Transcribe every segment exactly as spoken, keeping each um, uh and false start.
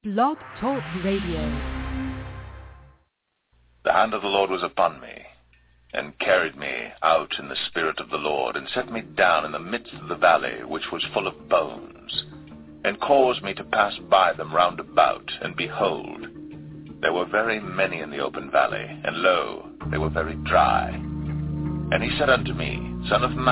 Blog Talk Radio. The hand of the Lord was upon me, and carried me out in the spirit of the Lord, and set me down in the midst of the valley, which was full of bones, and caused me to pass by them round about, and behold, there were very many in the open valley, and lo, they were very dry. And he said unto me, Son of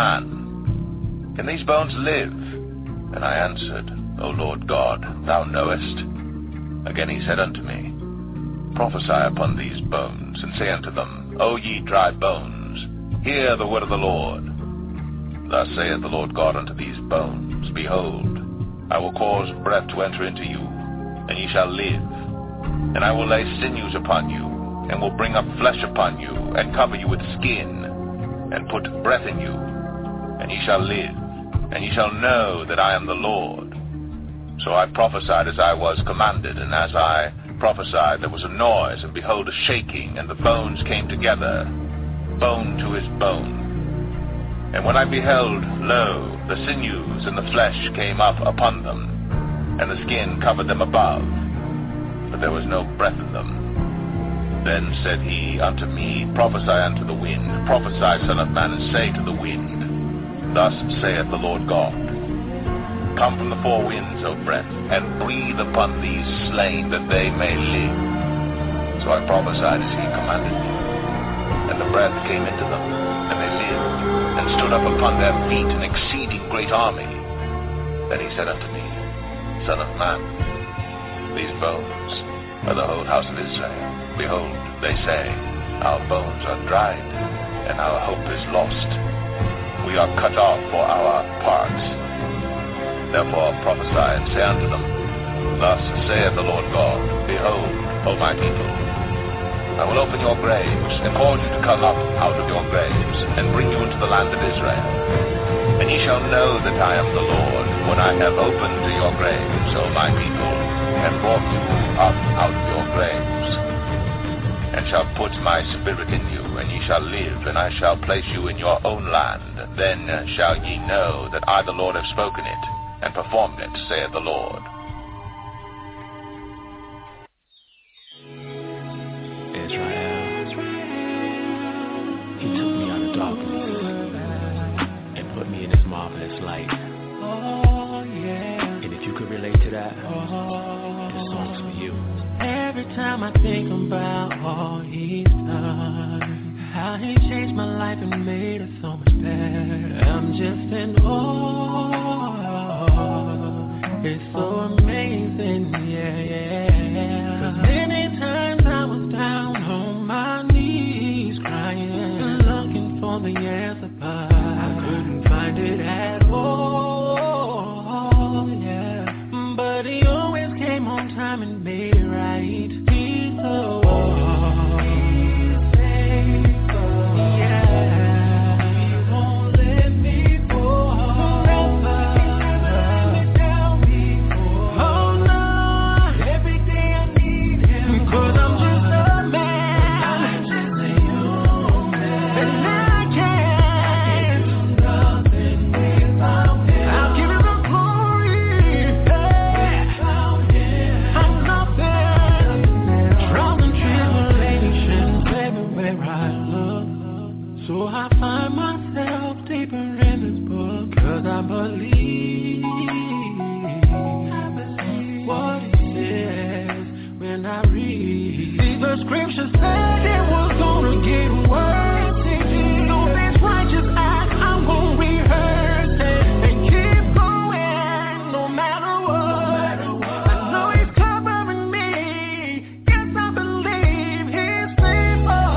man, can these bones live? And I answered, O Lord God, thou knowest. Again he said unto me, Prophesy upon these bones, and say unto them, O ye dry bones, hear the word of the Lord. Thus saith the Lord God unto these bones, Behold, I will cause breath to enter into you, and ye shall live. And I will lay sinews upon you, and will bring up flesh upon you, and cover you with skin, and put breath in you, and ye shall live, and ye shall know that I am the Lord. So I prophesied as I was commanded, and as I prophesied there was a noise, and behold a shaking, and the bones came together, bone to his bone. And when I beheld, lo, the sinews and the flesh came up upon them, and the skin covered them above, but there was no breath in them. Then said he unto me, Prophesy unto the wind, prophesy, son of man, and say to the wind, Thus saith the Lord God, Come from the four winds, O breath, and breathe upon these slain, that they may live. So I prophesied as he commanded me, and the breath came into them, and they lived, and stood up upon their feet, an exceeding great army. Then he said unto me, Son of man, these bones are the whole house of Israel. Behold, they say, Our bones are dried, and our hope is lost. We are cut off for our parts. Therefore prophesy and say unto them, Thus saith the Lord God, Behold, O my people, I will open your graves, and cause you to come up out of your graves, and bring you into the land of Israel. And ye shall know that I am the Lord, when I have opened your graves, O my people, and brought you up out of your graves, and shall put my spirit in you, and ye shall live, and I shall place you in your own land. Then shall ye know that I the Lord have spoken it, and performed it, saith the Lord. Israel, he took me out of darkness and put me in his marvelous light. Oh, yeah. And if you could relate to that, this song's for you. Every time I think about all he's done, how he changed my life and made it so much better, I'm just in awe. It's so amazing, yeah, yeah. 'Cause many times I was down on my knees, crying, looking for the answer, but I couldn't find it at all, yeah. But he always came on time and made it right. He's so scripture said it was gonna get worse. So this righteous act, I'm gonna rehearse it and keep going no matter what. I know he's covering me. Yes, I believe he's faithful.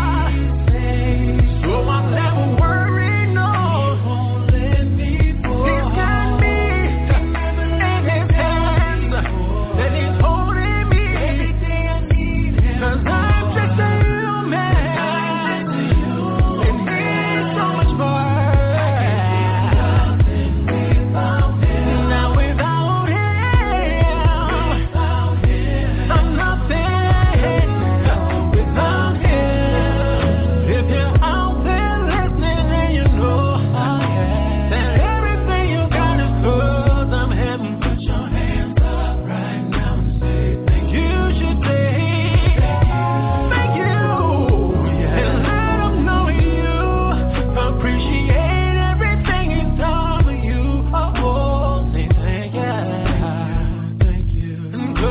So I'm never worried, no. He's got me in his hands, and he's holding me. 'Cause I'm just a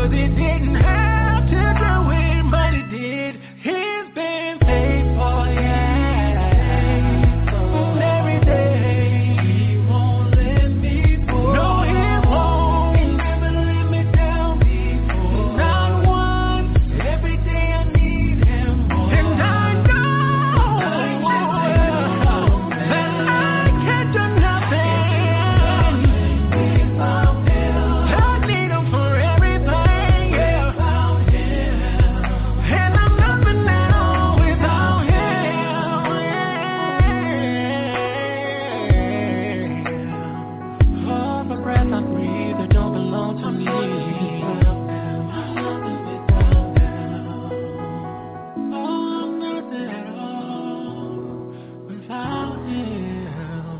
'cause he didn't have to do it, but he did. He's been faithful, yeah. Every day, he won't let me fall. No, he won't. He never let me down before. Not once. Every day I need him more. And I know that I can't do nothing without him. I need him for everything, yeah. Without him. And I'm nothing now without him. All the breath I breathe, it don't belong to me. I'm nothing without him. Oh, I'm nothing at all without him.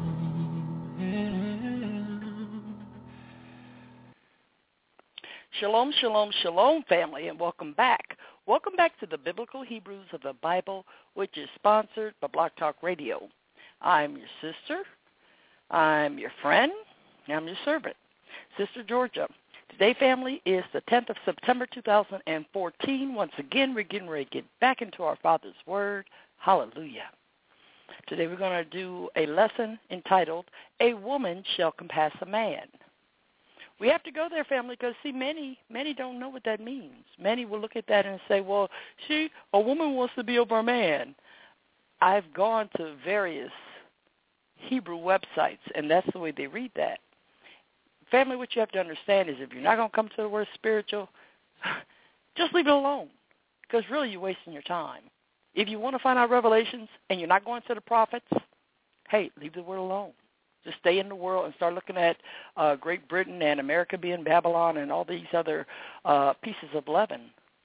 Shalom, shalom, shalom, family, and welcome back. Welcome back to the Biblical Hebrews of the Bible, which is sponsored by Block Talk Radio. I'm your sister, I'm your friend, and I'm your servant, Sister Georgia. Today, family, is the tenth of September, two thousand fourteen. Once again, we're getting ready to get back into our Father's Word. Hallelujah. Today, we're going to do a lesson entitled, A Woman Shall Compass a Man. We have to go there, family, because, see, many, many don't know what that means. Many will look at that and say, well, she, a woman wants to be over a man. I've gone to various Hebrew websites, and that's the way they read that. Family, what you have to understand is if you're not going to come to the word spiritual, just leave it alone, because really you're wasting your time. If you want to find out revelations and you're not going to the prophets, hey, leave the word alone. Just stay in the world and start looking at uh, Great Britain and America being Babylon and all these other uh, pieces of leaven.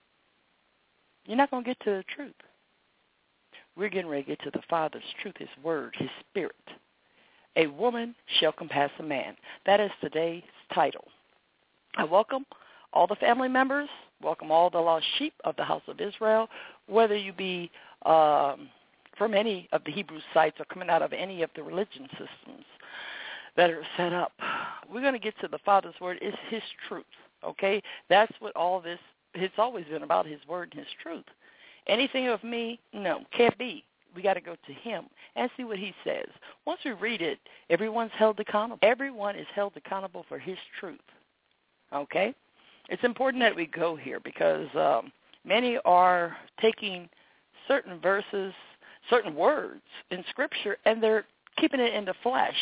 You're not going to get to the truth. We're getting ready to get to the Father's truth, His Word, His Spirit. A woman shall compass a man. That is today's title. I welcome all the family members, welcome all the lost sheep of the house of Israel, whether you be um, from any of the Hebrew sites or coming out of any of the religion systems that are set up. We're going to get to the Father's Word. It's His truth, okay? That's what all this, it's always been about, His Word and His truth. Anything of me, no, can't be. We got to go to Him and see what He says. Once we read it, everyone's held accountable. Everyone is held accountable for His truth, okay? It's important that we go here because um, many are taking certain verses, certain words in Scripture, and they're keeping it in the flesh.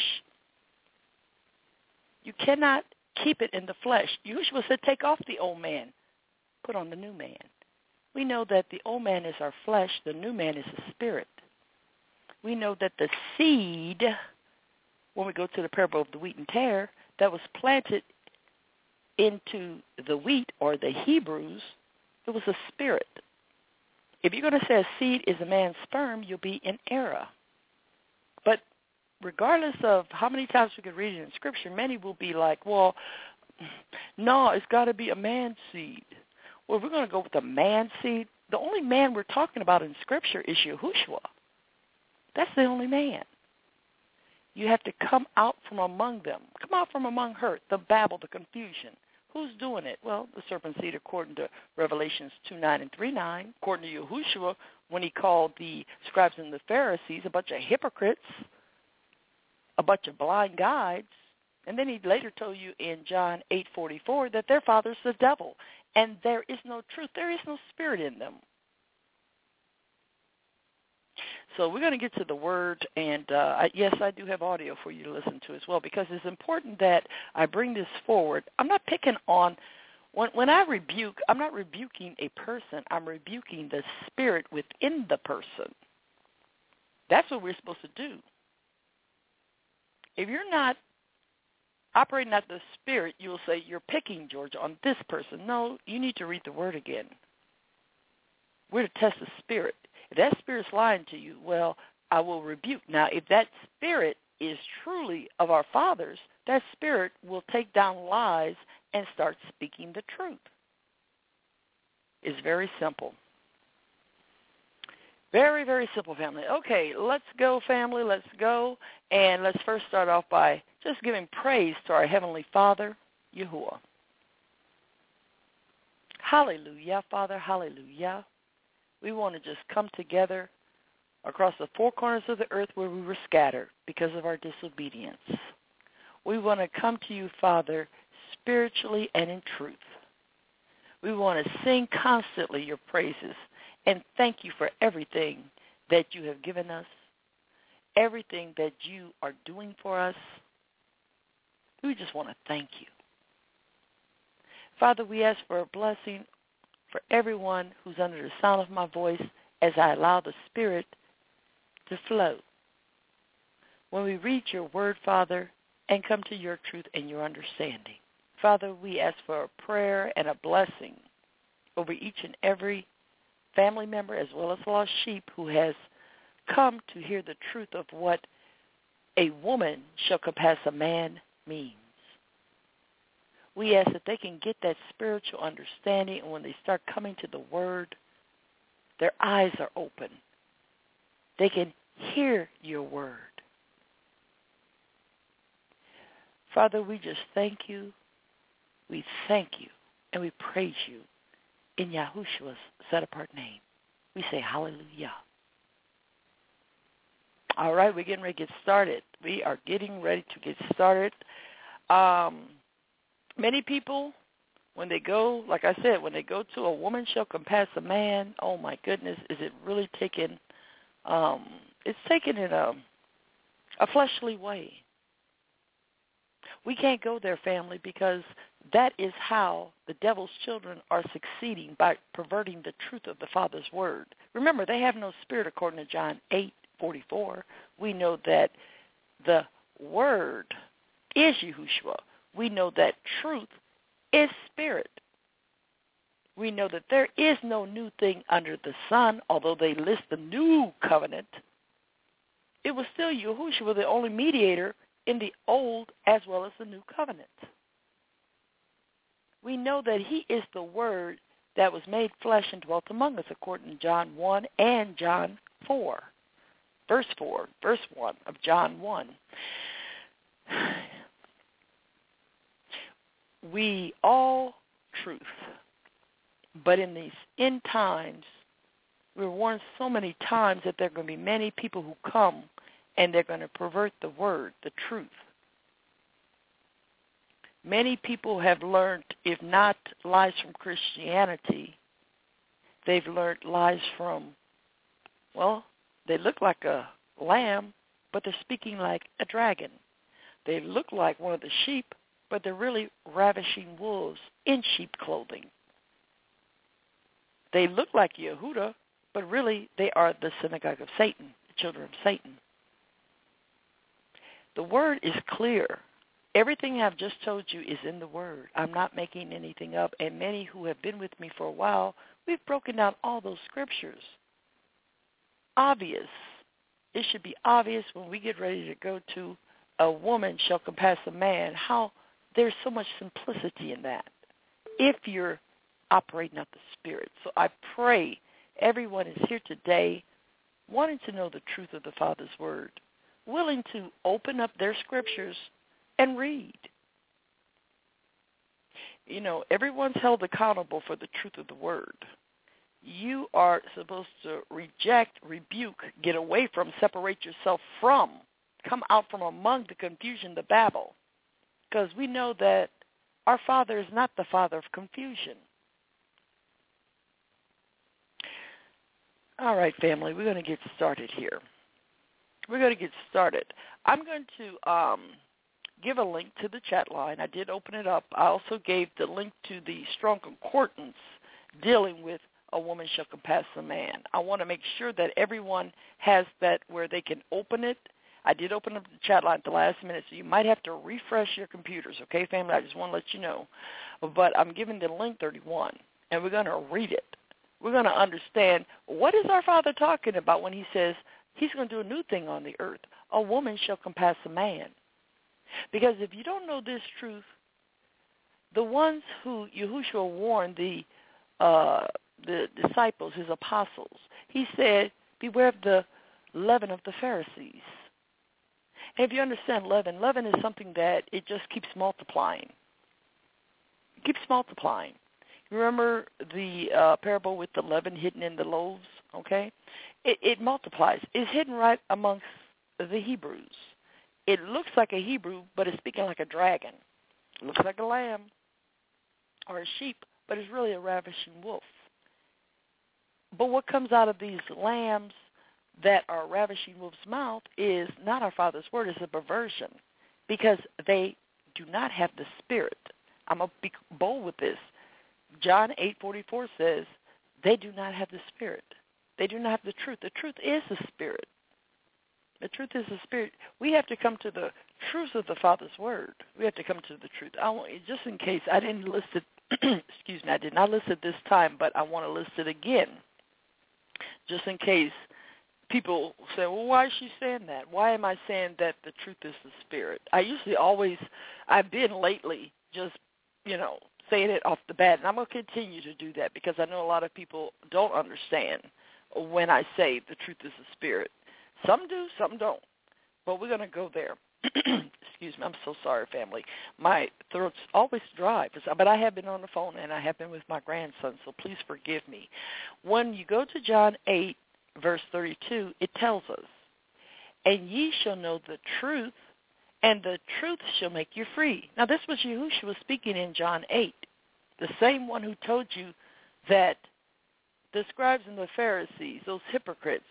You cannot keep it in the flesh. Yeshua said, take off the old man, put on the new man. We know that the old man is our flesh, the new man is the spirit. We know that the seed, when we go to the parable of the wheat and tare, that was planted into the wheat or the Hebrews, it was a spirit. If you're going to say a seed is a man's sperm, you'll be in error. But regardless of how many times we could read it in Scripture, many will be like, well, no, it's got to be a man's seed. Well, if we're going to go with a man's seed, the only man we're talking about in Scripture is Yahushua. That's the only man. You have to come out from among them. Come out from among her, the babble, the confusion. Who's doing it? Well, the serpent seed, according to Revelations two nine and three nine. According to Yahushua, when he called the scribes and the Pharisees a bunch of hypocrites, a bunch of blind guides, and then he later told you in John eight forty-four that their father's the devil, and there is no truth. There is no spirit in them. So we're going to get to the Word, and uh, I, yes, I do have audio for you to listen to as well, because it's important that I bring this forward. I'm not picking on, when, when I rebuke, I'm not rebuking a person. I'm rebuking the spirit within the person. That's what we're supposed to do. If you're not operating at the spirit, you'll say, you're picking, Georgia, on this person. No, you need to read the Word again. We're to test the spirit. If that spirit's lying to you, well, I will rebuke. Now, if that spirit is truly of our fathers, that spirit will take down lies and start speaking the truth. It's very simple. Very, very simple, family. Okay, let's go, family. Let's go. And let's first start off by just giving praise to our Heavenly Father, Yahuwah. Hallelujah, Father, hallelujah. We want to just come together across the four corners of the earth where we were scattered because of our disobedience. We want to come to you, Father, spiritually and in truth. We want to sing constantly your praises and thank you for everything that you have given us, everything that you are doing for us. We just want to thank you. Father, we ask for a blessing for everyone who's under the sound of my voice as I allow the Spirit to flow. When we read your word, Father, and come to your truth and your understanding. Father, we ask for a prayer and a blessing over each and every family member as well as lost sheep who has come to hear the truth of what a woman shall compass a man means. We ask that they can get that spiritual understanding, and when they start coming to the word, their eyes are open. They can hear your word. Father, we just thank you, we thank you, and we praise you in Yahushua's set-apart name. We say hallelujah. All right, we're getting ready to get started. We are getting ready to get started. Um, many people, when they go, like I said, when they go to a woman shall compass a man, oh my goodness, is it really taken, um, it's taken in a, a fleshly way. We can't go there, family, because that is how the devil's children are succeeding, by perverting the truth of the Father's word. Remember, they have no spirit, according to John eight forty-four. We know that the word is Yahushua. We know that truth is spirit. We know that there is no new thing under the sun, although they list the new covenant. It was still Yahushua, the only mediator in the old as well as the new covenant. We know that he is the word that was made flesh and dwelt among us, according to John one and John four. Verse four, verse one of John one. We all truth, but in these end times, we're warned so many times that there are going to be many people who come and they're going to pervert the word, the truth. Many people have learned, if not lies from Christianity, they've learned lies from, well, they look like a lamb, but they're speaking like a dragon. They look like one of the sheep, but they're really ravishing wolves in sheep clothing. They look like Yehuda, but really they are the synagogue of Satan, the children of Satan. The word is clear. Everything I've just told you is in the word. I'm not making anything up. And many who have been with me for a while, we've broken down all those scriptures. Obvious. It should be obvious when we get ready to go to a woman shall compass a man, how there's so much simplicity in that if you're operating out the Spirit. So I pray everyone is here today wanting to know the truth of the Father's word, willing to open up their scriptures and read. You know, everyone's held accountable for the truth of the word. You are supposed to reject, rebuke, get away from, separate yourself from, come out from among the confusion, the babble, because we know that our Father is not the Father of confusion. All right, family, we're going to get started here. We're going to get started. I'm going to um, give a link to the chat line. I did open it up. I also gave the link to the Strong Concordance dealing with a woman shall compass a man. I want to make sure that everyone has that where they can open it. I did open up the chat line at the last minute, so you might have to refresh your computers, okay, family? I just want to let you know. But I'm giving the link thirty-one, and we're going to read it. We're going to understand what is our Father talking about when he says he's going to do a new thing on the earth. A woman shall compass a man. Because if you don't know this truth, the ones who Yahushua warned, the uh, the disciples, his apostles, he said, beware of the leaven of the Pharisees. And if you understand leaven, leaven is something that it just keeps multiplying. It keeps multiplying. Remember the uh, parable with the leaven hidden in the loaves, okay? It, it multiplies. It's hidden right amongst the Hebrews. It looks like a Hebrew, but it's speaking like a dragon. It looks like a lamb or a sheep, but it's really a ravishing wolf. But what comes out of these lambs that are ravishing wolf's mouth is not our Father's word. It's a perversion because they do not have the Spirit. I'm going to be bold with this. John eight forty-four says they do not have the Spirit. They do not have the truth. The truth is the Spirit. The truth is the Spirit. We have to come to the truth of the Father's word. We have to come to the truth. I want, just in case I didn't list it, excuse me, I did not list it this time, but I want to list it again. Just in case people say, well, why is she saying that? Why am I saying that the truth is the Spirit? I usually always, I've been lately just, you know, saying it off the bat, and I'm going to continue to do that because I know a lot of people don't understand when I say the truth is the Spirit. Some do, some don't, but we're going to go there. Excuse me, I'm so sorry, family. My throat's always dry, but I have been on the phone and I have been with my grandson, so please forgive me. When you go to John eight, verse thirty-two, it tells us, and ye shall know the truth, and the truth shall make you free. Now, this was Yahushua speaking in John eight, the same one who told you that the scribes and the Pharisees, those hypocrites,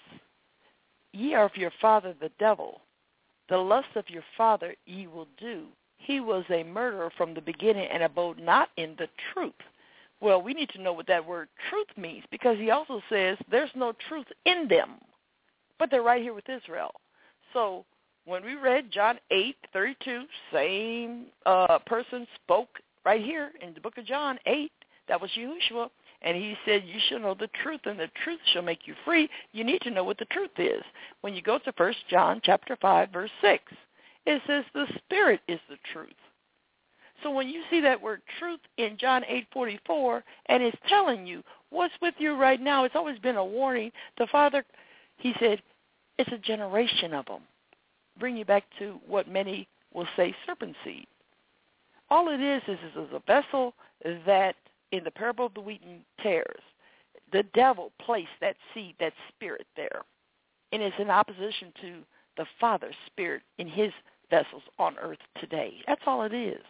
ye are of your father the devil. The lust of your father ye will do. He was a murderer from the beginning and abode not in the truth. Well, we need to know what that word truth means because he also says there's no truth in them. But they're right here with Israel. So when we read John eight thirty-two, same uh, person spoke right here in the book of John eight. That was Yahushua. And he said, you shall know the truth, and the truth shall make you free. You need to know what the truth is. When you go to First John chapter five, verse six, it says the Spirit is the truth. So when you see that word truth in John eight forty-four, and it's telling you what's with you right now, it's always been a warning. The Father, he said, it's a generation of them. Bring you back to what many will say serpent seed. All it is is, is a vessel that in the parable of the wheat and tares, the devil placed that seed, that spirit there. And it's in opposition to the Father's Spirit in his vessels on earth today. That's all it is.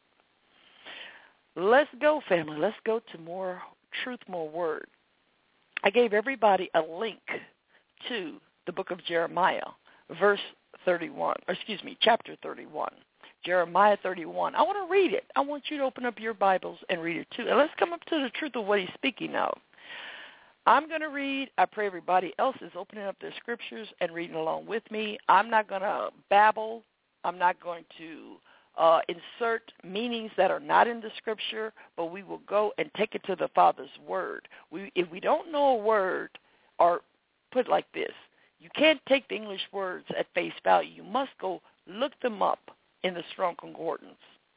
Let's go, family. Let's go to more truth, more word. I gave everybody a link to the book of Jeremiah, verse thirty-one, or excuse me, chapter thirty-one. Jeremiah thirty-one. I want to read it. I want you to open up your Bibles and read it too. And let's come up to the truth of what he's speaking of. I'm going to read. I pray everybody else is opening up their scriptures and reading along with me. I'm not going to babble. I'm not going to uh, insert meanings that are not in the scripture, but we will go and take it to the Father's word. We, if we don't know a word, or put it like this, you can't take the English words at face value. You must go look them up in the Strong Concordance.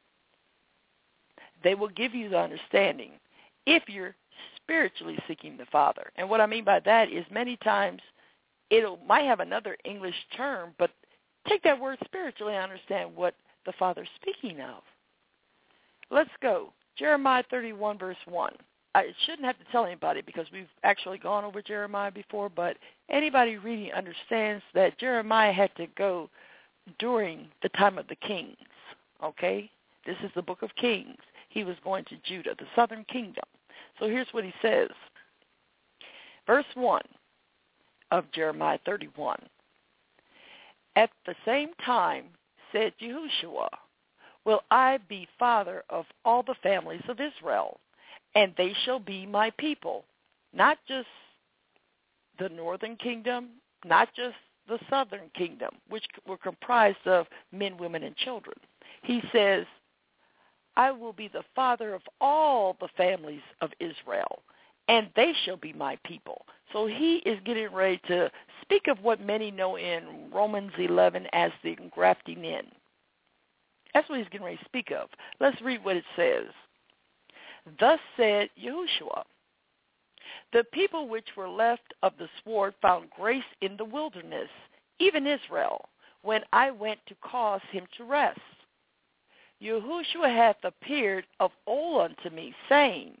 They will give you the understanding if you're spiritually seeking the Father. And what I mean by that is many times it might have another English term, but take that word spiritually and understand what the Father's speaking of. Let's go. Jeremiah thirty-one, verse one. I shouldn't have to tell anybody because we've actually gone over Jeremiah before, but anybody reading understands that Jeremiah had to go during the time of the kings, okay? This is the book of Kings. He was going to Judah, the southern kingdom. So here's what he says. Verse one of Jeremiah thirty-one. At the same time said Yahushua, will I be father of all the families of Israel, and they shall be my people, not just the northern kingdom, not just the southern kingdom, which were comprised of men, women, and children. He says, I will be the father of all the families of Israel, and they shall be my people. So he is getting ready to speak of what many know in Romans eleven as the grafting in. That's what he's getting ready to speak of. Let's read what it says. Thus said Yahushua, the people which were left of the sword found grace in the wilderness, even Israel, when I went to cause him to rest. Yahushua hath appeared of old unto me, saying,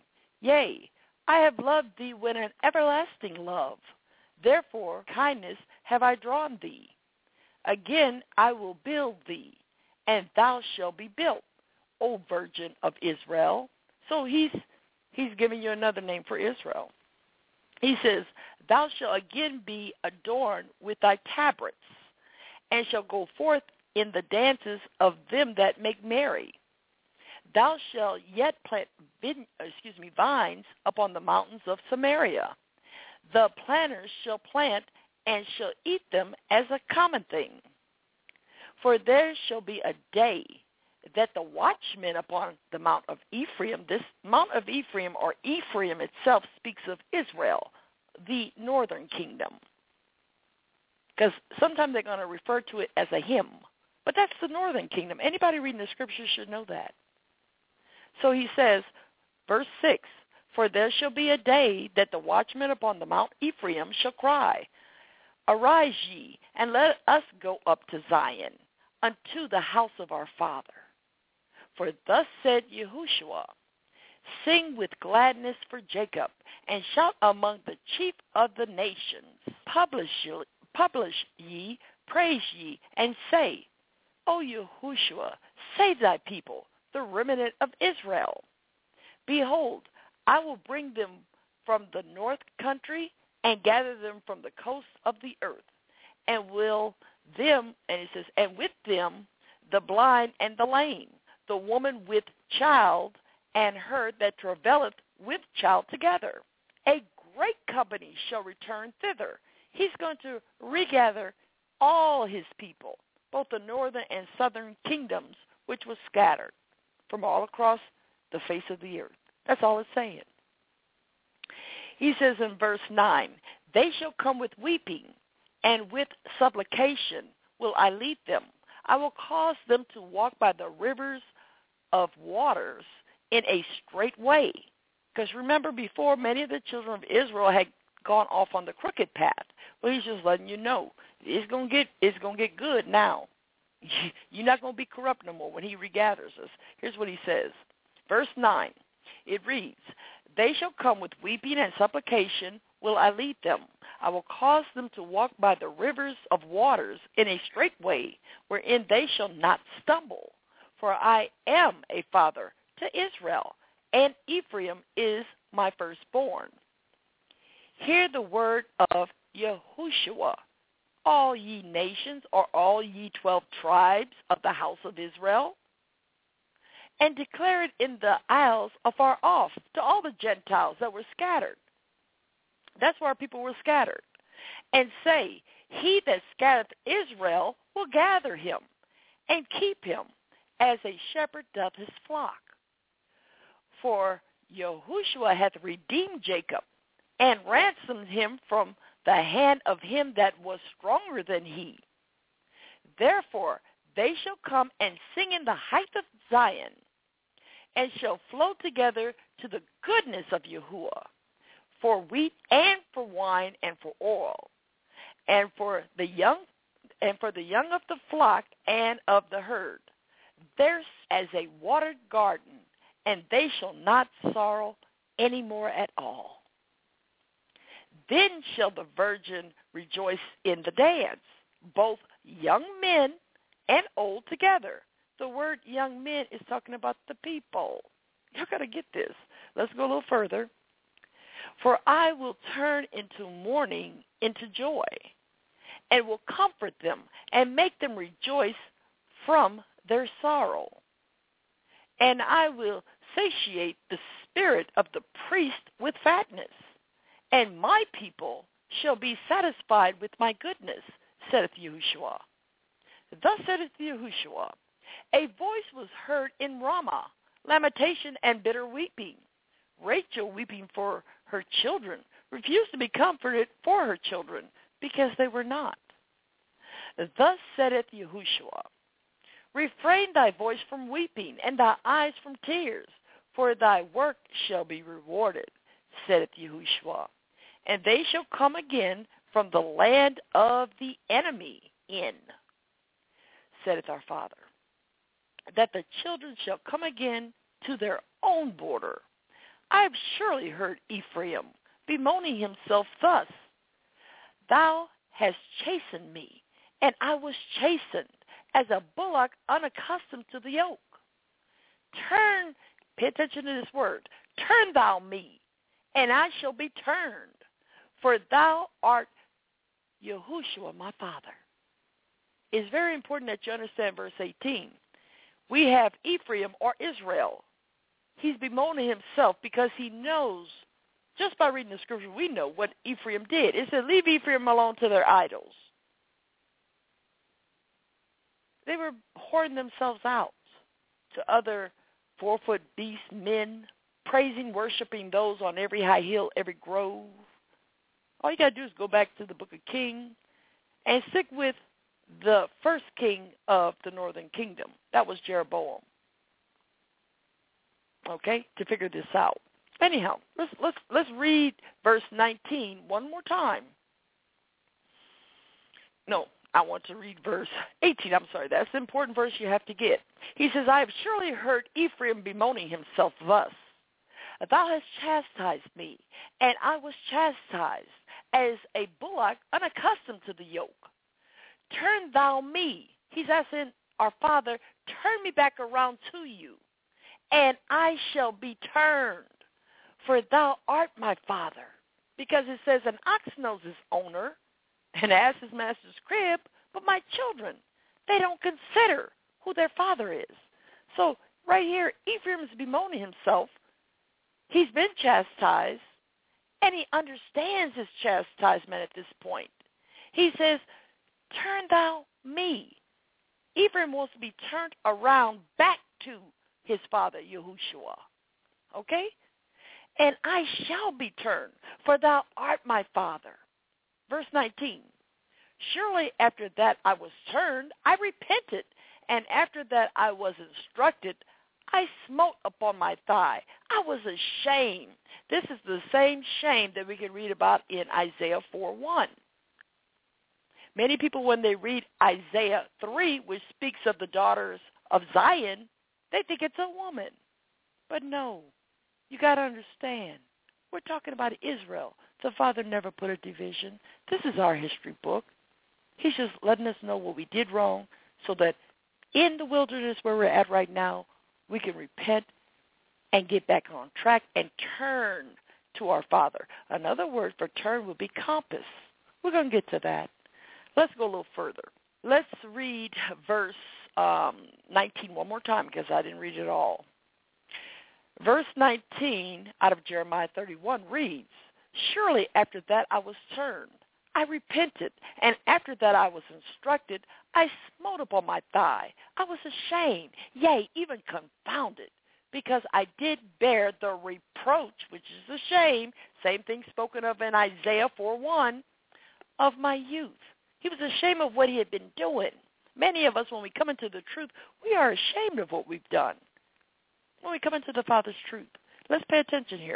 Yea, I have loved thee with an everlasting love. Therefore kindness have I drawn thee. Again I will build thee, and thou shalt be built, O Virgin of Israel. So he's he's giving you another name for Israel. He says, thou shalt again be adorned with thy tabrets, and shalt go forth in the dances of them that make merry. Thou shalt yet plant vine, excuse me, vines upon the mountains of Samaria. The planters shall plant and shall eat them as a common thing. For there shall be a day that the watchmen upon the Mount of Ephraim, this Mount of Ephraim or Ephraim itself speaks of Israel, the northern kingdom. Because sometimes they're going to refer to it as a hymn, but that's the northern kingdom. Anybody reading the scriptures should know that. So he says, verse six, for there shall be a day that the watchmen upon the Mount Ephraim shall cry, arise ye, and let us go up to Zion, unto the house of our Father. For thus said Yahushua, sing with gladness for Jacob, and shout among the chief of the nations. Publish ye, publish ye, praise ye, and say, O Yahushua, save thy people, the remnant of Israel. Behold, I will bring them from the north country and gather them from the coasts of the earth, and will them, and it says, and with them the blind and the lame, the woman with child, and her that travaileth with child together. A great company shall return thither. He's going to regather all his people, both the northern and southern kingdoms, which was scattered from all across the face of the earth. That's all it's saying. He says in verse nine, they shall come with weeping, and with supplication will I lead them. I will cause them to walk by the rivers of waters in a straight way. Because remember, before, many of the children of Israel had gone off on the crooked path. Well, he's just letting you know it's gonna get it's gonna get good now. You're not gonna be corrupt no more when he regathers us. Here's what he says, verse nine. It reads, they shall come with weeping and supplication will I lead them. I will cause them to walk by the rivers of waters in a straight way, wherein they shall not stumble. For I am a father to Israel, and Ephraim is my firstborn. Hear the word of Yahushua, all ye nations, or all ye twelve tribes of the house of Israel, and declare it in the isles afar off to all the Gentiles that were scattered. That's where our people were scattered. And say, he that scattereth Israel will gather him, and keep him, as a shepherd doth his flock. For Yahushua hath redeemed Jacob, and ransomed him from the hand of him that was stronger than he. Therefore they shall come and sing in the height of Zion, and shall flow together to the goodness of Yahuwah, for wheat and for wine and for oil, and for the young and for the young of the flock and of the herd. There's as a watered garden, and they shall not sorrow any more at all. Then shall the virgin rejoice in the dance, both young men and old together. The word young men is talking about the people. You've got to get this. Let's go a little further. For I will turn into mourning into joy, and will comfort them and make them rejoice from their sorrow. And I will satiate the spirit of the priest with fatness, and my people shall be satisfied with my goodness, saith Yahushua. Thus saith Yahushua, a voice was heard in Ramah, lamentation and bitter weeping. Rachel weeping for her children, refused to be comforted for her children, because they were not. Thus saith Yahushua, refrain thy voice from weeping, and thy eyes from tears, for thy work shall be rewarded, saith Yahushua. And they shall come again from the land of the enemy in, saith our Father, that the children shall come again to their own border. I have surely heard Ephraim bemoaning himself thus. Thou hast chastened me, and I was chastened, as a bullock unaccustomed to the yoke. Turn, pay attention to this word, turn thou me, and I shall be turned, for thou art Yahushua, my father. It's very important that you understand verse eighteen. We have Ephraim, or Israel. He's bemoaning himself because he knows, just by reading the scripture, we know what Ephraim did. It said, leave Ephraim alone to their idols. They were whoring themselves out to other four-foot beast men, praising, worshiping those on every high hill, every grove. All you got to do is go back to the book of Kings and stick with the first king of the northern kingdom. That was Jeroboam. Okay, to figure this out. Anyhow, let's let's let's read verse nineteen one more time. No, I want to read verse eighteen. I'm sorry, that's the important verse you have to get. He says, I have surely heard Ephraim bemoaning himself thus. Thou hast chastised me, and I was chastised, as a bullock unaccustomed to the yoke. Turn thou me. He's asking our Father, turn me back around to you, and I shall be turned, for thou art my Father. Because it says an ox knows his owner, and ass his master's crib, but my children, they don't consider who their father is. So right here, Ephraim is bemoaning himself. He's been chastised, and he understands his chastisement at this point. He says, turn thou me. Ephraim wants to be turned around back to his father, Yahushua. Okay? And I shall be turned, for thou art my father. Verse nineteen, surely after that I was turned, I repented, and after that I was instructed, I smote upon my thigh. I was ashamed. This is the same shame that we can read about in Isaiah four one. Many people, when they read Isaiah three, which speaks of the daughters of Zion, they think it's a woman. But no, you got to understand, we're talking about Israel. The Father never put a division. This is our history book. He's just letting us know what we did wrong so that in the wilderness where we're at right now, we can repent and get back on track and turn to our Father. Another word for turn would be compass. We're going to get to that. Let's go a little further. Let's read verse um, nineteen one more time because I didn't read it all. Verse nineteen out of Jeremiah thirty-one reads, surely after that I was turned, I repented, and after that I was instructed, I smote upon my thigh. I was ashamed, yea, even confounded, because I did bear the reproach, which is the shame, same thing spoken of in Isaiah four one, of my youth. He was ashamed of what he had been doing. Many of us, when we come into the truth, we are ashamed of what we've done. When we come into the Father's truth, let's pay attention here.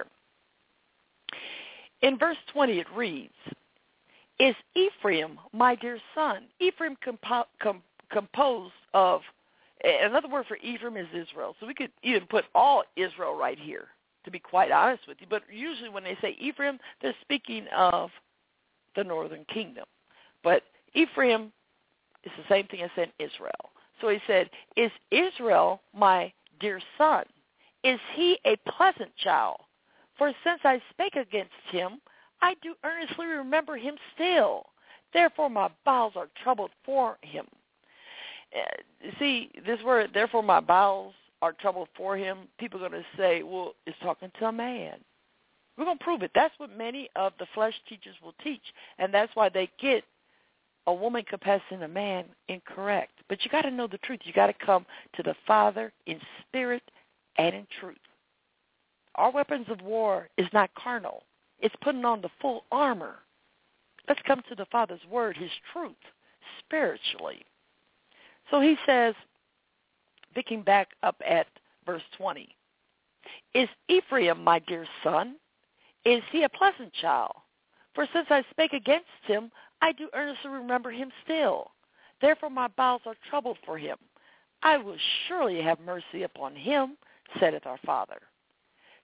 In verse twenty it reads, is Ephraim my dear son? Ephraim compo- com- composed of, another word for Ephraim is Israel. So we could even put all Israel right here, to be quite honest with you. But usually when they say Ephraim, they're speaking of the northern kingdom. But Ephraim is the same thing as in Israel. So he said, is Israel my dear son? Is he a pleasant child? For since I spake against him, I do earnestly remember him still. Therefore my bowels are troubled for him. Uh, see, this word, therefore my bowels are troubled for him, people are going to say, well, it's talking to a man. We're going to prove it. That's what many of the flesh teachers will teach, and that's why they get a woman confessing a man incorrect. But you got to know the truth. You got to come to the Father in spirit and in truth. Our weapons of war is not carnal. It's putting on the full armor. Let's come to the Father's word, his truth, spiritually. So he says, picking back up at verse twenty, is Ephraim my dear son? Is he a pleasant child? For since I spake against him, I do earnestly remember him still. Therefore my bowels are troubled for him. I will surely have mercy upon him, saith our Father.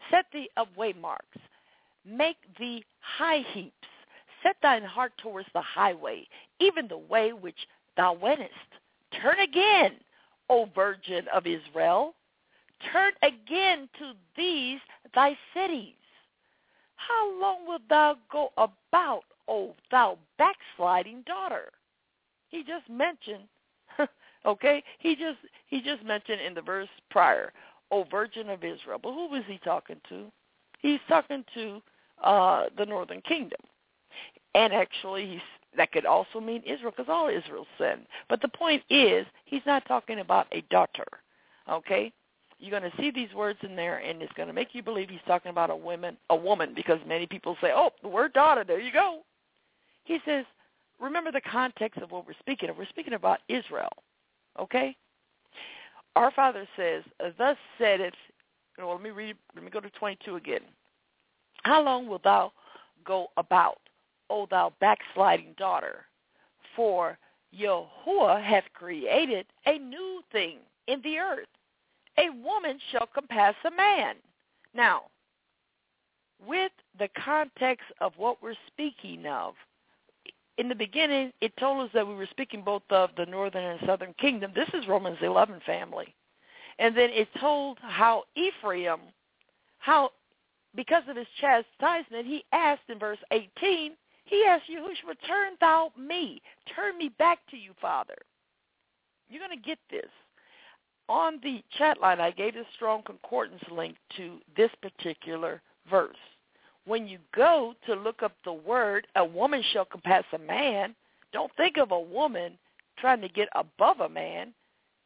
Set thee up waymarks. Make thee high heaps. Set thine heart towards the highway, even the way which thou wentest. Turn again, O Virgin of Israel. Turn again to these thy cities. How long wilt thou go about, O thou backsliding daughter? He just mentioned, okay, he just he just mentioned in the verse prior, O Virgin of Israel. But who was he talking to? He's talking to uh, the northern kingdom. And actually, he's, that could also mean Israel, because all Israel sinned. But the point is, he's not talking about a daughter, okay? You're going to see these words in there, and it's going to make you believe he's talking about a woman, a woman, because many people say, oh, the word daughter, there you go. He says, remember the context of what we're speaking of. We're speaking about Israel, okay? Our Father says, thus saideth, well, let me read, let me go to twenty-two again. How long wilt thou go about, O thou backsliding daughter? For Yahuwah hath created a new thing in the earth. A woman shall compass a man. Now, with the context of what we're speaking of, in the beginning, it told us that we were speaking both of the northern and southern kingdom. This is Romans eleven, family. And then it told how Ephraim, how because of his chastisement, he asked in verse eighteen, he asked Yahushua, turn thou me, turn me back to you, Father. You're going to get this. On the chat line, I gave a strong concordance link to this particular verse. When you go to look up the word, a woman shall compass a man, don't think of a woman trying to get above a man.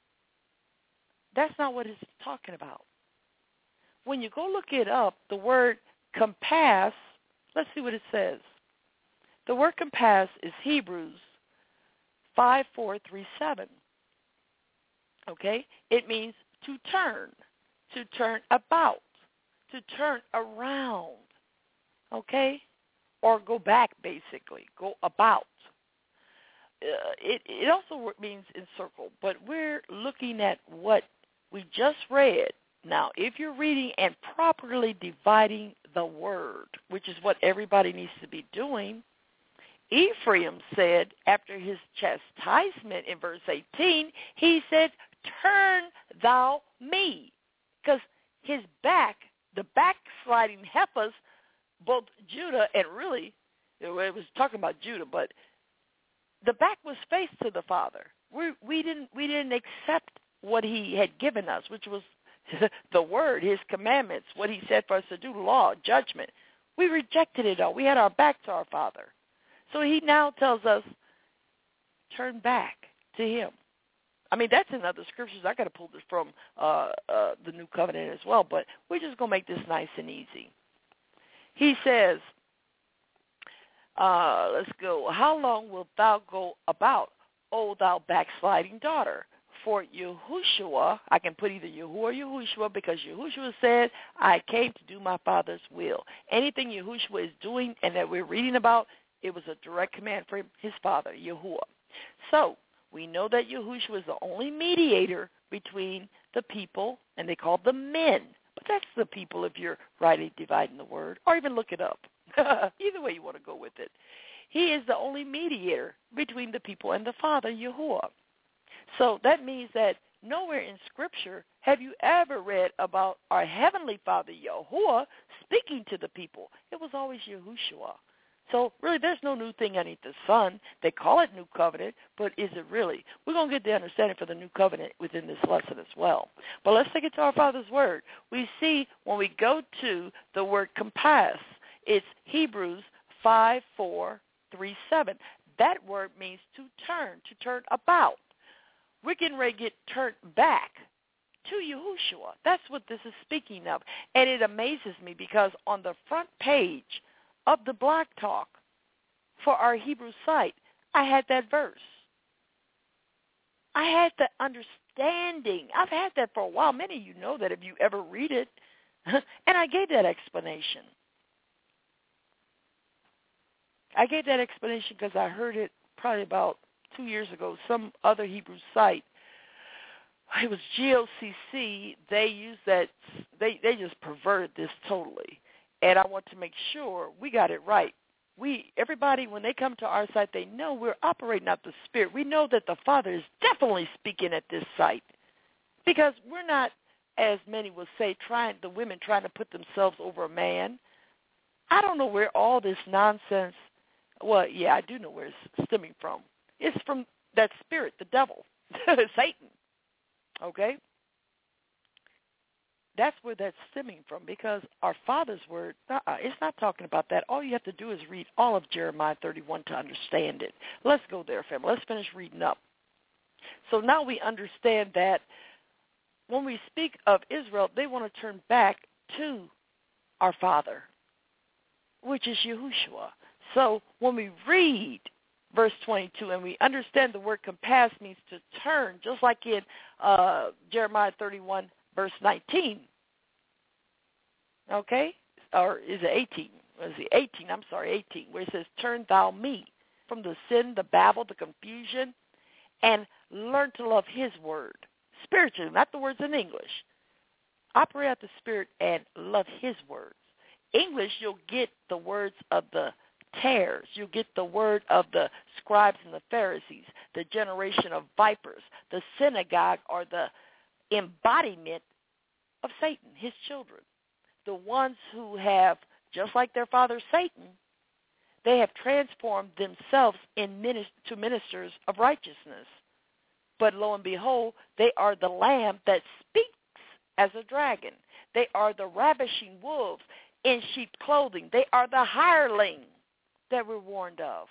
That's not what it's talking about. When you go look it up, the word compass, let's see what it says. The word compass is Hebrews five four three seven. Okay? It means to turn, to turn about, to turn around. Okay? Or go back, basically. Go about. Uh, it, it also means encircle, but we're looking at what we just read. Now, if you're reading and properly dividing the word, which is what everybody needs to be doing, Ephraim said after his chastisement in verse eighteen, he said, turn thou me. Because his back, the backsliding heifers, both Judah and really, it was talking about Judah, but the back was faced to the Father. We, we didn't we didn't accept what he had given us, which was the word, his commandments, what he said for us to do, law, judgment. We rejected it all. We had our back to our Father. So he now tells us, turn back to him. I mean, that's in other scriptures. I got to pull this from uh, uh, the New Covenant as well, but we're just going to make this nice and easy. He says, uh, let's go, how long wilt thou go about, O thou backsliding daughter? For Yahushua, I can put either Yahuwah or Yahushua, because Yahushua said, I came to do my Father's will. Anything Yahushua is doing and that we're reading about, it was a direct command from his Father, Yahuwah. So we know that Yahushua is the only mediator between the people, and they call them men. But that's the people if you're rightly dividing the word, or even look it up. Either way you want to go with it. He is the only mediator between the people and the Father, Yahuwah. So that means that nowhere in Scripture have you ever read about our Heavenly Father, Yahuwah, speaking to the people. It was always Yahushua. So really there's no new thing underneath the sun. They call it New Covenant, but is it really? We're going to get the understanding for the New Covenant within this lesson as well. But let's take it to our Father's Word. We see when we go to the word compass, it's Hebrews five four three seven. That word means to turn, to turn about. We're getting ready to get turned back to Yahushua. That's what this is speaking of. And it amazes me because on the front page of the Blog Talk for our Hebrew site, I had that verse. I had the understanding. I've had that for a while. Many of you know that if you ever read it. And I gave that explanation. I gave that explanation because I heard it probably about two years ago, some other Hebrew site it was G O C C, they used that, they, they just perverted this totally. And I want to make sure we got it right. We, everybody, when they come to our site, they know we're operating out the Spirit. We know that the Father is definitely speaking at this site because we're not, as many will say, trying, the women trying to put themselves over a man. I don't know where all this nonsense, well, yeah, I do know where it's stemming from. It's from that spirit, the devil, Satan, okay? That's where that's stemming from because our Father's word, uh-uh, it's not talking about that. All you have to do is read all of Jeremiah thirty-one to understand it. Let's go there, family. Let's finish reading up. So now we understand that when we speak of Israel, they want to turn back to our Father, which is Yahushua. So when we read verse twenty-two and we understand the word compass means to turn, just like in uh, Jeremiah thirty-one, verse nineteen, okay? Or is it eighteen? Is it eighteen? I'm sorry, eighteen, where it says, turn thou me from the sin, the babble, the confusion, and learn to love his word. Spiritually, not the words in English. Operate out the Spirit and love his words. English, you'll get the words of the tares. You'll get the word of the scribes and the Pharisees, the generation of vipers, the synagogue, or the embodiment of Satan, his children. The ones who have, just like their father Satan, they have transformed themselves in minister, to ministers of righteousness. But lo and behold, they are the lamb that speaks as a dragon. They are the ravishing wolves in sheep clothing. They are the hireling that we're warned of.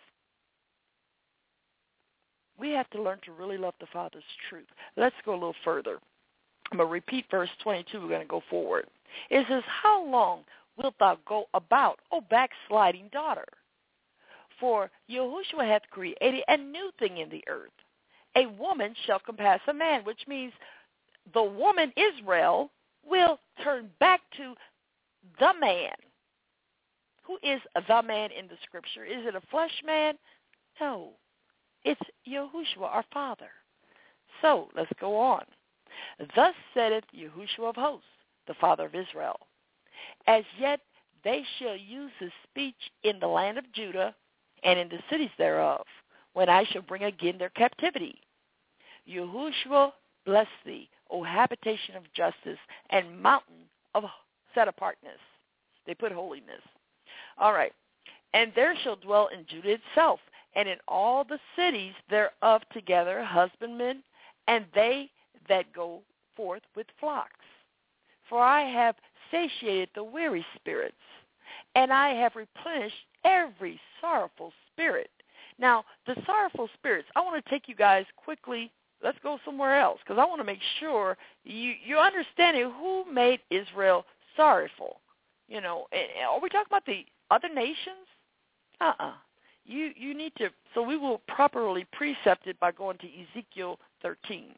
We have to learn to really love the Father's truth. Let's go a little further. I'm going to repeat verse twenty-two. We're going to go forward. It says, how long wilt thou go about, O backsliding daughter? For Yahushua hath created a new thing in the earth. A woman shall compass a man, which means the woman Israel will turn back to the man. Who is the man in the scripture? Is it a flesh man? No. It's Yahushua, our Father. So, let's go on. Thus saith Yahushua of hosts, the Father of Israel, as yet they shall use his speech in the land of Judah and in the cities thereof, when I shall bring again their captivity. Yahushua bless thee, O habitation of justice and mountain of set-apartness. They put holiness. All right. And there shall dwell in Judah itself, and in all the cities thereof together husbandmen, and they that go forth with flocks. For I have satiated the weary spirits, and I have replenished every sorrowful spirit. Now, the sorrowful spirits, I want to take you guys quickly. Let's go somewhere else, because I want to make sure you, you're understanding who made Israel sorrowful. You know, are we talking about the other nations? Uh-uh. You, you need to, so we will properly precept it by going to Ezekiel thirteen.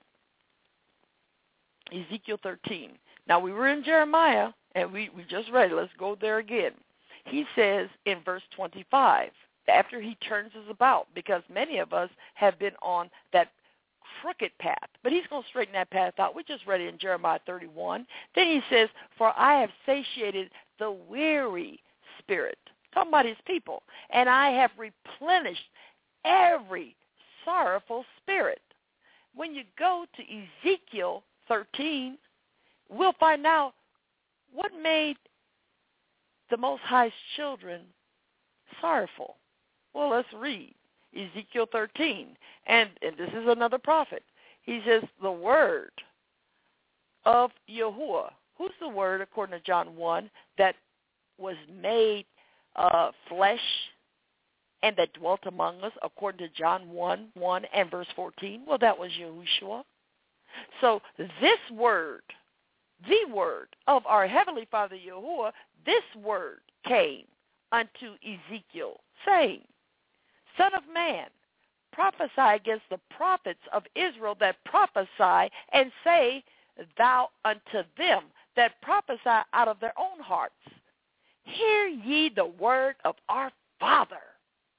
Ezekiel thirteen. Now, we were in Jeremiah, and we, we just read it. Let's go there again. He says in verse twenty-five, after he turns us about, because many of us have been on that crooked path, but he's going to straighten that path out. We just read it in Jeremiah thirty-one. Then he says, for I have satiated the weary spirit, talking about his people, and I have replenished every sorrowful spirit. When you go to Ezekiel thirteen, we'll find out what made the Most High's children sorrowful. Well, let's read Ezekiel thirteen, and, and this is another prophet. He says, the word of Yahuwah. Who's the word, according to John one, that was made uh, flesh and that dwelt among us, according to John one, one and verse fourteen? Well, that was Yahushua. So this word, the word of our Heavenly Father Yahuwah, this word came unto Ezekiel, saying, Son of man, prophesy against the prophets of Israel that prophesy, and say thou unto them that prophesy out of their own hearts, hear ye the word of our Father.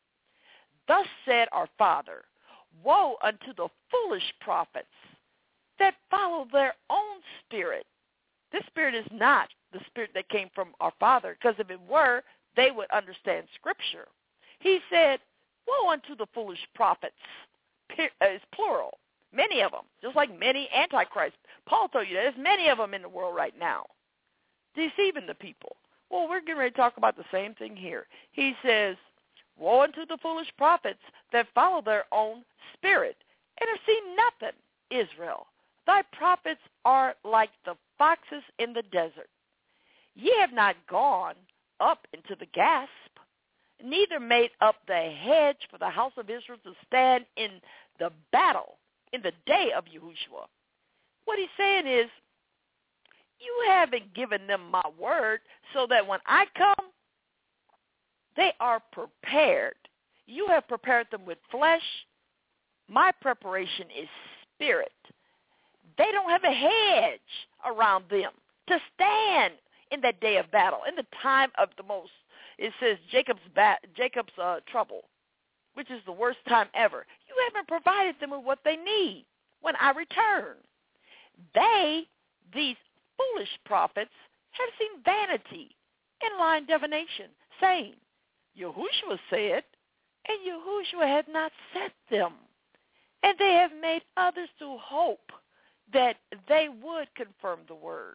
Thus said our Father, woe unto the foolish prophets that follow their own spirit. This spirit is not the spirit that came from our Father, because if it were, they would understand Scripture. He said, woe unto the foolish prophets. It's plural. Many of them, just like many antichrists. Paul told you that there's many of them in the world right now, deceiving the people. Well, we're getting ready to talk about the same thing here. He says, woe unto the foolish prophets that follow their own spirit and have seen nothing, Israel. Thy prophets are like the foxes in the desert. Ye have not gone up into the gasp, neither made up the hedge for the house of Israel to stand in the battle in the day of Yahushua. What he's saying is, you haven't given them my word so that when I come, they are prepared. You have prepared them with flesh. My preparation is spirit. They don't have a hedge around them to stand in that day of battle, in the time of the most, it says Jacob's ba- Jacob's uh, trouble, which is the worst time ever. You haven't provided them with what they need when I return. They, these foolish prophets, have seen vanity and lying divination, saying, Yahushua said, and Yahushua had not sent them. And they have made others to hope that they would confirm the word.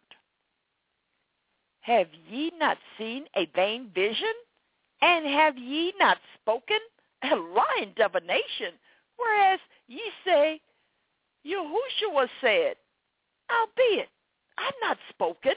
Have ye not seen a vain vision? And have ye not spoken a lying divination? Whereas ye say, Yahushua said, albeit I've not spoken.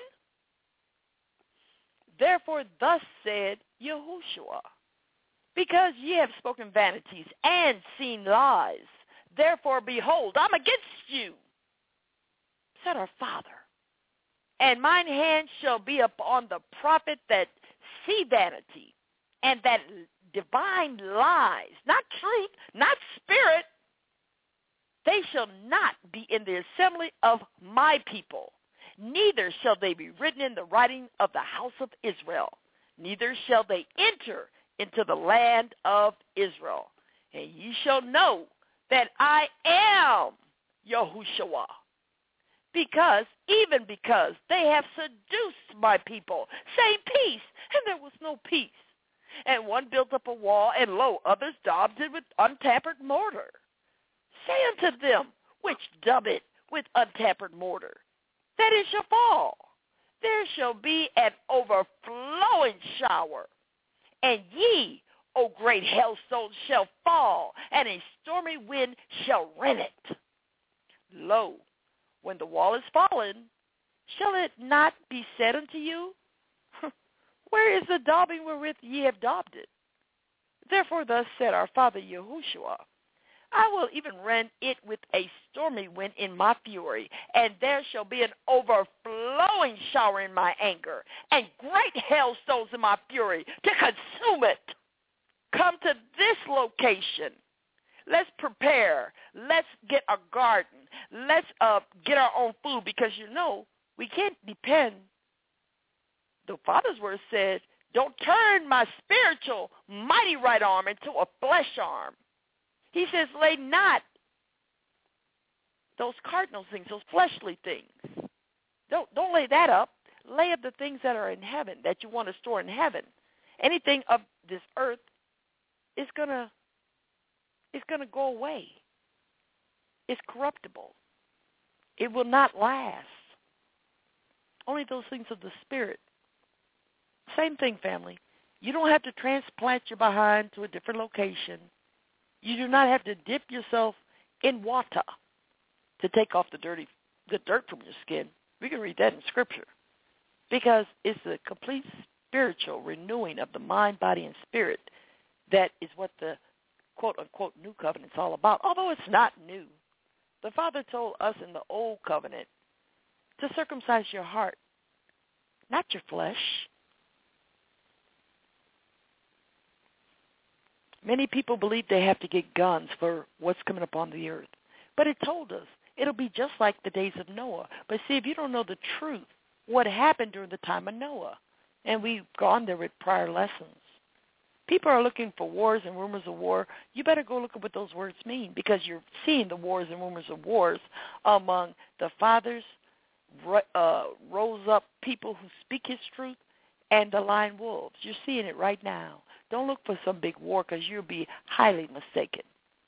Therefore thus said Yahushua, because ye have spoken vanities and seen lies, therefore behold, I'm against you, said our Father. And mine hand shall be upon the prophet that see vanity and that divine lies, not truth, not spirit. They shall not be in the assembly of my people, neither shall they be written in the writing of the house of Israel, neither shall they enter into the land of Israel. And ye shall know that I am Yahushua. Because, even because they have seduced my people, saying peace, and there was no peace. And one built up a wall, and lo, others daubed it with untampered mortar. Say unto them, which dub it with untampered mortar, that it shall fall. There shall be an overflowing shower. And ye, O great hailstones, shall fall, and a stormy wind shall rend it. Lo, when the wall is fallen, shall it not be said unto you, where is the daubing wherewith ye have daubed it? Therefore thus said our Father Yahushua, I will even rend it with a stormy wind in my fury, and there shall be an overflowing shower in my anger, and great hailstones in my fury to consume it. Come to this location. Let's prepare. Let's get a garden. Let's uh, get our own food, because, you know, we can't depend. The Father's word said, don't turn my spiritual mighty right arm into a flesh arm. He says, lay not those cardinal things, those fleshly things. Don't, don't lay that up. Lay up the things that are in heaven, that you want to store in heaven. Anything of this earth is going to It's going to go away. It's corruptible. It will not last. Only those things of the Spirit. Same thing, family. You don't have to transplant your behind to a different location. You do not have to dip yourself in water to take off the dirty, the dirt from your skin. We can read that in Scripture. Because it's a complete spiritual renewing of the mind, body, and spirit. That is what the quote-unquote new covenant is all about, although it's not new. The Father told us in the old covenant to circumcise your heart, not your flesh. Many people believe they have to get guns for what's coming upon the earth. But it told us it'll be just like the days of Noah. But see, if you don't know the truth, what happened during the time of Noah, and we've gone there with prior lessons, people are looking for wars and rumors of war, you better go look at what those words mean, because you're seeing the wars and rumors of wars among the fathers, uh, rose up people who speak his truth, and the lying wolves. You're seeing it right now. Don't look for some big war, because you'll be highly mistaken.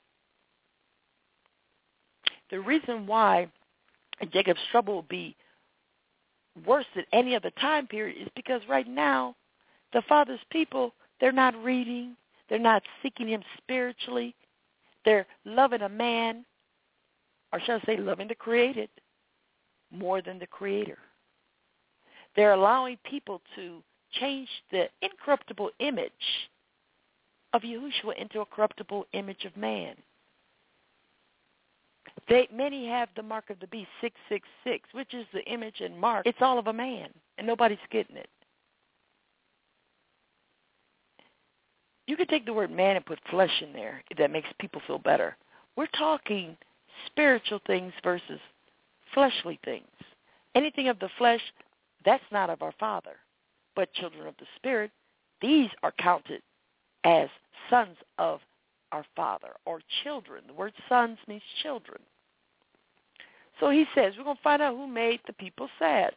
The reason why Jacob's trouble will be worse than any other time period is because right now the Father's people, they're not reading. They're not seeking him spiritually. They're loving a man, or shall I say loving the created, more than the Creator. They're allowing people to change the incorruptible image of Yahushua into a corruptible image of man. They, many have the mark of the beast, six six six, which is the image and mark. It's all of a man, and nobody's getting it. You could take the word man and put flesh in there if that makes people feel better. We're talking spiritual things versus fleshly things. Anything of the flesh, that's not of our Father. But children of the Spirit, these are counted as sons of our Father, or children. The word sons means children. So he says, we're going to find out who made the people sad.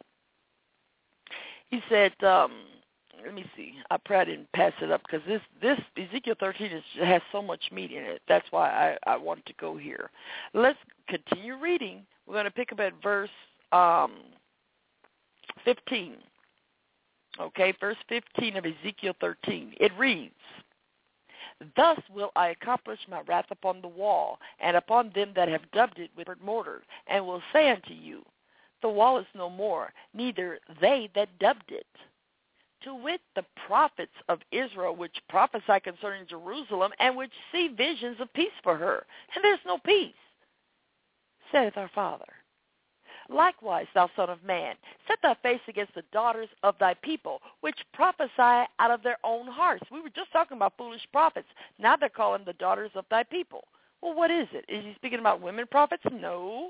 He said, um, let me see. I pray I didn't pass it up, because this, this Ezekiel thirteen is, has so much meat in it. That's why I, I wanted to go here. Let's continue reading. We're going to pick up at verse um, fifteen. Okay, verse fifteen of Ezekiel thirteen. It reads, "Thus will I accomplish my wrath upon the wall, and upon them that have dubbed it with mortar, and will say unto you, the wall is no more, neither they that dubbed it. To wit, the prophets of Israel, which prophesy concerning Jerusalem, and which see visions of peace for her. And there's no peace, saith our Father. Likewise, thou son of man, set thy face against the daughters of thy people, which prophesy out of their own hearts." We were just talking about foolish prophets. Now they're calling the daughters of thy people. Well, what is it? Is he speaking about women prophets? No.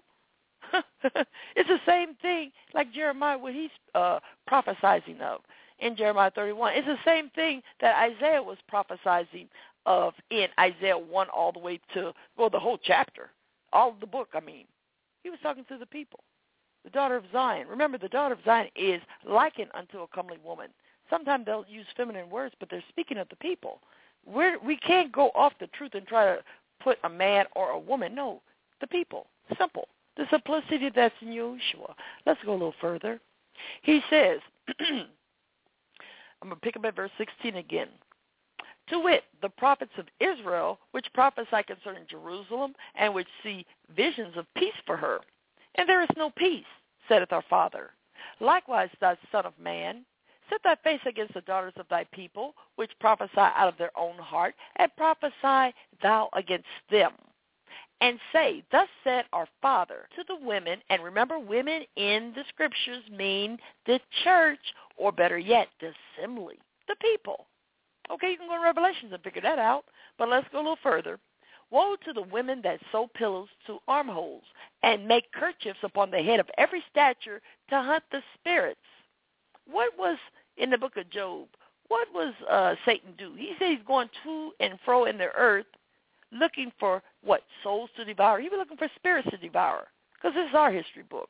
It's the same thing like Jeremiah, what he's uh, prophesying of in Jeremiah thirty-one. It's the same thing that Isaiah was prophesying of in Isaiah one all the way to, well, the whole chapter, all of the book, I mean. He was talking to the people. The daughter of Zion. Remember, the daughter of Zion is likened unto a comely woman. Sometimes they'll use feminine words, but they're speaking of the people. We're, we can't go off the truth and try to put a man or a woman. No, the people. Simple. The simplicity that's in Yahushua. Let's go a little further. He says, I'm going to pick up at verse sixteen again. "To wit, the prophets of Israel, which prophesy concerning Jerusalem, and which see visions of peace for her. And there is no peace, saith our Father. Likewise, thou son of man, set thy face against the daughters of thy people, which prophesy out of their own heart, and prophesy thou against them. And say, thus said our Father to the women," and remember, women in the scriptures mean the church, or better yet, the assembly, the people. Okay, you can go to Revelations and figure that out, but let's go a little further. "Woe to the women that sew pillows to armholes, and make kerchiefs upon the head of every stature to hunt the spirits." What was in the book of Job? What was uh, Satan do? He said he's going to and fro in the earth looking for, what, souls to devour? He was looking for spirits to devour, because this is our history book.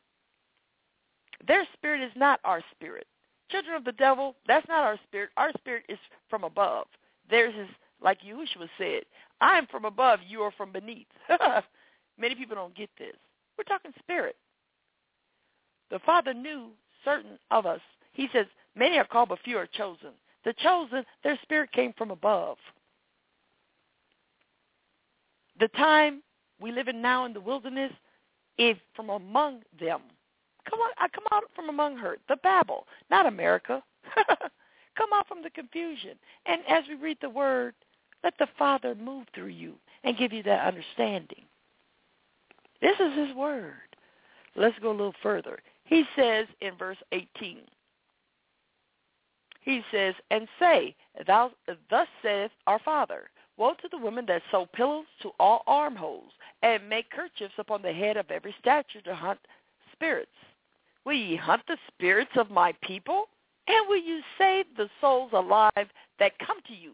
Their spirit is not our spirit. Children of the devil, that's not our spirit. Our spirit is from above. Theirs is, like Yahushua said, I am from above, you are from beneath. Many people don't get this. We're talking spirit. The Father knew certain of us. He says, many are called, but few are chosen. The chosen, their spirit came from above. The time we live in now in the wilderness is from among them. Come on, I come out from among her, the Babel, not America. Come out from the confusion. And as we read the word, let the Father move through you and give you that understanding. This is his word. Let's go a little further. He says in verse eighteen, he says, "And say, thou, thus saith our Father, woe to the women that sew pillows to all armholes, and make kerchiefs upon the head of every statue to hunt spirits. Will ye hunt the spirits of my people? And will you save the souls alive that come to you?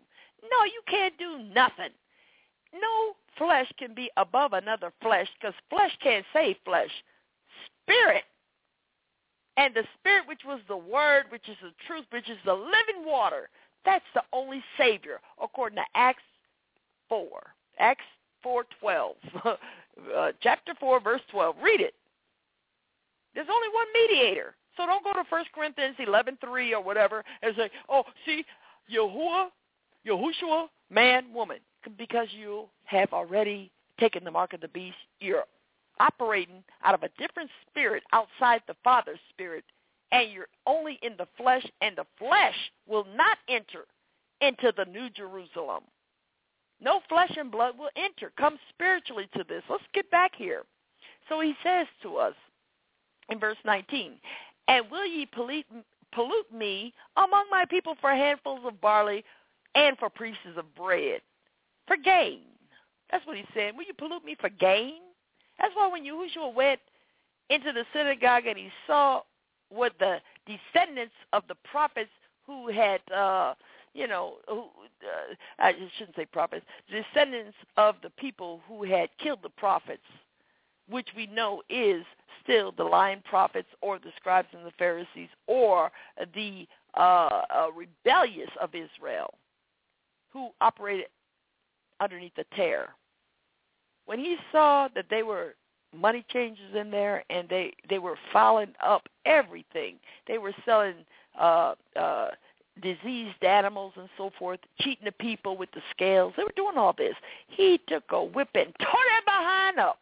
No, you can't do nothing. No flesh can be above another flesh because flesh can't save flesh. Spirit. And the Spirit, which was the Word, which is the truth, which is the living water, that's the only Savior, according to Acts four. Acts four twelve. uh, chapter four, verse twelve. Read it. There's only one mediator. So don't go to First Corinthians eleven three or whatever and say, oh, see, Yahuwah, Yahushua, man, woman, because you have already taken the mark of the beast. You're operating out of a different spirit outside the Father's spirit, and you're only in the flesh, and the flesh will not enter into the New Jerusalem. No flesh and blood will enter. Come spiritually to this. Let's get back here. So he says to us in verse nineteen, and will ye pollute, pollute me among my people for handfuls of barley and for pieces of bread? For gain. That's what he's saying. Will you pollute me for gain? That's why when Yahushua went into the synagogue and he saw what the descendants of the prophets who had, uh, you know, who, uh, I shouldn't say prophets, descendants of the people who had killed the prophets, which we know is still the lying prophets or the scribes and the Pharisees or the uh, uh, rebellious of Israel who operated underneath the tear. When he saw that they were money changers in there and they, they were fouling up everything, they were selling uh, uh, diseased animals and so forth, cheating the people with the scales, they were doing all this. He took a whip and tore their behind up.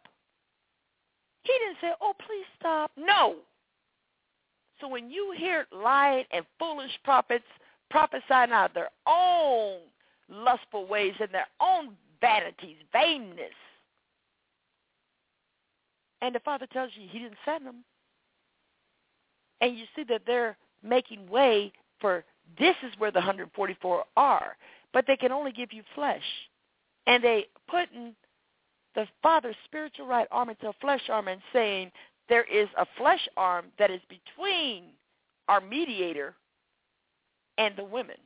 He didn't say, oh, please stop. No. So when you hear lying and foolish prophets prophesying out of their own lustful ways and their own vanities, vainness, and the Father tells you he didn't send them, and you see that they're making way for this is where the one hundred forty-four are, but they can only give you flesh. And they put in the Father's spiritual right arm into a flesh arm and saying there is a flesh arm that is between our mediator and the women.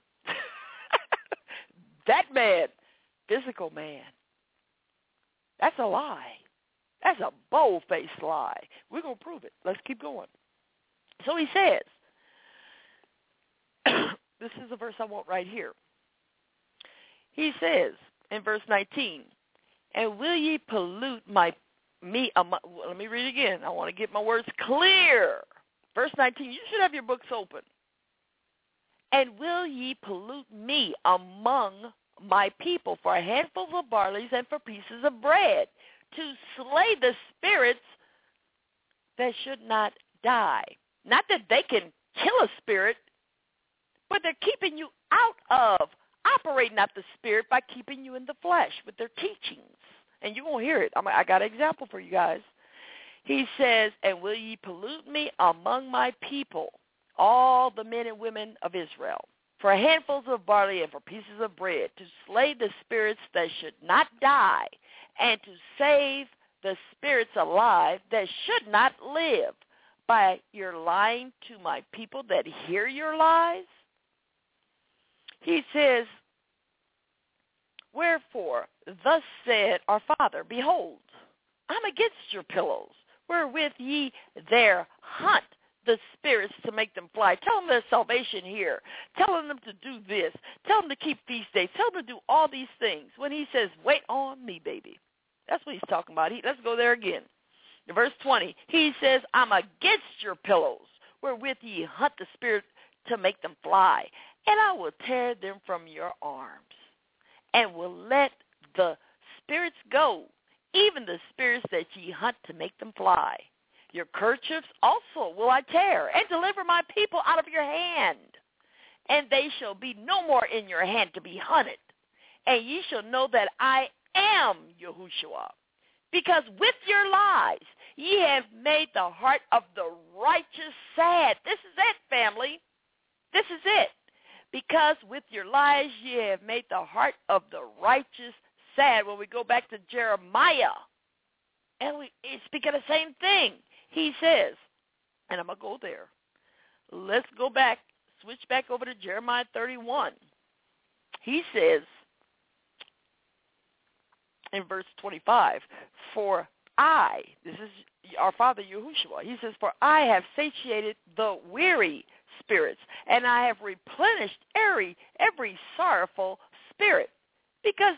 That man, physical man, that's a lie. That's a bold-faced lie. We're going to prove it. Let's keep going. So he says, this is the verse I want right here. He says in verse nineteen, and will ye pollute my me? Um, let me read it again. I want to get my words clear. Verse nineteen, you should have your books open. And will ye pollute me among my people for handfuls of barleys and for pieces of bread, to slay the spirits that should not die? Not that they can kill a spirit, but they're keeping you out of operating out the spirit by keeping you in the flesh with their teachings. And you won't hear it. I'm, I got an example for you guys. He says, and will ye pollute me among my people, all the men and women of Israel, for handfuls of barley and for pieces of bread, to slay the spirits that should not die, and to save the spirits alive that should not live, by your lying to my people that hear your lies? He says, wherefore, thus said our Father, behold, I'm against your pillows, wherewith ye there hunt the spirits to make them fly. Tell them there's salvation here. Tell them to do this. Tell them to keep feast days. Tell them to do all these things. When he says, wait on me, baby. That's what he's talking about. He, let's go there again. In verse twenty, he says, I'm against your pillows, wherewith ye hunt the spirit to make them fly. And I will tear them from your arms, and will let the spirits go, even the spirits that ye hunt to make them fly. Your kerchiefs also will I tear, and deliver my people out of your hand. And they shall be no more in your hand to be hunted. And ye shall know that I am Yahushua. Because with your lies ye have made the heart of the righteous sad. This is it, family. This is it. Because with your lies ye have made the heart of the righteous sad. When we go back to Jeremiah, and we it's speaking the same thing. He says, and I'm going to go there. Let's go back, switch back over to Jeremiah thirty-one. He says, in verse twenty-five, for I, this is our father Yahushua, he says, for I have satiated the weary spirits, and I have replenished every, every sorrowful spirit. Because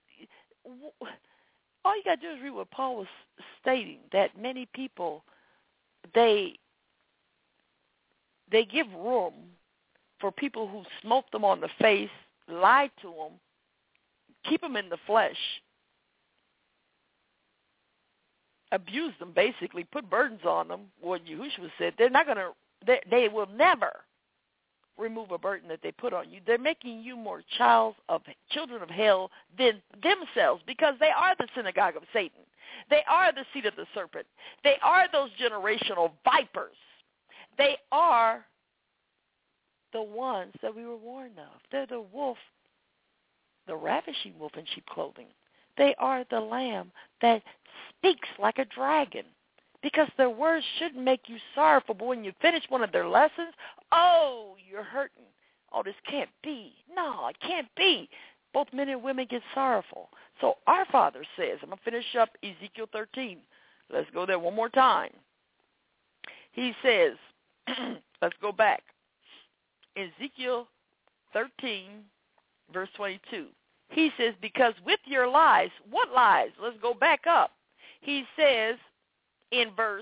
all you got to do is read what Paul was stating, that many people, they they give room for people who smoke them on the face, lie to them, keep them in the flesh, abuse them basically, put burdens on them. What Yahushua said, they're not going to, they, they will never remove a burden that they put on you. They're making you more child of, children of hell than themselves, because they are the synagogue of Satan. They are the seed of the serpent. They are those generational vipers. They are the ones that we were warned of. They're the wolf, the ravishing wolf in sheep clothing. They are the lamb that speaks like a dragon, because their words shouldn't make you sorrowful. But when you finish one of their lessons, oh, you're hurting. Oh, this can't be. No, it can't be. Both men and women get sorrowful. So our Father says, I'm going to finish up Ezekiel thirteen. Let's go there one more time. He says, let's go back. Ezekiel thirteen, verse twenty-two. He says, because with your lies, what lies? Let's go back up. He says in verse,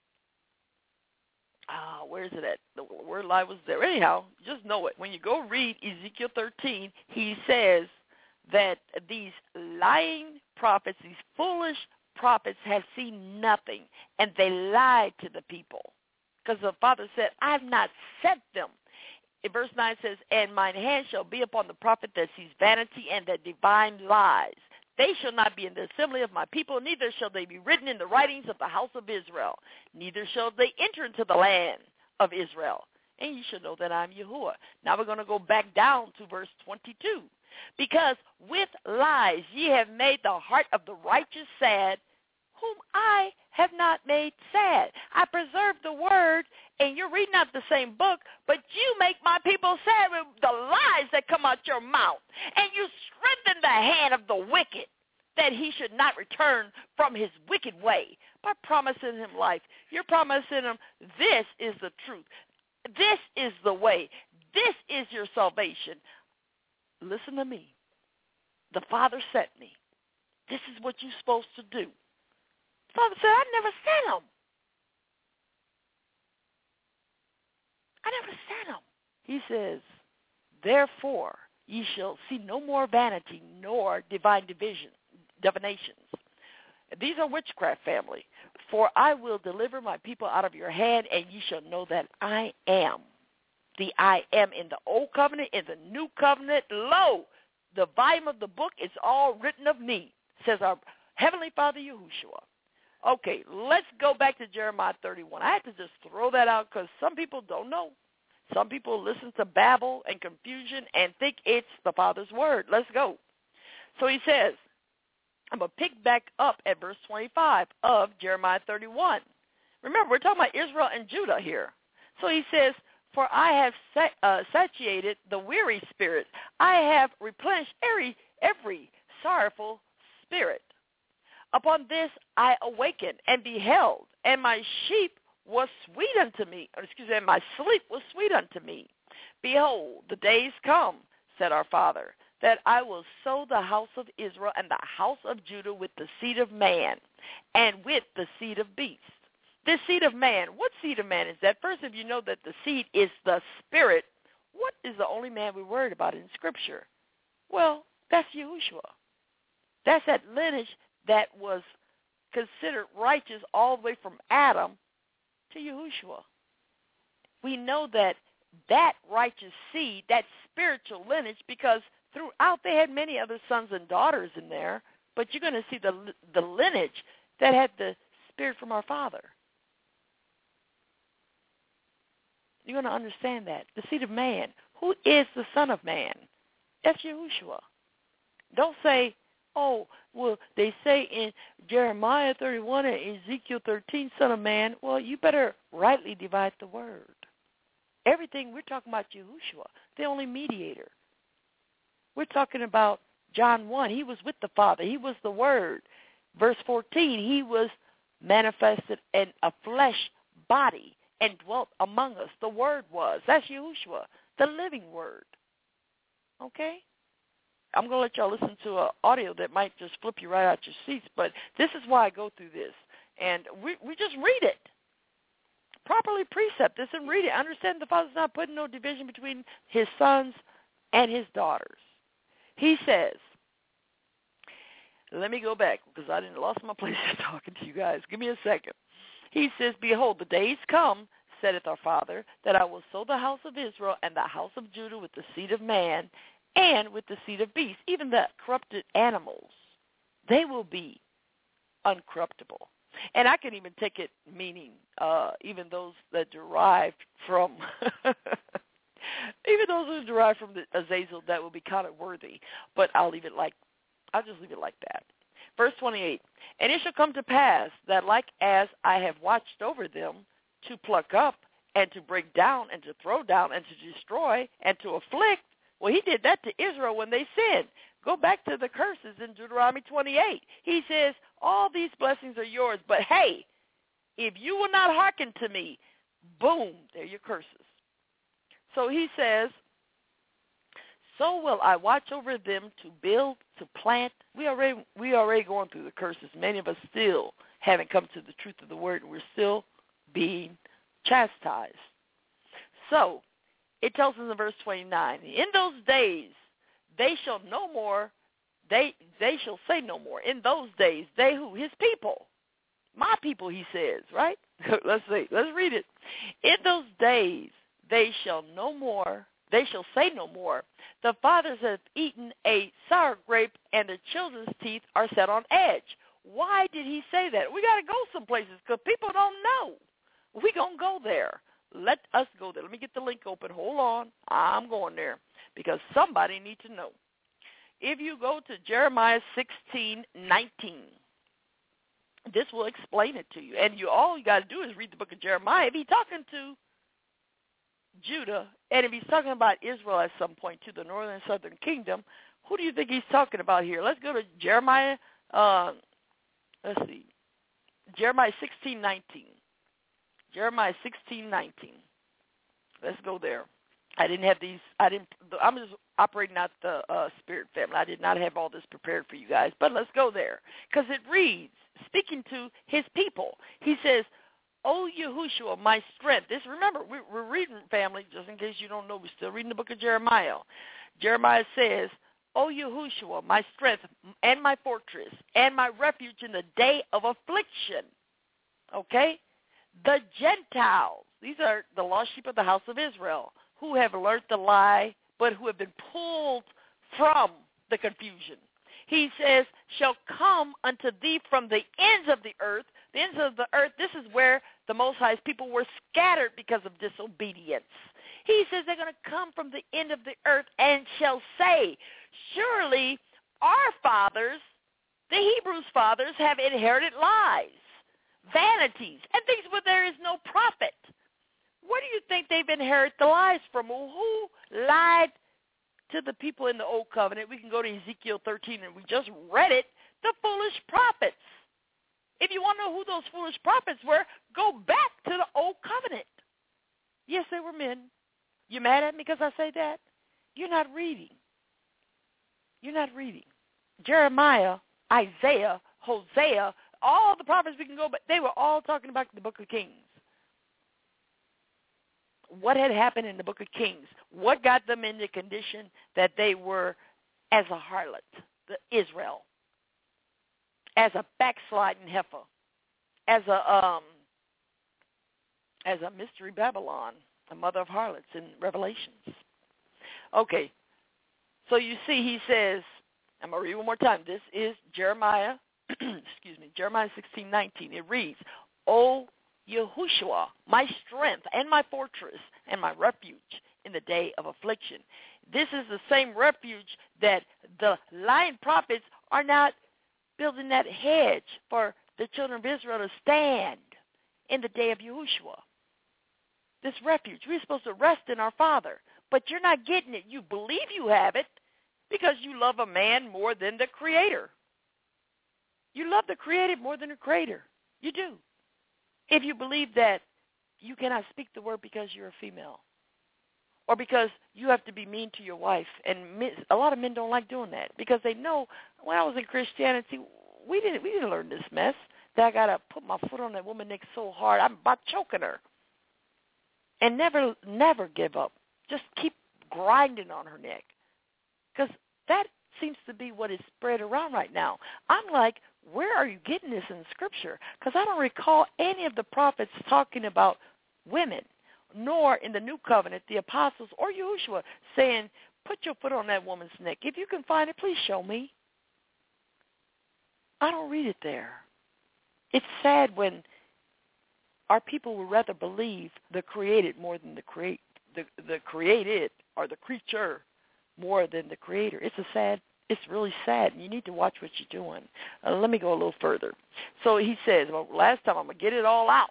ah, where is it at? The word lie was there. Anyhow, just know it. When you go read Ezekiel thirteen, he says that these lying prophets, these foolish prophets have seen nothing, and they lied to the people. Because the Father said, I have not sent them. In verse nine says, and mine hand shall be upon the prophet that sees vanity and that divine lies. They shall not be in the assembly of my people, neither shall they be written in the writings of the house of Israel. Neither shall they enter into the land of Israel. And you shall know that I am Yahuwah. Now we're going to go back down to verse twenty-two. Because with lies ye have made the heart of the righteous sad, whom I have not made sad. I preserve the word, and you're reading out the same book, but you make my people sad with the lies that come out your mouth. And you strengthen the hand of the wicked, that he should not return from his wicked way by promising him life. You're promising him, this is the truth. This is the way. This is your salvation. Listen to me. The Father sent me. This is what you're supposed to do. The Father said, I never sent him. I never sent him. He says, therefore ye shall see no more vanity nor divine division, divinations. These are witchcraft, family. For I will deliver my people out of your hand, and ye shall know that I am. The I am in the old covenant, in the new covenant. Lo, the volume of the book is all written of me, says our Heavenly Father Yahushua. Okay, let's go back to Jeremiah thirty-one. I had to just throw that out because some people don't know. Some people listen to babble and confusion and think it's the Father's word. Let's go. So he says, I'm going to pick back up at verse twenty-five of Jeremiah thirty-one. Remember, we're talking about Israel and Judah here. So he says, for I have sat, uh, satiated the weary spirit. I have replenished every, every sorrowful spirit. Upon this I awakened and beheld, and my sheep was sweet unto me. Or excuse me, and my sleep was sweet unto me. Behold, the days come, said our Father, that I will sow the house of Israel and the house of Judah with the seed of man and with the seed of beast. This seed of man, what seed of man is that? First, if you know that the seed is the spirit, what is the only man we're worried about in Scripture? Well, that's Yahushua. That's that lineage that was considered righteous all the way from Adam to Yahushua. We know that that righteous seed, that spiritual lineage, because throughout they had many other sons and daughters in there, but you're going to see the the lineage that had the spirit from our Father. You're going to understand that. The seed of man. Who is the Son of Man? That's Yahushua. Don't say, oh, well, they say in Jeremiah thirty-one and Ezekiel thirteen, Son of Man. Well, you better rightly divide the word. Everything we're talking about Yahushua, the only mediator. We're talking about John one, he was with the Father. He was the Word. Verse fourteen, he was manifested in a flesh body and dwelt among us. The Word was. That's Yahushua, the living Word. Okay? I'm going to let y'all listen to an audio that might just flip you right out your seats, but this is why I go through this. And we, we just read it. Properly precept this and read it. Understand the Father's not putting no division between his sons and his daughters. He says, let me go back because I didn't lost my place talking to you guys. Give me a second. He says, behold, the days come, saith our Father, that I will sow the house of Israel and the house of Judah with the seed of man and with the seed of beasts, even the corrupted animals. They will be uncorruptible. And I can even take it meaning uh, even those that derive from, even those who derive from the Azazel, that will be counted worthy. But I'll leave it like, I'll just leave it like that. Verse twenty-eight, and it shall come to pass that like as I have watched over them to pluck up and to break down and to throw down and to destroy and to afflict, well, he did that to Israel when they sinned. Go back to the curses in Deuteronomy twenty-eight. He says, all these blessings are yours, but hey, if you will not hearken to me, boom, there are your curses. So he says, so will I watch over them to build, to plant. We already we already going through the curses. Many of us still haven't come to the truth of the word, and we're still being chastised. So it tells us in verse twenty-nine, in those days they shall no more, they they shall say no more. In those days, they who? His people. My people, he says, right? Let's see. Let's read it. In those days, they shall no more, they shall say no more. The fathers have eaten a sour grape, and the children's teeth are set on edge. Why did he say that? We got to go some places because people don't know. We're going to go there. Let us go there. Let me get the link open. Hold on. I'm going there because somebody needs to know. If you go to Jeremiah sixteen nineteen, this will explain it to you. And you all you got to do is read the book of Jeremiah. If he's talking to Judah, and if he's talking about Israel at some point to the northern and southern kingdom, who do you think he's talking about here? Let's go to Jeremiah, uh, let's see, Jeremiah sixteen nineteen. Jeremiah sixteen nineteen. Let's go there. I didn't have these, I didn't, I'm just operating out the uh, Spirit family. I did not have all this prepared for you guys, but let's go there. Because it reads, speaking to his people, he says, O Yahushua, my strength. This, remember, we're, we're reading, family, just in case you don't know, we're still reading the book of Jeremiah. Jeremiah says, O Yahushua, my strength and my fortress and my refuge in the day of affliction. Okay? The Gentiles, these are the lost sheep of the house of Israel, who have learned the lie, but who have been pulled from the confusion. He says, shall come unto thee from the ends of the earth. The ends of the earth, this is where the Most High's people were scattered because of disobedience. He says they're going to come from the end of the earth and shall say, surely our fathers, the Hebrews' fathers, have inherited lies, vanities, and things where there is no profit. Where do you think they've inherited the lies from? Well, who lied to the people in the Old Covenant? We can go to Ezekiel thirteen, and we just read it, the foolish prophets. If you want to know who those foolish prophets were, go back to the Old Covenant. Yes, they were men. You mad at me because I say that? You're not reading. You're not reading. Jeremiah, Isaiah, Hosea, all the prophets we can go back, they were all talking about the book of Kings. What had happened in the book of Kings? What got them in the condition that they were as a harlot, the Israel, as a backsliding heifer, as a um, as a mystery Babylon, a mother of harlots in Revelations. Okay, so you see, he says, I'm going to read one more time. This is Jeremiah, excuse me, Jeremiah sixteen nineteen. It reads, O Yahushua, my strength and my fortress and my refuge in the day of affliction. This is the same refuge that the lying prophets are not building that hedge for the children of Israel to stand in the day of Yahushua. This refuge, we're supposed to rest in our Father, but you're not getting it. You believe you have it, Because you love a man more than the Creator. You love the created more than the Creator. You do. If you believe that you cannot speak the word because you're a female, or because you have to be mean to your wife, and men, a lot of men don't like doing that because they know when I was in Christianity, we didn't we didn't learn this mess that I gotta put my foot on that woman's neck so hard I'm about choking her, and never never give up. Just keep grinding on her neck, because that seems to be what is spread around right now. I'm like, where are you getting this in Scripture? Because I don't recall any of the prophets talking about women, nor in the New Covenant, the apostles or Yahushua saying, put your foot on that woman's neck. If you can find it, please show me. I don't read it there. It's sad when our people would rather believe the created more than the create the, the created or the creature more than the Creator. It's a sad It's really sad, and you need to watch what you're doing. Uh, let me go a little further. So he says, well, last time I'm going to get it all out.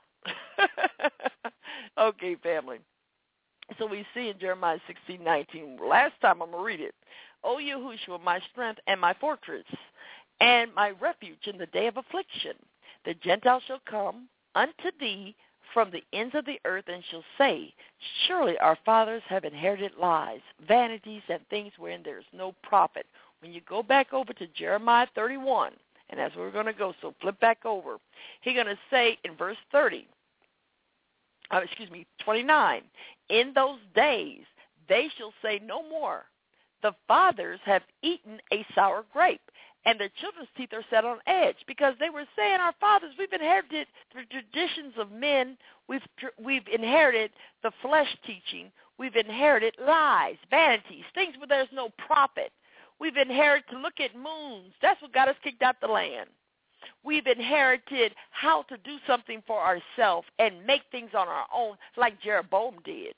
Okay, family. So we see in Jeremiah sixteen nineteen, last time I'm going to read it. O Yahushua, my strength and my fortress, and my refuge in the day of affliction. The Gentiles shall come unto thee from the ends of the earth, and shall say, surely our fathers have inherited lies, vanities, and things wherein there is no profit. When you go back over to Jeremiah thirty-one, and that's where we're going to go, so flip back over, he's going to say in verse thirty, uh, excuse me, twenty-nine, in those days they shall say no more, the fathers have eaten a sour grape, and the children's teeth are set on edge, because they were saying, our fathers, we've inherited the traditions of men, we've we've inherited the flesh teaching, we've inherited lies, vanities, things where there's no profit. We've inherited to look at moons. That's what got us kicked out the land. We've inherited how to do something for ourselves and make things on our own like Jeroboam did.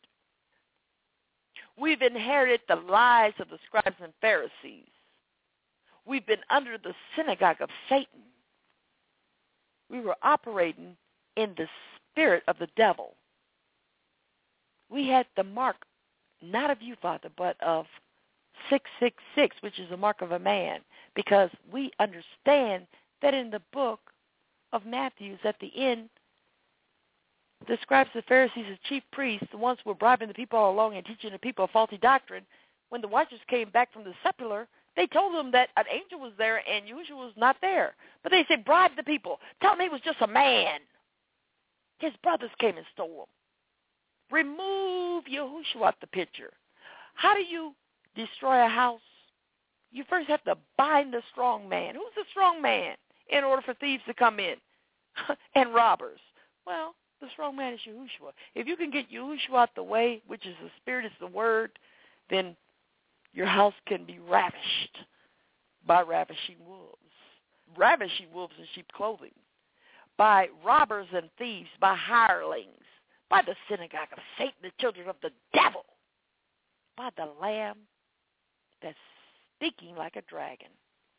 We've inherited the lies of the scribes and Pharisees. We've been under the synagogue of Satan. We were operating in the spirit of the devil. We had the mark, not of you, Father, but of six six six, which is the mark of a man, because we understand that in the book of Matthew, at the end, the scribes, the Pharisees, the chief priests, the ones who were bribing the people all along and teaching the people a faulty doctrine, when the watchers came back from the sepulchre, they told them that an angel was there and Yahushua was not there. But they said, bribe the people. Tell them he was just a man. His brothers came and stole him. Remove Yahushua out the picture. How do you destroy a house? You first have to bind the strong man. Who's the strong man in order for thieves to come in and robbers? Well, the strong man is Yahushua. If you can get Yahushua out the way, which is the Spirit, is the Word, then your house can be ravished by ravishing wolves. Ravishing wolves in sheep clothing. By robbers and thieves, by hirelings, by the synagogue of Satan, the children of the devil, by the Lamb that's speaking like a dragon.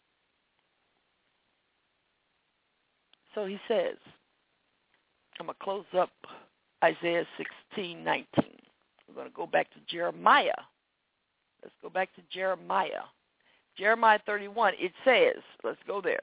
So he says, I'm going to close up Isaiah sixteen nineteen. We're going to go back to Jeremiah. Let's go back to Jeremiah. Jeremiah thirty-one, it says, let's go there.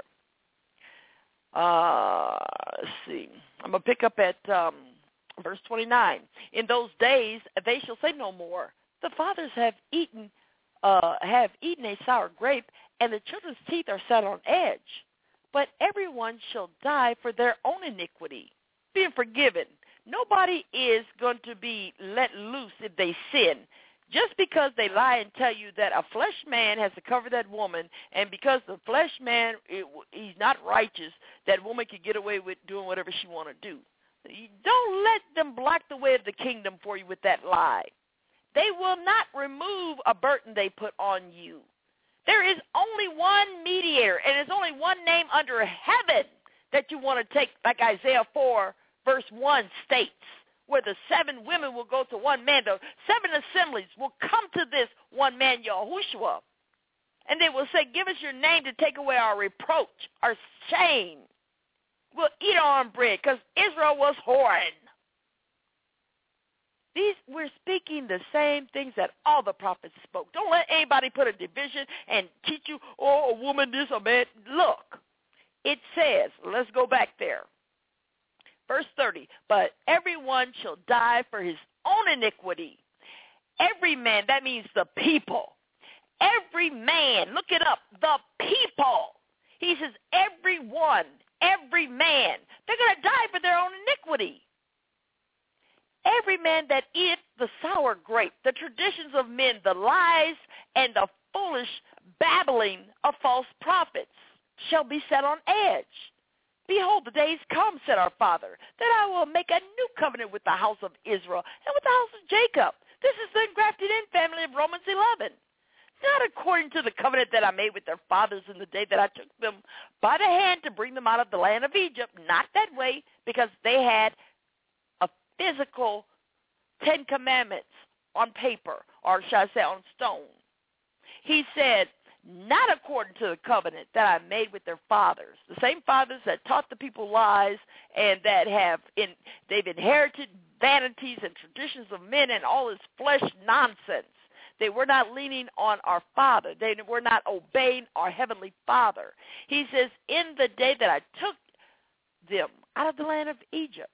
Uh, let's see. I'm going to pick up at um, verse twenty-nine. In those days they shall say no more, the fathers have eaten uh, have eaten a sour grape, and the children's teeth are set on edge. But everyone shall die for their own iniquity, being forgiven. Nobody is going to be let loose if they sin. Just because they lie and tell you that a flesh man has to cover that woman, and because the flesh man, it, he's not righteous, that woman can get away with doing whatever she want to do. Don't let them block the way of the kingdom for you with that lie. They will not remove a burden they put on you. There is only one mediator, and there's only one name under heaven that you want to take, like Isaiah four, verse one states, where the seven women will go to one man. The seven assemblies will come to this one man, Yahushua, and they will say, give us your name to take away our reproach, our shame. We'll eat our own bread, because Israel was whoring. These we're speaking the same things that all the prophets spoke. Don't let anybody put a division and teach you, oh, a woman this, a man. Look, it says, let's go back there. Verse thirty, but everyone shall die for his own iniquity. Every man, that means the people. Every man, look it up, the people. He says everyone, every man, they're going to die for their own iniquity. Every man that eateth the sour grape, the traditions of men, the lies and the foolish babbling of false prophets shall be set on edge. Behold, the days come, said our father, that I will make a new covenant with the house of Israel and with the house of Jacob. This is the engrafted in family of Romans eleven. Not according to the covenant that I made with their fathers in the day that I took them by the hand to bring them out of the land of Egypt. Not that way, because they had a physical Ten Commandments on paper, or should I say on stone. He said, not according to the covenant that I made with their fathers. The same fathers that taught the people lies and that have in, they've inherited vanities and traditions of men and all this flesh nonsense. They were not leaning on our Father. They were not obeying our Heavenly Father. He says, in the day that I took them out of the land of Egypt,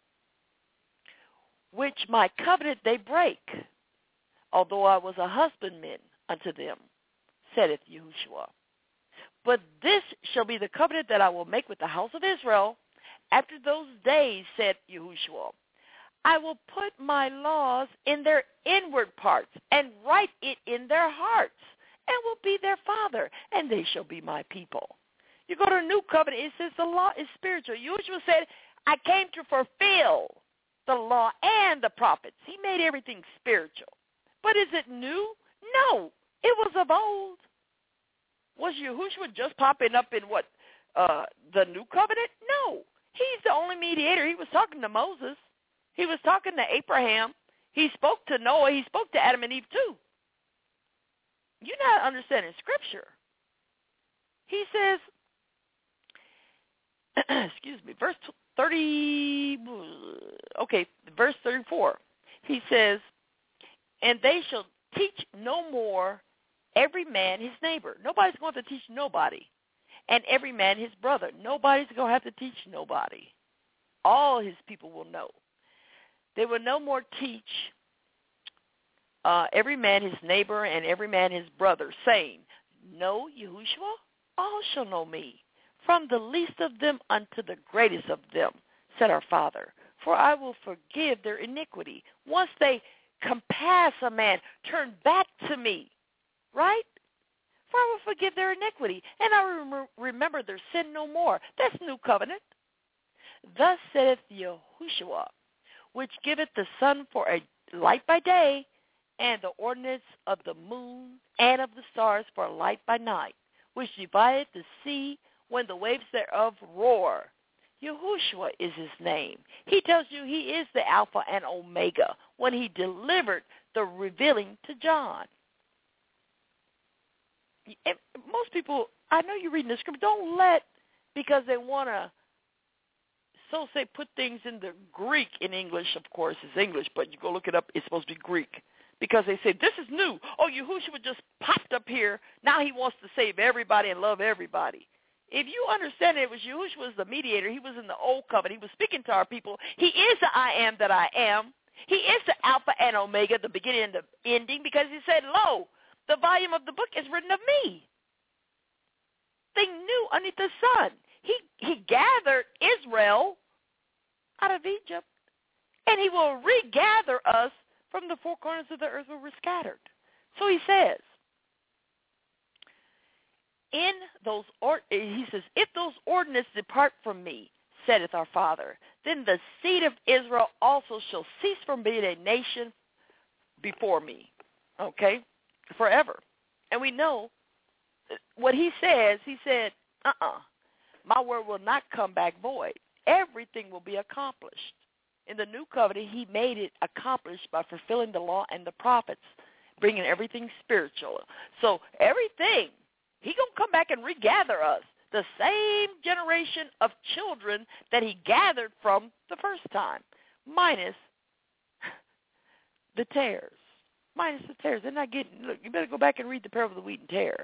which my covenant they break, although I was a husbandman unto them, saith Yahushua. But this shall be the covenant that I will make with the house of Israel after those days, said Yahushua. I will put my laws in their inward parts and write it in their hearts and will be their father, and they shall be my people. You go to a new covenant, it says the law is spiritual. Yahushua said, I came to fulfill the law and the prophets. He made everything spiritual. But is it new? No. It was of old. Was Yahushua just popping up in what, uh, the new covenant? No. He's the only mediator. He was talking to Moses. He was talking to Abraham. He spoke to Noah. He spoke to Adam and Eve too. You're not understanding Scripture. He says, excuse me, verse thirty, okay, verse thirty-four. He says, and they shall teach no more every man his neighbor. Nobody's going to teach nobody. And every man his brother. Nobody's going to have to teach nobody. All his people will know. They will no more teach uh, every man his neighbor and every man his brother, saying, know Yahushua, all shall know me, from the least of them unto the greatest of them, said our Father. For I will forgive their iniquity. Once they compass a man, turn back to me, right? For I will forgive their iniquity, and I will rem- remember their sin no more. That's new covenant. Thus saith Yahushua, which giveth the sun for a light by day, and the ordinance of the moon and of the stars for a light by night, which divideth the sea when the waves thereof roar. Yahushua is his name. He tells you he is the Alpha and Omega when he delivered the revealing to John. And most people, I know you're reading the scripture, don't let, because they want to, so say, put things in the Greek in English, of course, it's English, but you go look it up, it's supposed to be Greek. Because they say, this is new. Oh, Yahushua just popped up here. Now he wants to save everybody and love everybody. If you understand it, it was Yahushua was the mediator. He was in the old covenant. He was speaking to our people. He is the I am that I am. He is the Alpha and Omega, the beginning and the ending, because he said, lo, the volume of the book is written of me. Thing new underneath the sun. He he gathered Israel out of Egypt, and he will regather us from the four corners of the earth where we're scattered. So he says, in those or he says, if those ordinances depart from me, saith our Father, then the seed of Israel also shall cease from being a nation before me. Okay? Forever. And we know what he says, he said, uh-uh, my word will not come back void. Everything will be accomplished. In the new covenant, he made it accomplished by fulfilling the law and the prophets, bringing everything spiritual. So everything, he going to come back and regather us, the same generation of children that he gathered from the first time, minus the tares. Minus the tares. They're not getting, look, you better go back and read the parable of the wheat and tare.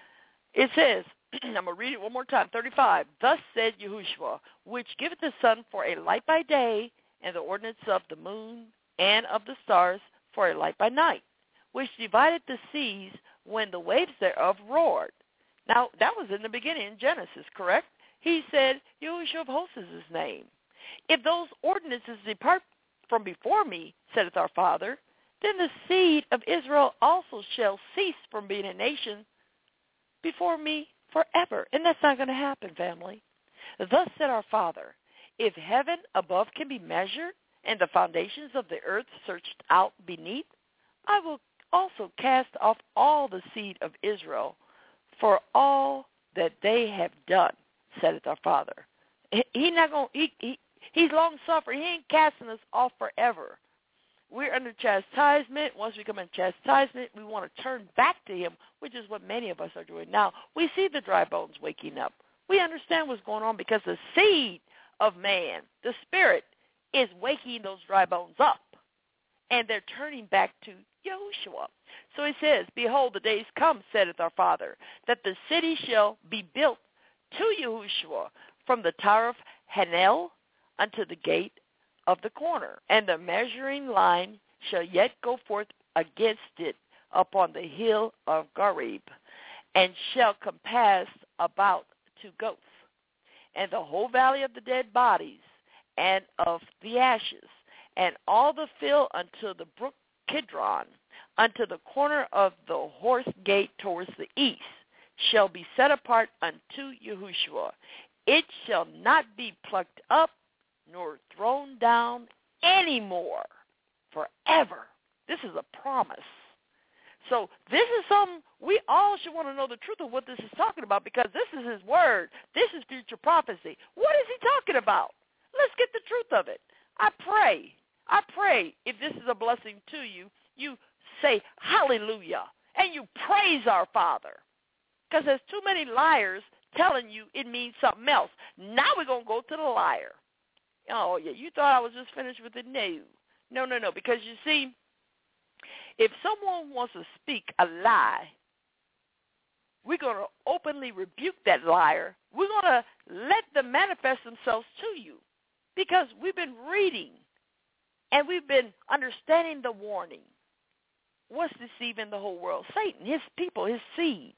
It says, I'm going to read it one more time, thirty-five. Thus said Yahushua, which giveth the sun for a light by day, and the ordinance of the moon and of the stars for a light by night, which divided the seas when the waves thereof roared. Now, that was in the beginning in Genesis, correct? He said, Yahushua of hosts is his name. If those ordinances depart from before me, saith our Father, then the seed of Israel also shall cease from being a nation before me forever. And that's not going to happen, family. Thus said our Father, if heaven above can be measured and the foundations of the earth searched out beneath, I will also cast off all the seed of Israel for all that they have done, saith our Father. He, he not gonna, he, he, he's long-suffering. He ain't casting us off forever. We're under chastisement. Once we come in chastisement, we want to turn back to him, which is what many of us are doing now. We see the dry bones waking up. We understand what's going on because the seed of man, the spirit, is waking those dry bones up, and they're turning back to Yahushua. So he says, behold, the days come, saith our Father, that the city shall be built to Yahushua from the tower of Hanel unto the gate of the corner, and the measuring line shall yet go forth against it upon the hill of Gareb, and shall compass about two goats, and the whole valley of the dead bodies, and of the ashes, and all the field unto the brook Kidron, unto the corner of the horse gate towards the east, shall be set apart unto Yahushua. It shall not be plucked up, nor thrown down anymore forever. This is a promise. So this is something we all should want to know the truth of what this is talking about, because this is his word. This is future prophecy. What is he talking about? Let's get the truth of it. I pray, I pray if this is a blessing to you, you say hallelujah and you praise our Father, because there's too many liars telling you it means something else. Now we're going to go to the liar. Oh, yeah, you thought I was just finished with it? No. No, no, no, because you see, if someone wants to speak a lie, we're going to openly rebuke that liar. We're going to let them manifest themselves to you, because we've been reading and we've been understanding the warning. What's deceiving the whole world? Satan, his people, his seed.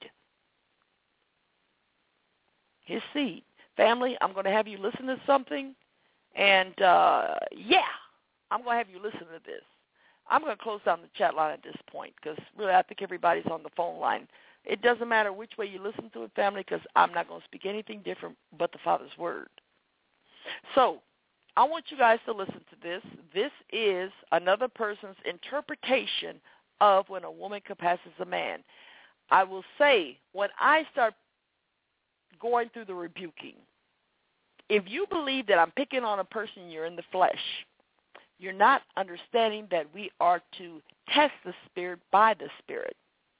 His seed. Family, I'm going to have you listen to something. And, uh, yeah, I'm going to have you listen to this. I'm going to close down the chat line at this point, because really I think everybody's on the phone line. It doesn't matter which way you listen to it, family, because I'm not going to speak anything different but the Father's word. So I want you guys to listen to this. This is another person's interpretation of when a woman compasses a man. I will say, when I start going through the rebuking, if you believe that I'm picking on a person, you're in the flesh. You're not understanding that we are to test the spirit by the spirit.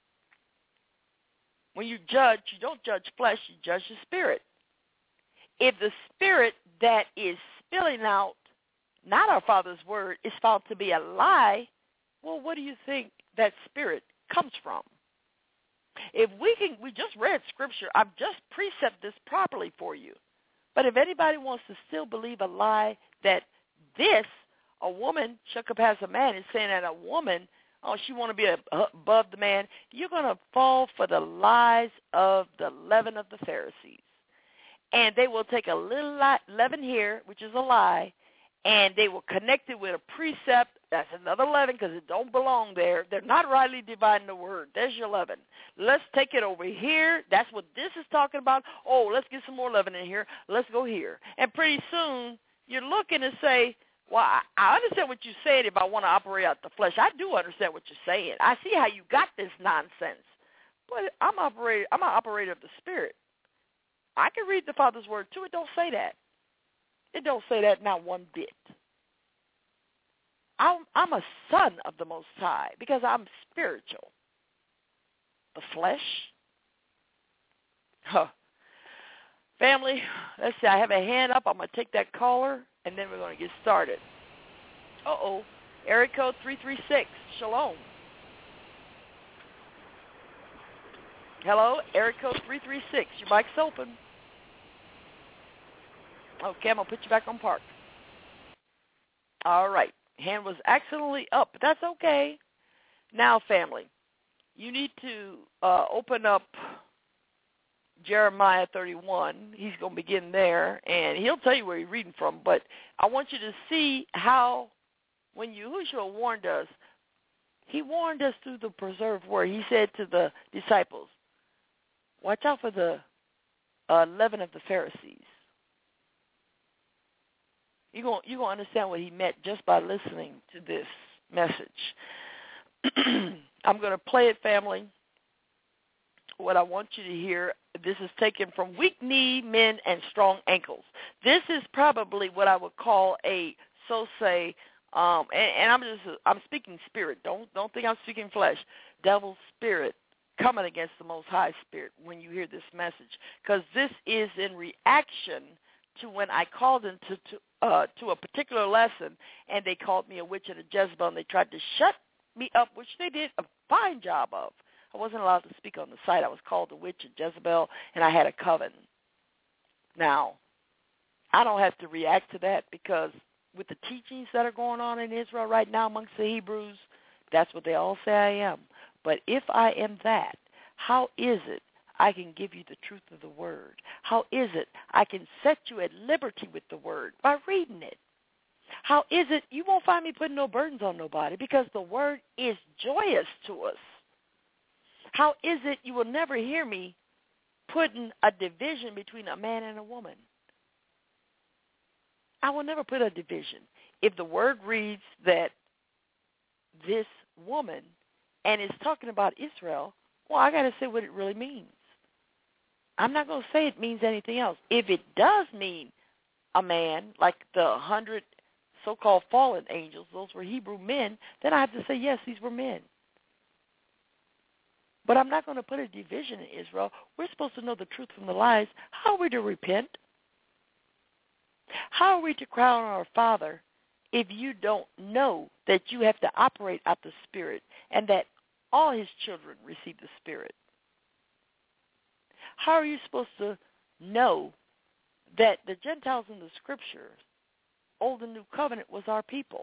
When you judge, you don't judge flesh, you judge the spirit. If the spirit that is spilling out, not our Father's word, is found to be a lie, well, what do you think that spirit comes from? If we can, we just read Scripture. I've just precepted this properly for you. But if anybody wants to still believe a lie that this, a woman shall compass a man, is saying that a woman, oh, she want to be above the man, you're going to fall for the lies of the leaven of the Pharisees. And they will take a little leaven here, which is a lie, and they will connect it with a precept. That's another leaven, because it don't belong there. They're not rightly dividing the word. There's your leaven. Let's take it over here. That's what this is talking about. Oh, let's get some more leaven in here. Let's go here. And pretty soon you're looking to say, well, I, I understand what you're saying if I want to operate out the flesh. I do understand what you're saying. I see how you got this nonsense. But I'm, operator, I'm an operator of the Spirit. I can read the Father's word, too. It don't say that. It don't say that not one bit. I'm, I'm a son of the Most High because I'm spiritual. The flesh? Huh. Family, let's see. I have a hand up. I'm going to take that caller, and then we're going to get started. Uh-oh. Area code three three six. Shalom. Hello, area code three three six. Your mic's open. Okay, I'm going to put you back on park. All right. Hand was accidentally up, but that's okay. Now, family, you need to uh, open up Jeremiah thirty-one. He's going to begin there, and he'll tell you where he's reading from. But I want you to see how, when Yahushua warned us, he warned us through the preserved word. He said to the disciples, watch out for the uh, leaven of the Pharisees. You're going you're going to understand what he meant just by listening to this message. I'm going to play it, family. What I want you to hear, this is taken from Weak Knee Men and Strong Ankles. This is probably what I would call a so-say, um, and, and I'm just I'm speaking spirit. Don't don't think I'm speaking flesh. Devil's spirit coming against the Most High Spirit when you hear this message, because this is in reaction to when I called them to to, uh, to a particular lesson, and they called me a witch and a Jezebel, and they tried to shut me up, which they did a fine job of. I wasn't allowed to speak on the site. I was called a witch and Jezebel, and I had a coven. Now, I don't have to react to that, because with the teachings that are going on in Israel right now amongst the Hebrews, that's what they all say I am. But if I am that, how is it I can give you the truth of the word? How is it I can set you at liberty with the word? By reading it. How is it you won't find me putting no burdens on nobody, because the word is joyous to us? How is it you will never hear me putting a division between a man and a woman? I will never put a division. If the word reads that this woman, and it's talking about Israel, well, I got to say what it really means. I'm not going to say it means anything else. If it does mean a man, like the hundred so-called fallen angels, those were Hebrew men, then I have to say, yes, these were men. But I'm not going to put a division in Israel. We're supposed to know the truth from the lies. How are we to repent? How are we to cry on our Father if you don't know that you have to operate out the Spirit, and that all his children receive the Spirit? How are you supposed to know that the Gentiles in the Scriptures, Old and New Covenant, was our people?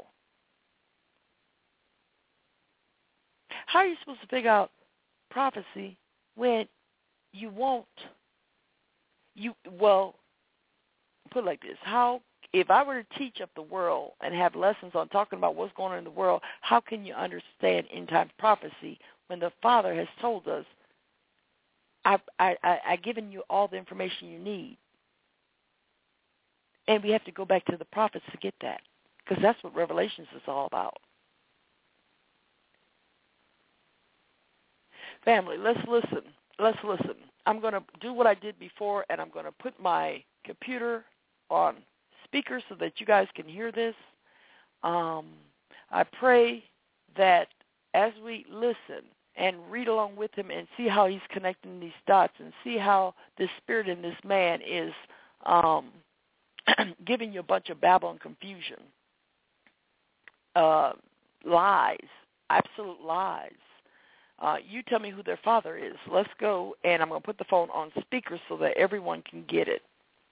How are you supposed to figure out prophecy when you won't, you, well, put it like this, how, if I were to teach up the world and have lessons on talking about what's going on in the world, how can you understand end-time prophecy when the Father has told us, I, I, I, I've given you all the information you need? And we have to go back to the prophets to get that, because that's what Revelations is all about. Family, let's listen. Let's listen. I'm going to do what I did before, and I'm going to put my computer on speaker so that you guys can hear this. Um, I pray that as we listen and read along with him and see how he's connecting these dots and see how this spirit in this man is um, giving you a bunch of babble and confusion, uh, lies, absolute lies. Uh, you tell me who their father is. Let's go, and I'm going to put the phone on speaker so that everyone can get it.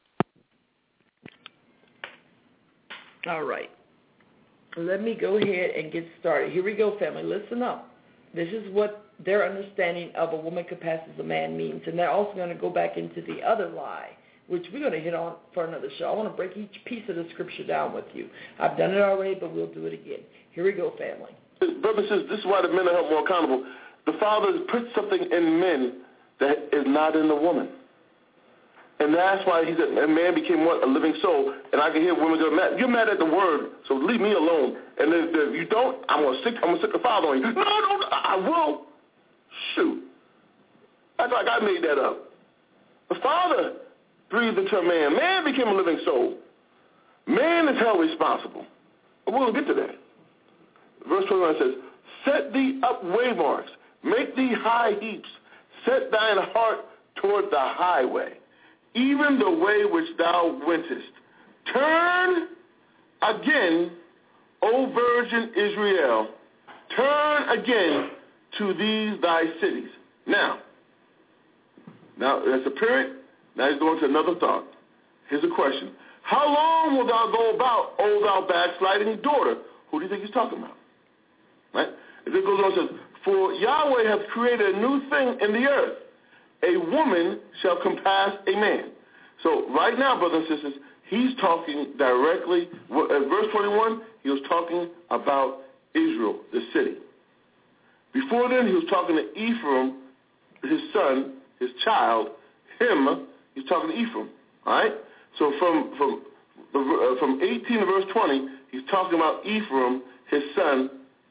All right. Let me go ahead and get started. Here we go, family. Listen up. This is what their understanding of a woman could pass as a man means, and they're also going to go back into the other lie, which we're going to hit on for another show. I want to break each piece of the scripture down with you. I've done it already, but we'll do it again. Here we go, family. Brothers and sisters, this is why the men are held more accountable. The Father has put something in men that is not in the woman. And that's why he said, a man became what? A living soul. And I can hear women go, Matt, you're mad at the word, so leave me alone. And if, if you don't, I'm going to sick, I'm going to sick the Father on you. No, no, I will. Shoot. That's like I made that up. The Father breathed into a man. Man became a living soul. Man is held responsible. But we'll get to that. Verse twenty-one says, set thee up waymarks, make thee high heaps, set thine heart toward the highway, even the way which thou wentest. Turn again, O virgin Israel, turn again to these thy cities. Now, now that's a period. Now he's going to another thought. Here's a question. How long will thou go about, O thou backsliding daughter? Who do you think he's talking about? Right? And then it goes on and says, for Yahweh hath created a new thing in the earth. A woman shall compass a man. So right now, brothers and sisters, he's talking directly, at verse twenty-one, he was talking about Israel, the city. Before then, he was talking to Ephraim, his son, his child, him, he's talking to Ephraim, all right? So from from uh, from eighteen to verse twenty, he's talking about Ephraim, his son,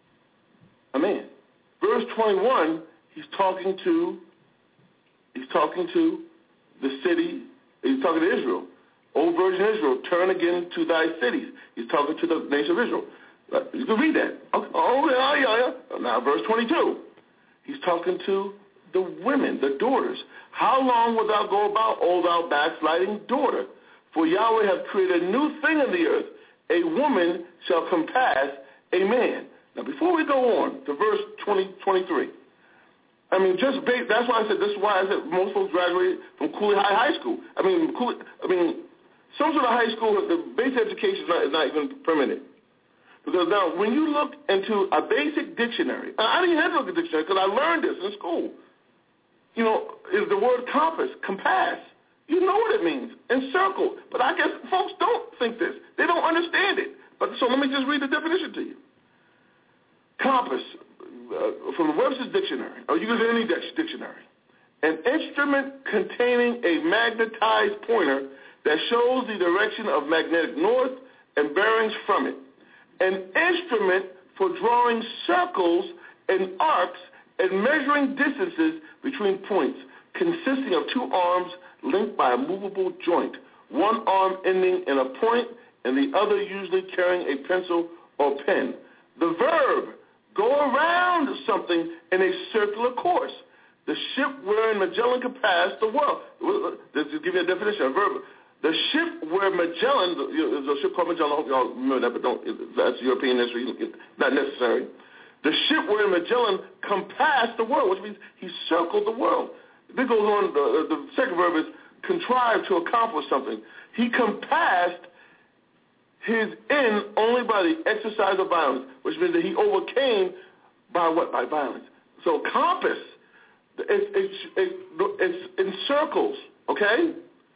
a man. Verse twenty-one, he's talking to he's talking to the city. He's talking to Israel. O virgin Israel, turn again to thy cities. He's talking to the nation of Israel. Uh, you can read that. Okay. Oh yeah, yeah, yeah. Now verse twenty-two, he's talking to the women, the daughters. How long wilt thou go about, O thou backsliding daughter? For Yahweh hath created a new thing in the earth. A woman shall compass a man. Now, before we go on to verse twenty, twenty-three, I mean, just based, that's why I said, this is why I said most folks graduated from Cooley High High School. I mean, Cooley, I mean, some sort of high school, the basic education is not, is not even permitted. Because now, when you look into a basic dictionary, I didn't have to look at a dictionary because I learned this in school. You know, is the word compass, compass. You know what it means, encircle. But I guess folks don't think this. They don't understand it. But so let me just read the definition to you. Compass, uh, from the Webster's Dictionary, or you can use any dictionary, an instrument containing a magnetized pointer that shows the direction of magnetic north and bearings from it. An instrument for drawing circles and arcs and measuring distances between points, consisting of two arms linked by a movable joint, one arm ending in a point and the other usually carrying a pencil or pen. The verb, go around something in a circular course. The ship wherein Magellan could pass the world. Let's just give you a definition. A verb. The ship where Magellan, there's a ship called Magellan, I hope you all remember that, but don't, that's European history, not necessary. The ship where Magellan compassed the world, which means he circled the world. Then goes on, the, the second verb is contrived to accomplish something. He compassed his end only by the exercise of violence, which means that he overcame by what? By violence. So compass, it's, it's, it's, it's in circles, okay?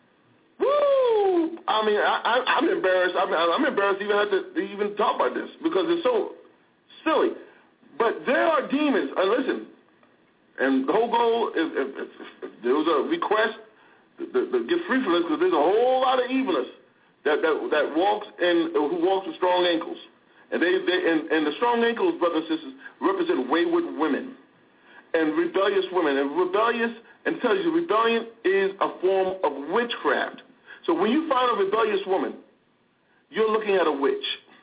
Woo! I mean, I, I, I'm embarrassed. I mean, I'm embarrassed to even have to even talk about this because it's so silly. But there are demons. Uh, listen, and the whole goal is if, if, if there was a request to, to, to get free from this because there's a whole lot of evilness that that, that walks in who walks with strong ankles, and they, they and, and the strong ankles, brothers and sisters, represent wayward women and rebellious women. And rebellious, and tells you, rebellion is a form of witchcraft. So when you find a rebellious woman, you're looking at a witch.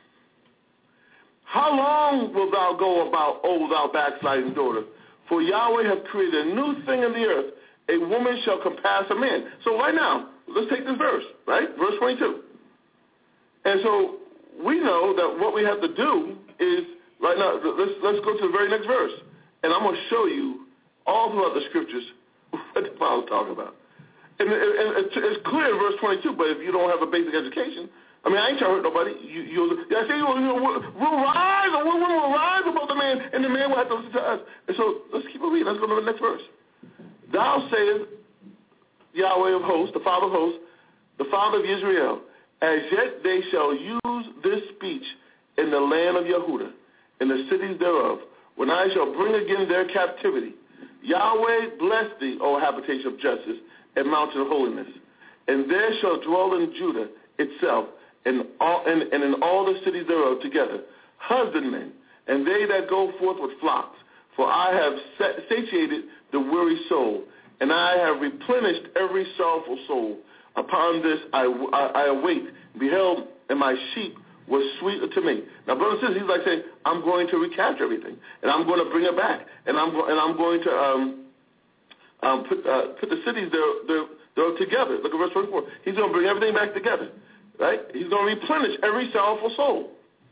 How long wilt thou go about, O thou backsliding daughter? For Yahweh hath created a new thing in the earth. A woman shall compass a man. So right now, let's take this verse, right? Verse twenty-two. And so we know that what we have to do is, right now, let's, let's go to the very next verse. And I'm going to show you all throughout the scriptures what the Bible's talking about. And, and it's clear in verse twenty-two, but if you don't have a basic education, I mean, I ain't trying to hurt nobody. You, you, I say, you know, we'll, we'll rise, or we'll, we'll rise above the man, and the man will have to listen to us. And so let's keep it reading. Let's go to the next verse. Thou sayest, Yahweh of hosts, the Father of hosts, the Father of Israel, as yet they shall use this speech in the land of Yehudah, in the cities thereof, when I shall bring again their captivity. Yahweh bless thee, O habitation of justice, and mountain of holiness. And there shall dwell in Judah itself, and, all, and, and in all the cities thereof together, husbandmen, and they that go forth with flocks. For I have satiated the weary soul, and I have replenished every sorrowful soul. Upon this I, I, I await. Behold, and my sheep was sweet to me. Now, brothers and sisters, he's like saying, I'm going to recapture everything, and I'm going to bring it back, and I'm, and I'm going to um, um, put, uh, put the cities there, there, there together. Look at verse twenty-four. He's going to bring everything back together, right? He's going to replenish every sorrowful soul.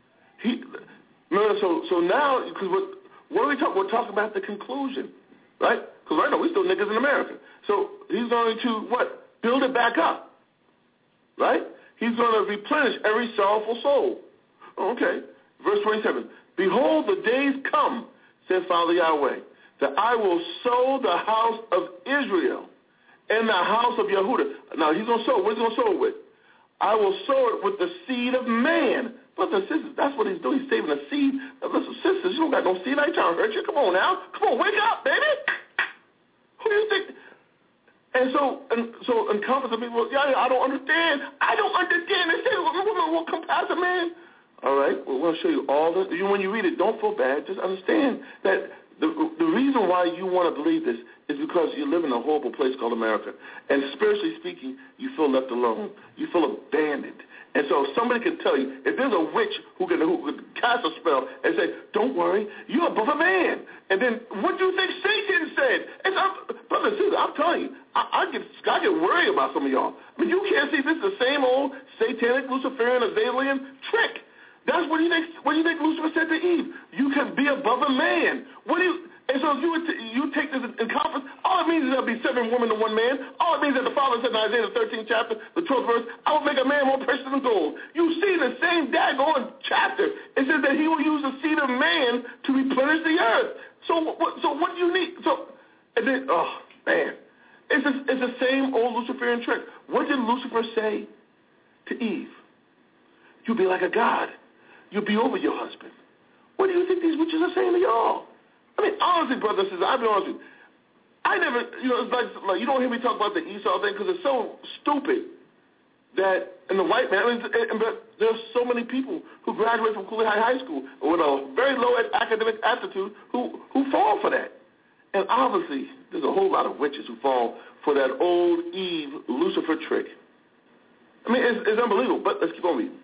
he, remember, so so now, because what, what are we talking? We're talking about the conclusion, right? Because right now we're still niggas in America. So he's going to what? Build it back up, right? He's going to replenish every sorrowful soul. Okay, verse twenty-seven. Behold, the days come, says Father Yahweh, that I will sow the house of Israel and the house of Yehuda. Now he's going to sow. What's he going to sow it with? I will sow it with the seed of man. Brothers and sisters, that's what he's doing. He's saving a seed. Now, listen, sisters, you don't got no seed. I ain't trying to hurt you. Come on now. Come on, wake up, baby. Who do you think? And so, and so, in conference of people, yeah, I don't understand. I don't understand. They say, well, woman will come past a man. All right, well, we'll show you all this. You, when you read it, don't feel bad. Just understand that the the reason why you want to believe this is because you live in a horrible place called America. And spiritually speaking, you feel left alone. You feel abandoned. And so somebody can tell you, if there's a witch who can, who can cast a spell and say, don't worry, you're above a man. And then what do you think Satan said? It's, I'm, brother and sister, I'm telling you, I, I, get, I get worried about some of y'all. I mean, you can't see this is the same old satanic, Luciferian, Azalian trick. That's what do you think, what do you think Lucifer said to Eve? You can be above a man. What do you... And so if you would t- you take this in conference, all it means is there'll be seven women to one man. All it means is that the Father said in Isaiah the thirteenth chapter, the twelfth verse, I will make a man more precious than gold. You see the same daggone chapter. It says that he will use the seed of man to replenish the earth. So what, so what do you need? So, and then, oh, man. It's, just, it's the same old Luciferian trick. What did Lucifer say to Eve? You'll be like a god. You'll be over your husband. What do you think these witches are saying to y'all? I mean, honestly, brothers and sisters, I'll be honest with you. I never, you know, it's like, like you don't hear me talk about the Esau thing because it's so stupid that, and the white man, I mean, and, but there's so many people who graduate from Cooley High High School with a very low academic aptitude who, who fall for that. And obviously, there's a whole lot of witches who fall for that old Eve Lucifer trick. I mean, it's, it's unbelievable, but let's keep on reading.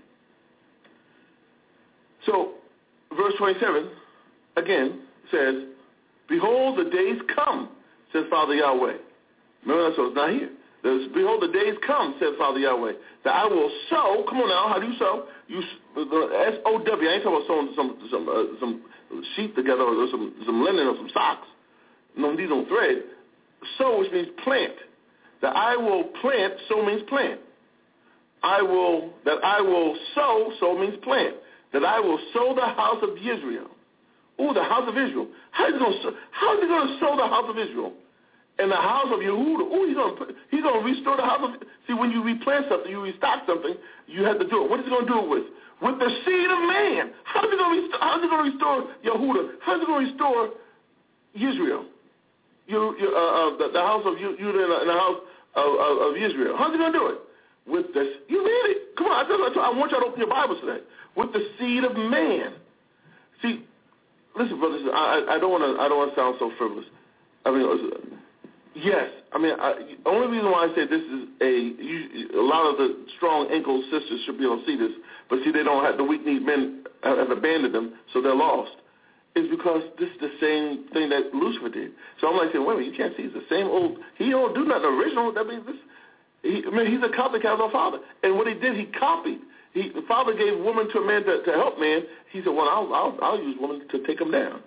So, verse twenty-seven, again, says, behold, the days come, says Father Yahweh. Remember that, so it's not here. There's, behold, the days come, says Father Yahweh, that I will sow. Come on now, how do you sow? You S O W. I ain't talking about sewing some some uh, some sheep together or some some linen or some socks. No, these don't thread. Sow, which means plant. That I will plant. Sow means plant. I will that I will sow. Sow means plant. That I will sow the house of Israel. Ooh, the house of Israel. How is he going to how is he going to sow the house of Israel? And the house of Yehuda. Ooh, he's going to he's going to restore the house of. See, when you replant something, you restock something, you have to do it. What is he going to do it with? With the seed of man. How is he going to restore? How is he going to restore Yehuda? How is he going to restore Israel? You, you, uh, uh, the, the house of Judah and the house of, of, of Israel. How's he going to do it? With this, you read it. Come on, I, tell you, I want y'all to open your Bibles today. With the seed of man. See. Listen, brothers, I, I don't want to. I don't want to sound so frivolous. I mean, yes. I mean, I, the only reason why I say this is a. You, a lot of the strong ankle sisters should be able to see this, but see, they don't have the weak-kneed men have, have abandoned them, so they're lost. Is because this is the same thing that Lucifer did. So I'm like saying, wait a minute, you can't see it's the same old. He don't do nothing original. That means this. He, I mean, he's a copycat of our father, and what he did, he copied. He, the father gave woman to a man to, to help man. He said, well, I'll, I'll, I'll use woman to take him down.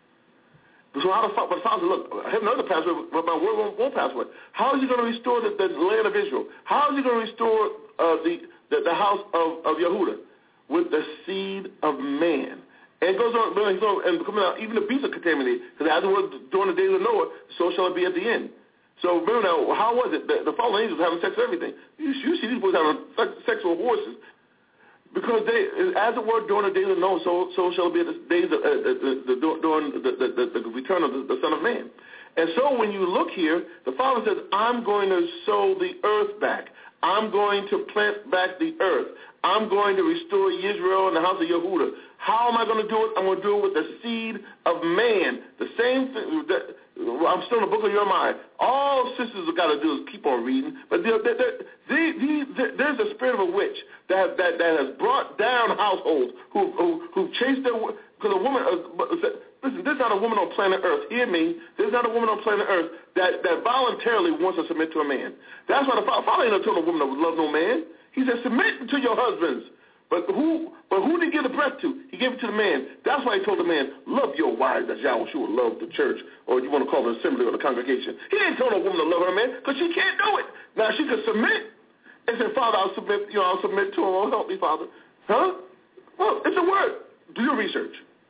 So how the, but the father said, look, I have another password, but my word won't, won't pass away. How is he going to restore the, the land of Israel? How is he going to restore uh, the, the, the house of, of Yehuda? With the seed of man. And it goes on, and coming out, even the beasts are contaminated. Because as it was during the days of Noah, so shall it be at the end. So remember now, how was it? The, the fallen angels having sex with everything. You, you see these boys having sex with horses. Because they, as it were, during the days of Noah, so so shall it be at the days of, uh, the, the, the, during the, the, the, the return of the, the Son of Man. And so when you look here, the Father says, I'm going to sow the earth back. I'm going to plant back the earth. I'm going to restore Israel and the house of Yehuda. How am I going to do it? I'm going to do it with the seed of man. The same thing. That, I'm still in the book of Jeremiah. All sisters have got to do is keep on reading. But they're, they're, they're, they, they, there's a spirit of a witch that, that, that has brought down households who who, who chased their. Because a woman. Uh, listen, there's not a woman on planet Earth. Hear me. There's not a woman on planet Earth that, that voluntarily wants to submit to a man. That's why the Father ain't told a woman to love no man. He said, submit to your husbands. But who but who did he give the breath to? He gave it to the man. That's why he told the man, love your wives as Yahushua loved the church, or you want to call the assembly or the congregation. He didn't tell a woman to love her man because she can't do it. Now, she could submit and say, Father, I'll submit, you know, I'll submit to him. Oh, help me, Father. Huh? Well, it's a word. Do your research.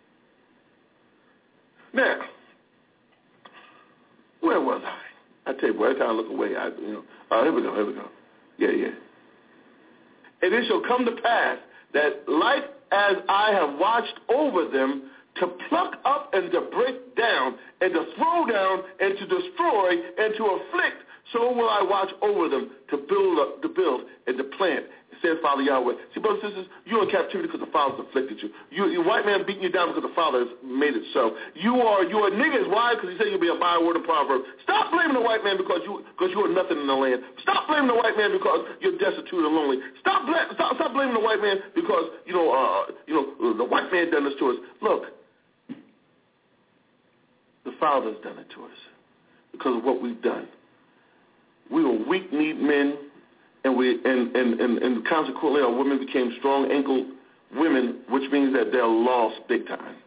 Now, where was I? I tell you, boy, every time I look away, I, you know, oh, here we go, here we go. Yeah, yeah. And it shall come to pass that like as I have watched over them to pluck up and to break down and to throw down and to destroy and to afflict, so will I watch over them to build up, to build and to plant, says Father Yahweh. See, brothers and sisters, you're in captivity because the Father's afflicted you. you. Your white man beating you down because the Father has made it so. You are you're niggas. Why? Because he said you'll be a byword and proverb. Stop blaming the white man because you because you are nothing in the land. Stop blaming the white man because you're destitute and lonely. Stop bla- stop, stop blaming the white man because you know uh, you know the white man done this to us. Look, the Father's done it to us because of what we've done. We were weak-kneed men. And we and, and, and, and consequently our women became strong-ankled women, which means that they're lost big time.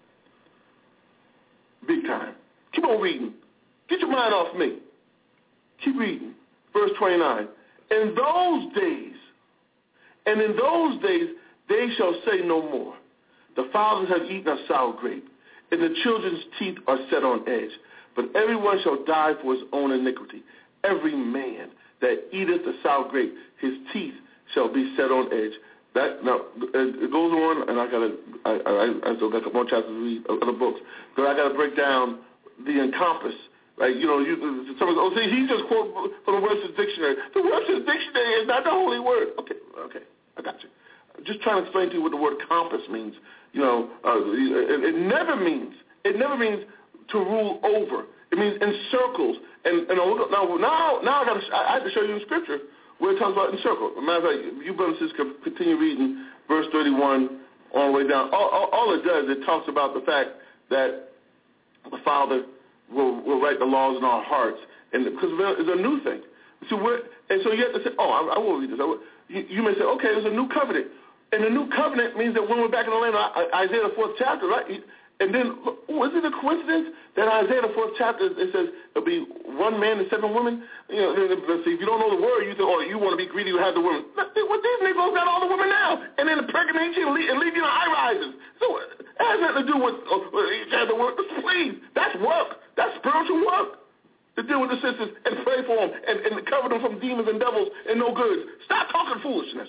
Big time. Keep on reading. Get your mind off me. Keep reading. Verse twenty-nine. In those days, and in those days they shall say no more, the fathers have eaten a sour grape, and the children's teeth are set on edge. But everyone shall die for his own iniquity. Every man that eateth the sour grape, his teeth shall be set on edge. That now it goes on, and I gotta, I, I, I still got a couple more chapters to read other books, but I gotta break down the encompass. Like you know, you someone oh, see, he just quote from the Webster's dictionary. The Webster's dictionary is not the holy word. Okay, okay, I got you. I'm just trying to explain to you what the word compass means. You know, uh, it, it never means it never means to rule over. It means in circles. And, and now, now, now I, gotta, I have to show you in Scripture where it talks about in circles. As a matter of fact, you brothers and sisters can continue reading verse thirty-one all the way down. All, all, all it does, it talks about the fact that the Father will, will write the laws in our hearts, and because it's a new thing. So we're, and so you have to say, oh, I, I will read this. I will. You, you may say, okay, there's a new covenant. And the new covenant means that when we're back in the land of Isaiah, the fourth chapter, right? And then, was it a coincidence that Isaiah, the fourth chapter, it says it'll be one man and seven women? You know, let's see, if you don't know the word, you think, oh, you want to be greedy, you have the women. Well, these niggas got all the women now, and then impregnate you and leave, and leave you in high rises. So it has nothing to do with uh, each other work. Please, that's work. That's spiritual work. To deal with the sisters and pray for them and, and cover them from demons and devils and no goods. Stop talking foolishness.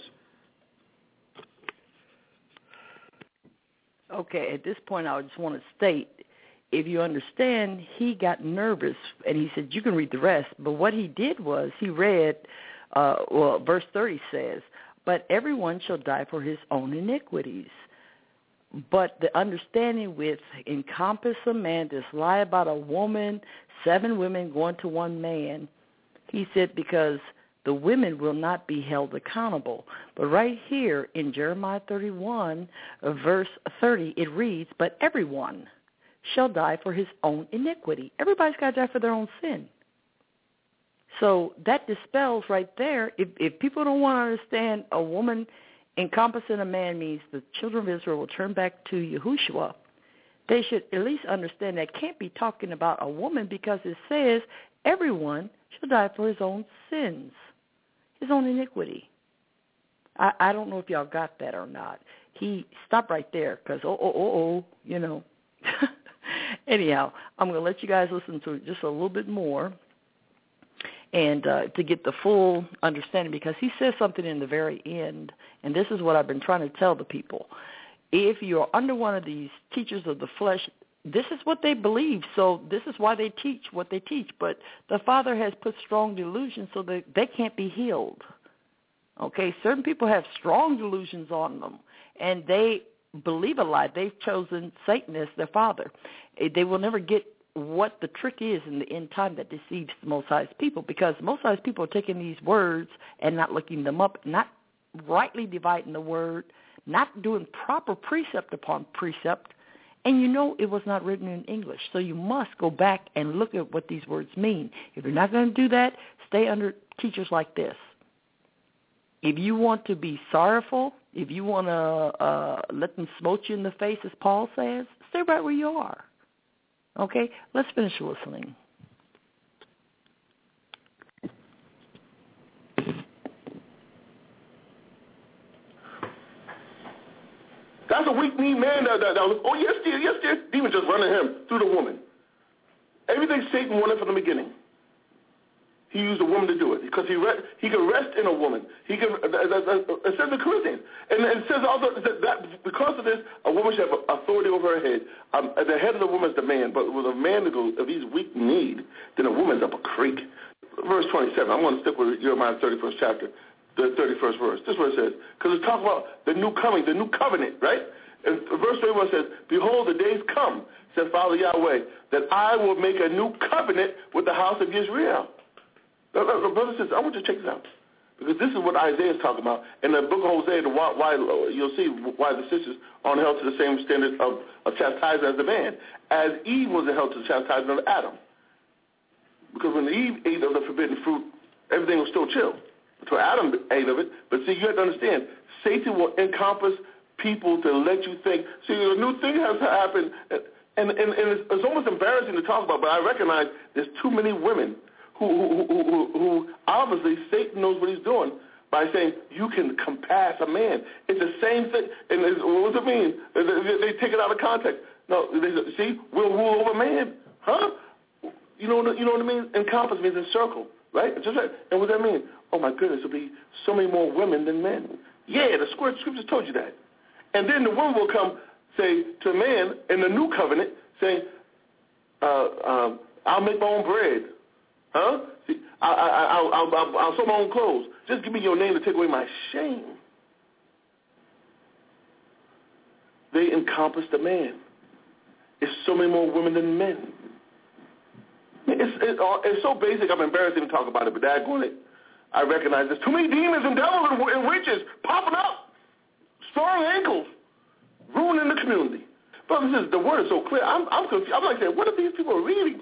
Okay, at this point, I just want to state, if you understand, he got nervous, and he said, you can read the rest. But what he did was he read, uh, well, verse thirty says, but everyone shall die for his own iniquities. But the understanding with encompass a man, this lie about a woman, seven women going to one man, he said because the women will not be held accountable. But right here in Jeremiah thirty-one, verse thirty, it reads, but everyone shall die for his own iniquity. Everybody's got to die for their own sin. So that dispels right there, if, if people don't want to understand a woman encompassing a man means the children of Israel will turn back to Yahushua, they should at least understand that can't be talking about a woman because it says everyone shall die for his own sins. His own iniquity. I, I don't know if y'all got that or not. He stopped right there because, oh, oh, oh, oh, you know. Anyhow, I'm going to let you guys listen to it just a little bit more and uh, to get the full understanding because he says something in the very end, and this is what I've been trying to tell the people. If you're under one of these teachers of the flesh, this is what they believe, so this is why they teach what they teach. But the Father has put strong delusions so that they can't be healed. Okay, certain people have strong delusions on them, and they believe a lie. They've chosen Satan as their father. They will never get what the trick is in the end time that deceives the Most High's people because the Most High's people are taking these words and not looking them up, not rightly dividing the word, not doing proper precept upon precept. And you know it was not written in English, so you must go back and look at what these words mean. If you're not going to do that, stay under teachers like this. If you want to be sorrowful, if you want to uh, let them smote you in the face, as Paul says, stay right where you are. Okay? Let's finish listening. That's a weak-kneed man that, that, that was, oh, yes, dear, yes, dear. Demon just running him through the woman. Everything Satan wanted from the beginning, he used a woman to do it because he re- he could rest in a woman. He could, uh, uh, uh, it says in Corinthians, and, and it says also that, that because of this, a woman should have authority over her head. Um, the head of the woman is the man, but with a man to go, if he's weak-kneed, then a woman's up a creek. Verse twenty-seven, I'm going to stick with Jeremiah thirty-first chapter. The thirty-first verse. This is what it says. Because it's talking about the new coming, the new covenant, right? And verse thirty-one says, behold, the days come, said Father Yahweh, that I will make a new covenant with the house of Israel. Brothers and sisters, I want you to check this out. Because this is what Isaiah is talking about. In the book of Hosea, the why, why, you'll see why the sisters aren't held to the same standard of, of chastisement as the man, as Eve wasn't held to the chastisement of Adam. Because when Eve ate of the forbidden fruit, everything was still chill. So Adam ate of it, but see, you have to understand, Satan will encompass people to let you think, see, a new thing has happened, and, and, and it's, it's almost embarrassing to talk about, but I recognize there's too many women who, who, who, who, who obviously Satan knows what he's doing by saying, you can compass a man. It's the same thing, and what does it mean? They, they take it out of context. No, they say, see, we'll rule over man. Huh? You know, you know what I mean? Encompass means encircle, right? Just like, and what does that mean? Oh, my goodness, there'll be so many more women than men. Yeah, the scriptures told you that. And then the woman will come, say, to a man in the new covenant, saying, uh, um, I'll make my own bread. Huh? See, I, I, I, I'll, I'll, I'll, I'll sew my own clothes. Just give me your name to take away my shame. They encompass the man. It's so many more women than men. It's, it, it's so basic, I'm embarrassed to even talk about it, but daggone it. I recognize there's too many demons and devils and, and witches popping up, strong ankles, ruining the community. Brothers and sisters, the word is so clear. I'm, I'm confused. I'm like saying, what are these people reading?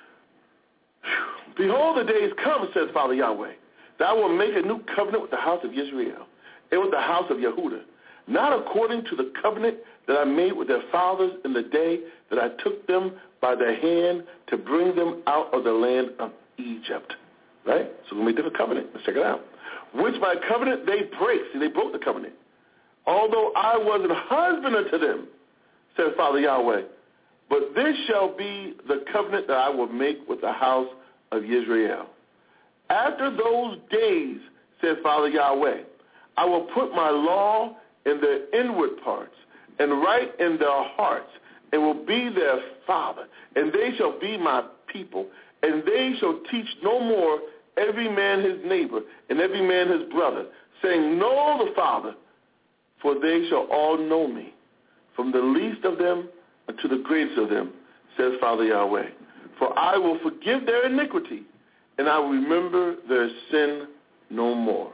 Behold, the days come, says Father Yahweh, that I will make a new covenant with the house of Israel and with the house of Yehudah, not according to the covenant that I made with their fathers in the day that I took them by the hand to bring them out of the land of Egypt. Right? So we made them a covenant. Let's check it out. Which by covenant they break. See, they broke the covenant. Although I was a husband unto them, says Father Yahweh. But this shall be the covenant that I will make with the house of Israel. After those days, says Father Yahweh, I will put my law in their inward parts and write in their hearts, and will be their father, and they shall be my people, and they shall teach no more every man his neighbor and every man his brother, saying, know the Father, for they shall all know me, from the least of them unto the greatest of them, says Father Yahweh. For I will forgive their iniquity, and I will remember their sin no more.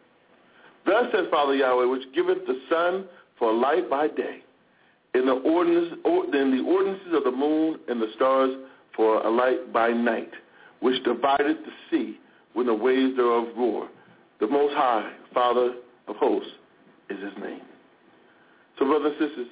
Thus says Father Yahweh, which giveth the sun for a light by day, in the ordinance, in the ordinances of the moon and the stars for a light by night, which divideth the sea when the waves thereof roar. The Most High, Father of hosts, is his name. So, brothers and sisters,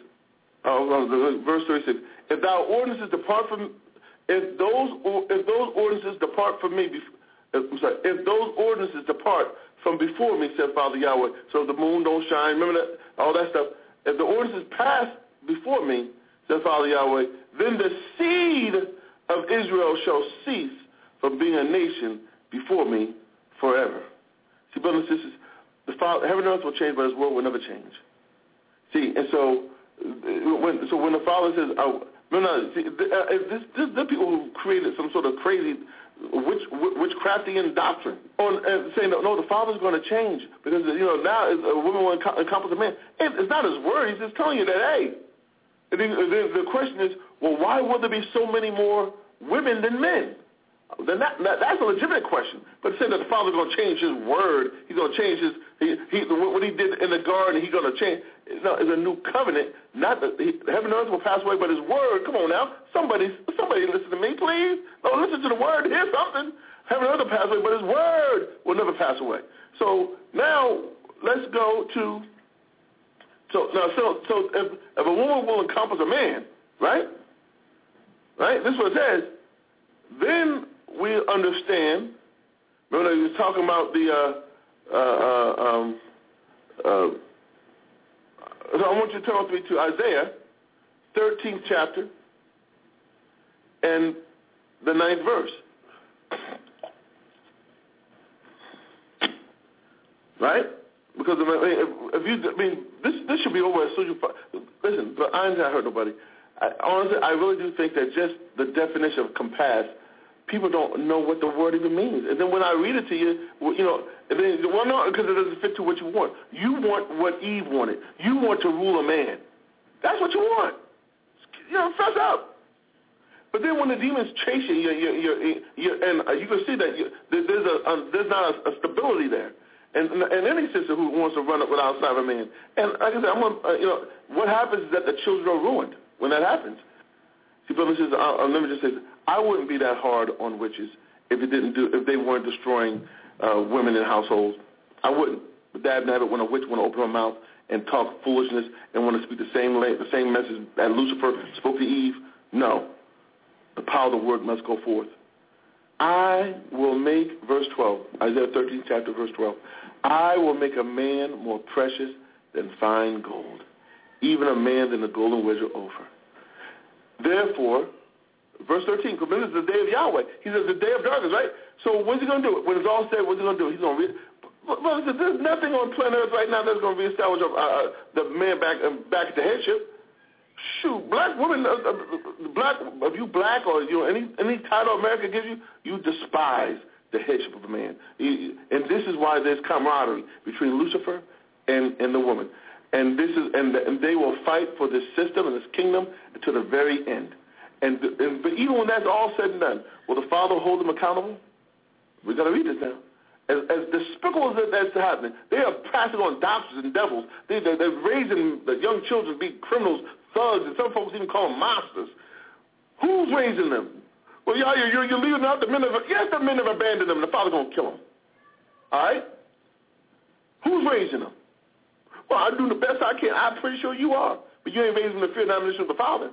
uh, verse thirty-six, if thou ordinances depart from, if those if those ordinances depart from me, I'm sorry, if those ordinances depart from before me, said Father Yahweh, so the moon don't shine, remember that, all that stuff, if the ordinances pass before me, said Father Yahweh, then the seed of Israel shall cease from being a nation before me forever. See, brothers and sisters, the Father, heaven and earth will change, but his word will never change. See, and so when so when the Father says, oh, no, no, see, this, this, there are people who created some sort of crazy witch, witchcraftian doctrine on and saying, no, the Father's going to change because, you know, now a woman will encompass a man. It's not his word. He's just telling you that, hey. And then, the question is, well, why would there be so many more women than men? Then that, that, that's a legitimate question. But to say that the Father's going to change his word, he's going to change his he, he, what he did in the garden, he's going to change. No, it's a new covenant. Not that he, heaven and earth will pass away, but his word. Come on now, somebody, somebody listen to me, please. No, listen to the word. Hear something. Heaven and earth will pass away, but his word will never pass away. So now let's go to, so now so so if, if a woman will encompass a man, right? Right? This is what it says. Then we understand, remember he was talking about the, uh, uh, uh, um, uh, so I want you to turn with me to Isaiah, thirteenth chapter, and the ninth verse. Right? Because I mean, if, if you, I mean, this this should be over as soon as you. Listen, but I ain't hurt nobody. I, honestly, I really do think that just the definition of compass, people don't know what the word even means. And then when I read it to you, well, you know, and then well, no, because it doesn't fit to what you want. You want what Eve wanted. You want to rule a man. That's what you want. You know, fess up. But then when the demons chase you, you, you, you, you and uh, you can see that you, there's a um, there's not a, a stability there. And, and any sister who wants to run up with outside of a man, and like I said, I'm gonna, uh, you know, what happens is that the children are ruined when that happens. See, brothers and sisters, uh, let me just say this. I wouldn't be that hard on witches if it didn't do if they weren't destroying uh, women in households. I wouldn't. But dad nabbit when a witch want to open her mouth and talk foolishness and want to speak the same the same message that Lucifer spoke to Eve. No, the power of the word must go forth. I will make, verse twelve, Isaiah thirteen, chapter, verse twelve, I will make a man more precious than fine gold, even a man than the golden wedge of Ophir. Therefore, verse thirteen, because this is the day of Yahweh. He says the day of darkness, right? So what's he going to do? When it's all said, what's he going to do? He's going to read. Well, there's nothing on planet Earth right now that's going to reestablish uh, the man back uh, back to headship. Shoot, black women, uh, uh, black, if you black or you know any any title America gives you, you despise the headship of a man. You, and this is why there's camaraderie between Lucifer and, and the woman. And this is and, the, and they will fight for this system and this kingdom to the very end. And, and but even when that's all said and done, will the Father hold them accountable? We're going to read this now. As, as despicable as that's happening, they are passing on doctors and devils. They, they're, they're raising the young children to be criminals, thugs, and some folks even call them monsters. Who's raising them? Well, yeah, you're, you're leaving out the men of, yes, the men have abandoned them, and the Father's going to kill them. All right? Who's raising them? Well, I'm doing the best I can. I'm pretty sure you are. But you ain't raising the fear and admonition of the Father.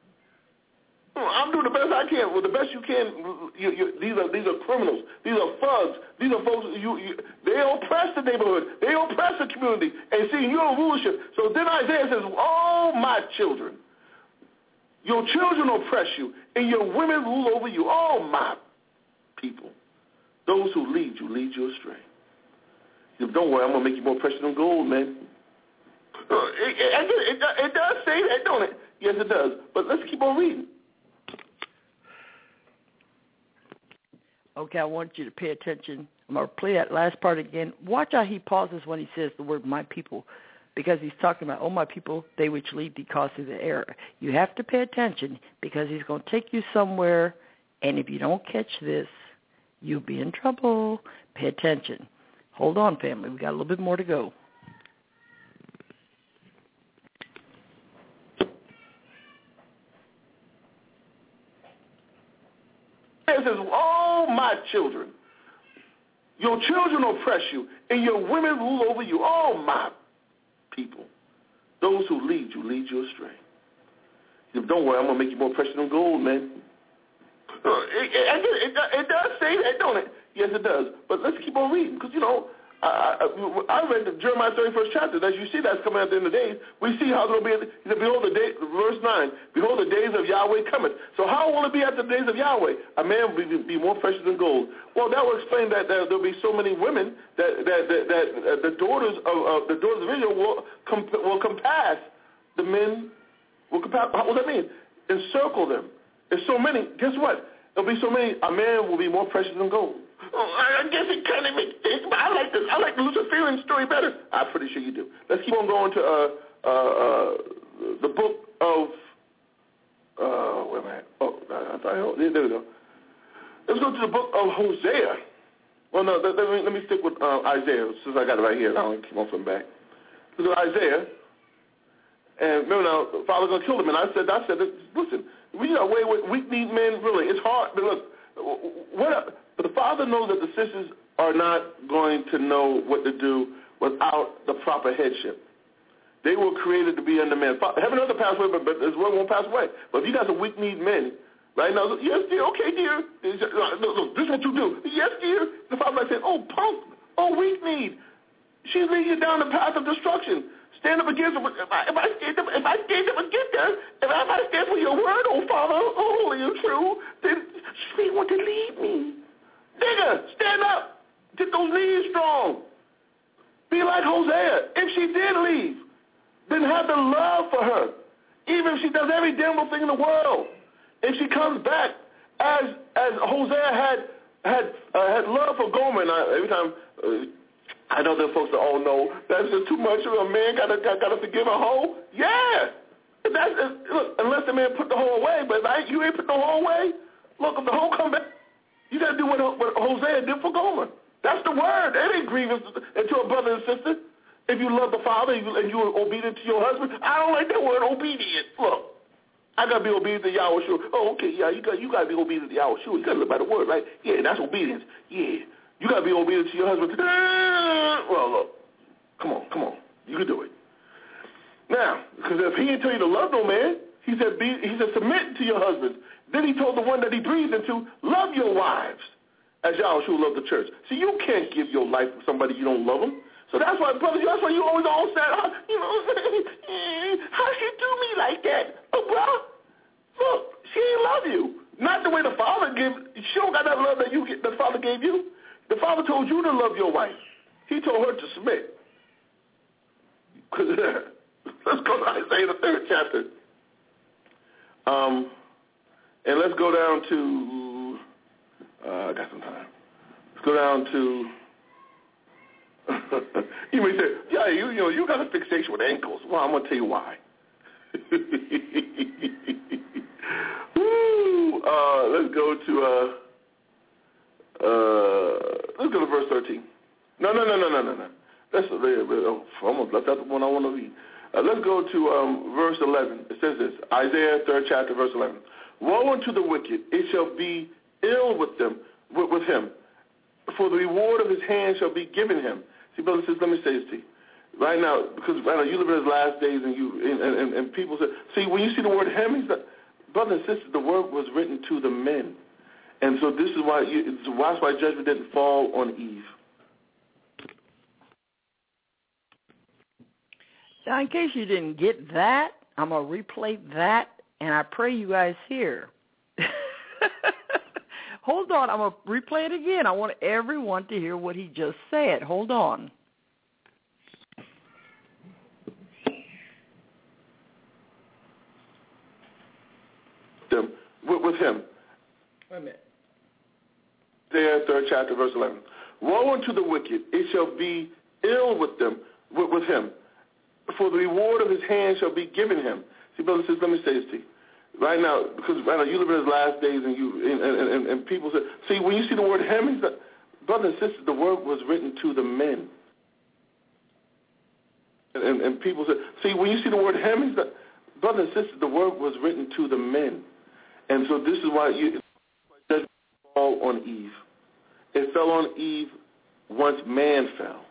I'm doing the best I can. Well, the best you can. You, you, these are these are criminals. These are thugs. These are folks. You, you, they oppress the neighborhood. They oppress the community. And see, you're in rulership. So then Isaiah says, "Oh, my children, your children oppress you, and your women rule over you. Oh, my people, those who lead you lead you astray." He said, "Don't worry, I'm gonna make you more precious than gold, man." Uh, it, it, it, it does say that, don't it? Yes, it does. But let's keep on reading. Okay, I want you to pay attention. I'm going to play that last part again. Watch how he pauses when he says the word "my people," because he's talking about, "Oh, my people, they which lead thee cause thee the error." You have to pay attention because he's going to take you somewhere, and if you don't catch this, you'll be in trouble. Pay attention. Hold on, family. We got a little bit more to go. It says, "Oh, my children, your children oppress you, and your women rule over you. Oh, my people, those who lead you lead you astray." He said, "Don't worry, I'm going to make you more precious than gold, man." Uh, it, it, it, it does say that, don't it? Yes, it does. But let's keep on reading, because, you know, I, I, I read the Jeremiah thirty-first chapter. As you see, that's coming at the end of the days. We see how it'll be. He said, "Behold, the day," verse nine, "Behold, the days of Yahweh cometh." So how will it be at the days of Yahweh? A man will be, be more precious than gold. Well, that will explain that, that there'll be so many women that that that, that uh, the daughters of uh, the daughters of Israel will comp- will compass the men. Will compass. What does that mean? Encircle them. There's so many. Guess what? There'll be so many. A man will be more precious than gold. Oh, I guess it kind of makes sense, but I like the I like the Luciferian story better. I'm pretty sure you do. Let's keep on going to uh, uh, uh, the book of. Uh, where am I? Oh, I thought, there, there we go. Let's go to the book of Hosea. Well, no, let, let me let me stick with uh, Isaiah since I got it right here. I don't keep on flipping back. Let's go to Isaiah. And remember now, the Father's gonna kill them. And I said, I said, listen, we got way with weak-kneed men. Really, it's hard. But look, what But the father knows that the sisters are not going to know what to do without the proper headship. They were created to be under men. Heaven and earth will pass away, but, but this world won't pass away. But if you got some weak-kneed men, right now, yes, dear, okay, dear. Look, look, this is what you do. Yes, dear. The father might say, oh, punk, oh, weak-kneed. She's leading you down the path of destruction. Stand up against her. If I, if I stand up, if I stand up against her, if I, if I stand for your word, oh Father, oh, holy and true, then she want to lead me. Nigga, stand up. Get those knees strong. Be like Hosea. If she did leave, then have the love for her. Even if she does every damn thing in the world. If she comes back as as Hosea had had uh, had love for Gomer, and I, every time. Uh, I know there are folks that all know that's just too much. A man got to got to forgive a hoe. Yeah, that's look. Unless the man put the hoe away, but if I, you ain't put the hoe away. Look, if the hoe come back, you got to do what, what Hosea did for Gomer. That's the word. It ain't grievous to a brother and sister. If you love the father and you, and you are obedient to your husband, I don't like that word obedient. Look, I gotta be obedient to Yahweh. Oh, okay, yeah, you got you gotta be obedient to Yahweh. You gotta live by the word, right? Yeah, that's obedience. Yeah. You got to be obedient to your husband. Well, look, come on, come on. You can do it. Now, because if he didn't tell you to love no man, he said, be, he said, submit to your husband. Then he told the one that he breathed into, love your wives as y'all should love the church. See, you can't give your life to somebody you don't love them. So that's why, brother, that's why you always all sad. You know, how she do me like that? Oh, bro, look, she ain't love you. Not the way the father gave. She don't got that love that you get, the father gave you. The father told you to love your wife. He told her to submit. Let's go to Isaiah, the third chapter. Um, and let's go down to, uh, I got some time. Let's go down to, you may say, yeah, you, you know, you got a fixation with ankles. Well, I'm going to tell you why. Woo, uh, let's go to, uh, Uh, let's go to verse thirteen. No, no, no, no, no, no, no. That's uh, oh, almost left out the one I want to read. Uh, let's go to um, verse eleven. It says this, Isaiah third chapter, verse eleven. Woe unto the wicked, it shall be ill with them, with, with him, for the reward of his hand shall be given him. See, brother, says, let me say this to you. Right now, because right now you live in his last days, and you and, and, and people say, see, when you see the word him, he's not, brother and sister, the word was written to the men. And so this is why you, that's why judgment didn't fall on Eve. Now, in case you didn't get that, I'm going to replay that, and I pray you guys hear. Hold on. I'm going to replay it again. I want everyone to hear what he just said. Hold on. Them, with, with him. Wait a minute. Isaiah third chapter, verse eleven. Woe unto the wicked, it shall be ill with them, with, with him, for the reward of his hand shall be given him. See, brother, says, let me say this to you. Right now, because right now you live in his last days, and you and, and, and, and people say, see, when you see the word him, he's not, brother and sister, the word was written to the men. And, and, and people say, see, when you see the word him, he's not, brother and sister, the word was written to the men. And so this is why you judgment fell on Eve. It fell on Eve once man fell.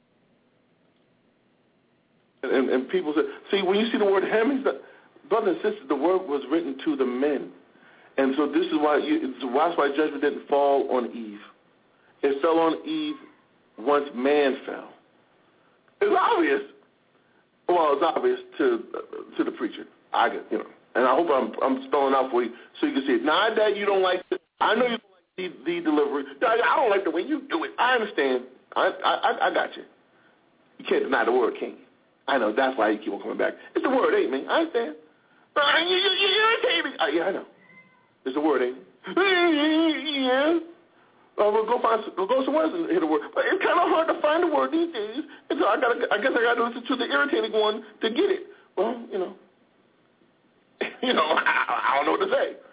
And, and, and people say, see, when you see the word him, he's not, brother and sister, the word was written to the men. And so this is why you, that's why judgment didn't fall on Eve. It fell on Eve once man fell. It's obvious. Well, it's obvious to to the preacher. I get, you know, and I hope I'm I'm spelling out for you so you can see it. Not that you don't like it. I know you don't like the, the delivery. I don't like the way you do it. I understand. I I I got you. You can't deny the word, can you? I know. That's why you keep on coming back. It's the word, ain't me? I understand. Uh, you, you, you irritate me. Uh, yeah, I know. It's the word, ain't it? Yeah. Uh, we'll go find, we'll go somewhere else and hear the word. But it's kind of hard to find the word these days. And so I got, I guess I got to listen to the irritating one to get it. Well, you know, you know, I, I don't know what to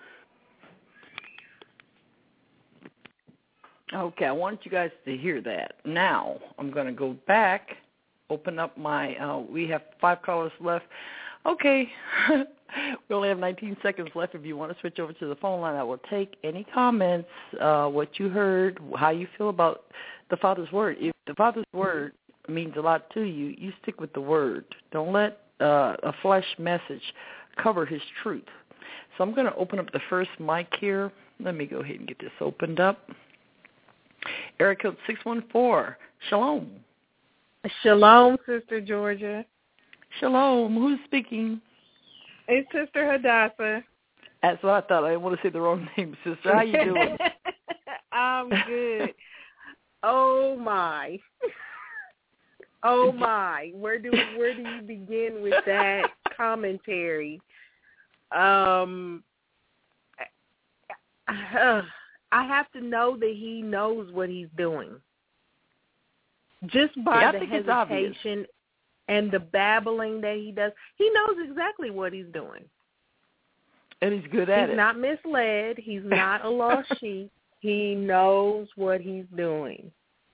say. Okay, I want you guys to hear that. Now I'm going to go back, open up my. Uh, we have five callers left. Okay. We only have nineteen seconds left. If you want to switch over to the phone line, I will take any comments, uh, what you heard, how you feel about the Father's Word. If the Father's Word means a lot to you, you stick with the Word. Don't let uh, a flesh message cover His truth. So I'm going to open up the first mic here. Let me go ahead and get this opened up. Area code six one four. Shalom. Shalom, Sister Georgia. Shalom. Who's speaking? It's Sister Hadassah. That's what I thought. I didn't want to say the wrong name, sister. How you doing? I'm good. Oh my. Oh my. Where do where do you begin with that commentary? Um, uh, I have to know that he knows what he's doing. Just by yeah, the hesitation and the babbling that he does, he knows exactly what he's doing. And he's good at he's it. He's not misled. He's not a lost sheep. He knows what he's doing.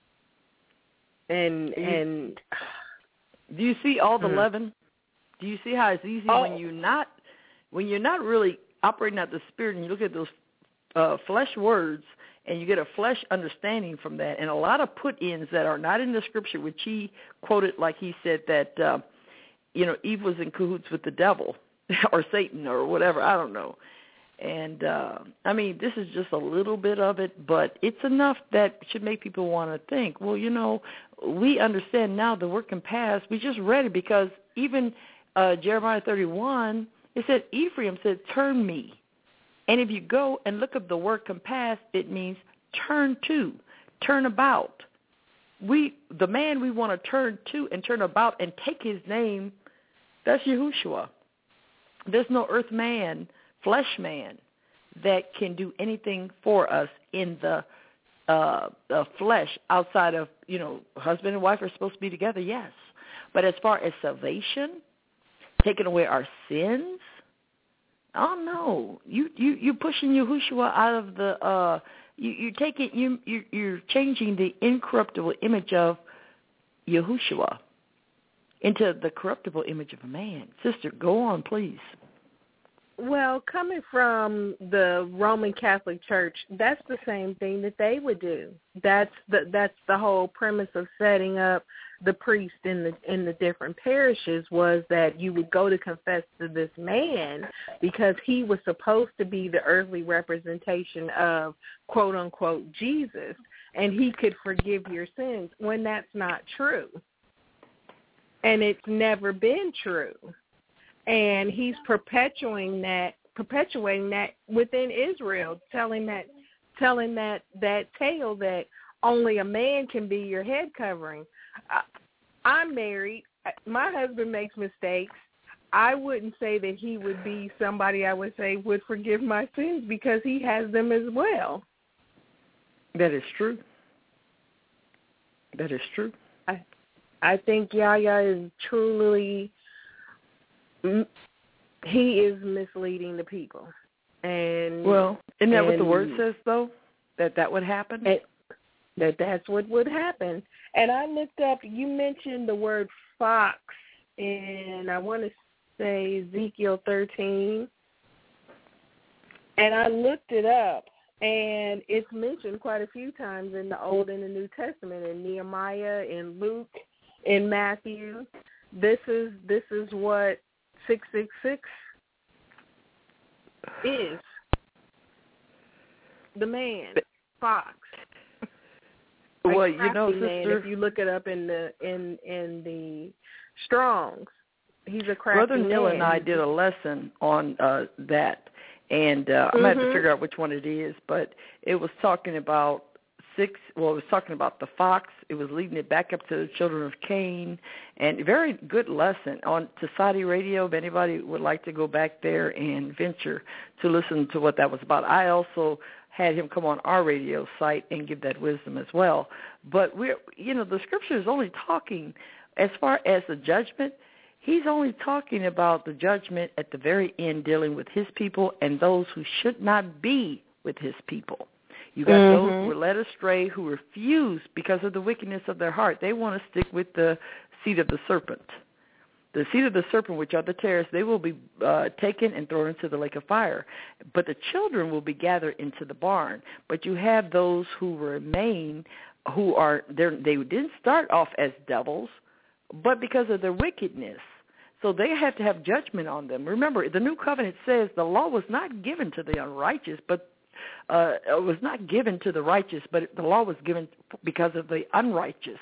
And and do you see all the hmm. leaven? Do you see how it's easy oh. when you're not when you're not really operating out the Spirit and you look at those uh, flesh words and you get a flesh understanding from that, and a lot of put-ins that are not in the Scripture, which he quoted, like he said that uh, you know Eve was in cahoots with the devil or Satan or whatever. I don't know. And, uh, I mean, this is just a little bit of it, but it's enough that should make people want to think, well, you know, we understand now the working past. We just read it because even uh, Jeremiah thirty-one, it said, Ephraim said, turn me. And if you go and look up the word compass, it means turn to, turn about. We, the man we want to turn to and turn about and take his name, that's Yahushua. There's no earth man, flesh man, that can do anything for us in the uh, uh, flesh outside of, you know, husband and wife are supposed to be together, yes. But as far as salvation, taking away our sins, oh no, you you you pushing Yahushua out of the. Uh, you you take it. You you you're changing the incorruptible image of Yahushua into the corruptible image of a man. Sister, go on, please. Well, coming from the Roman Catholic Church, that's the same thing that they would do. That's the that's the whole premise of setting up the priest in the in the different parishes, was that you would go to confess to this man because he was supposed to be the earthly representation of quote unquote Jesus, and he could forgive your sins, when that's not true. And it's never been true. And he's perpetuating that, perpetuating that within Israel, telling that, telling that, that tale that only a man can be your head covering. I, I'm married. My husband makes mistakes. I wouldn't say that he would be somebody I would say would forgive my sins, because he has them as well. That is true. That is true. I, I think Yahya is truly, he is misleading the people. And well, isn't that and, what the word says, though, that that would happen? And, that that's what would happen. And I looked up, you mentioned the word fox in, I want to say, Ezekiel thirteen. And I looked it up, and it's mentioned quite a few times in the Old and the New Testament, in Nehemiah, in Luke, in Matthew. This is this is what six six six is. The man, fox. Well, you know, sister, man, if you look it up in the in in the Strong's, he's a crafty Brother Neil man. and I did a lesson on uh, that, and uh, I'm going to have to figure out which one it is, but it was talking about six, well, it was talking about the fox. It was leading it back up to the children of Cain, and a very good lesson on Tasadi Radio, if anybody would like to go back there and venture to listen to what that was about. I also had him come on our radio site and give that wisdom as well. But we're, you know, the scripture is only talking, as far as the judgment, he's only talking about the judgment at the very end, dealing with his people and those who should not be with his people. You got mm-hmm. those who were led astray, who refuse because of the wickedness of their heart. They want to stick with the seed of the serpent. The seed of the serpent, which are the tares, they will be uh, taken and thrown into the lake of fire. But the children will be gathered into the barn. But you have those who remain, who are, they didn't start off as devils, but because of their wickedness. So they have to have judgment on them. Remember, the new covenant says the law was not given to the unrighteous, but uh, it was not given to the righteous, but the law was given because of the unrighteous.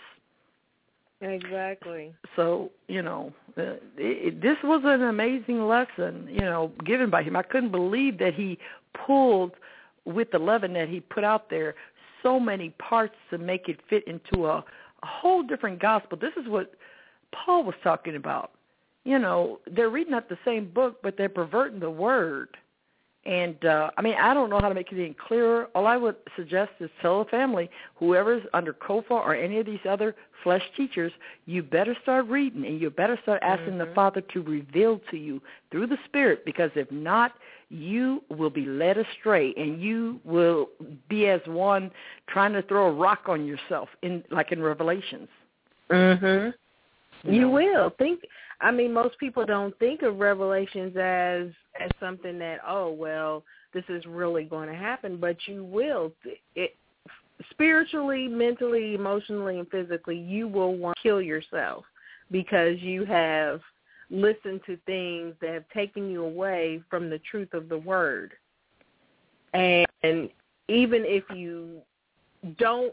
Exactly. So, you know, uh, it, this was an amazing lesson, you know, given by him. I couldn't believe that he pulled, with the leaven that he put out there, so many parts to make it fit into a, a whole different gospel. This is what Paul was talking about. You know, they're reading out the same book, but they're perverting the word. And, uh, I mean, I don't know how to make it any clearer. All I would suggest is tell the family, whoever's under C O F A or any of these other flesh teachers, you better start reading and you better start asking mm-hmm. the Father to reveal to you through the Spirit, because if not, you will be led astray and you will be as one trying to throw a rock on yourself, in like in Revelations. Mm-hmm. You, you know? will. Think. I mean, most people don't think of Revelations as as something that, oh, well, this is really going to happen, but you will. It, spiritually, mentally, emotionally, and physically, you will want to kill yourself because you have listened to things that have taken you away from the truth of the word. And even if you don't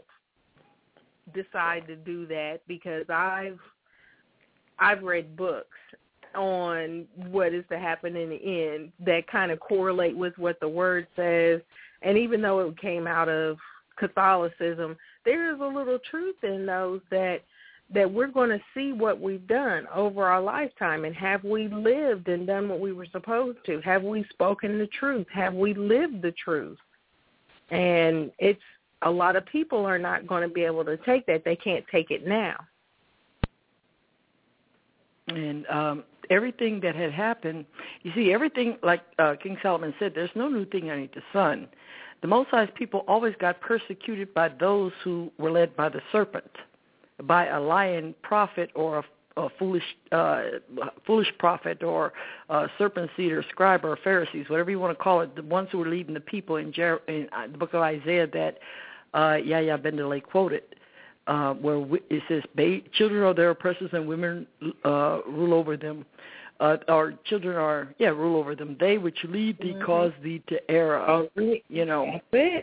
decide to do that, because I've I've read books on what is to happen in the end that kind of correlate with what the word says. And even though it came out of Catholicism, there is a little truth in those that that we're going to see what we've done over our lifetime. And have we lived and done what we were supposed to? Have we spoken the truth? Have we lived the truth? And it's a lot of people are not going to be able to take that. They can't take it now. And um, everything that had happened, you see, everything, like uh, King Solomon said, there's no new thing underneath the sun. The Most High's people always got persecuted by those who were led by the serpent, by a lying prophet or a, a foolish uh, foolish prophet or a serpent seed or scribe or Pharisees, whatever you want to call it, the ones who were leading the people in, Jer- in the book of Isaiah that uh, Yahya Ben Delay quoted. Uh, where it says, children are their oppressors and women uh, rule over them. Uh, or children are, yeah, rule over them. They which lead thee mm-hmm. cause thee to err. Oh, you know.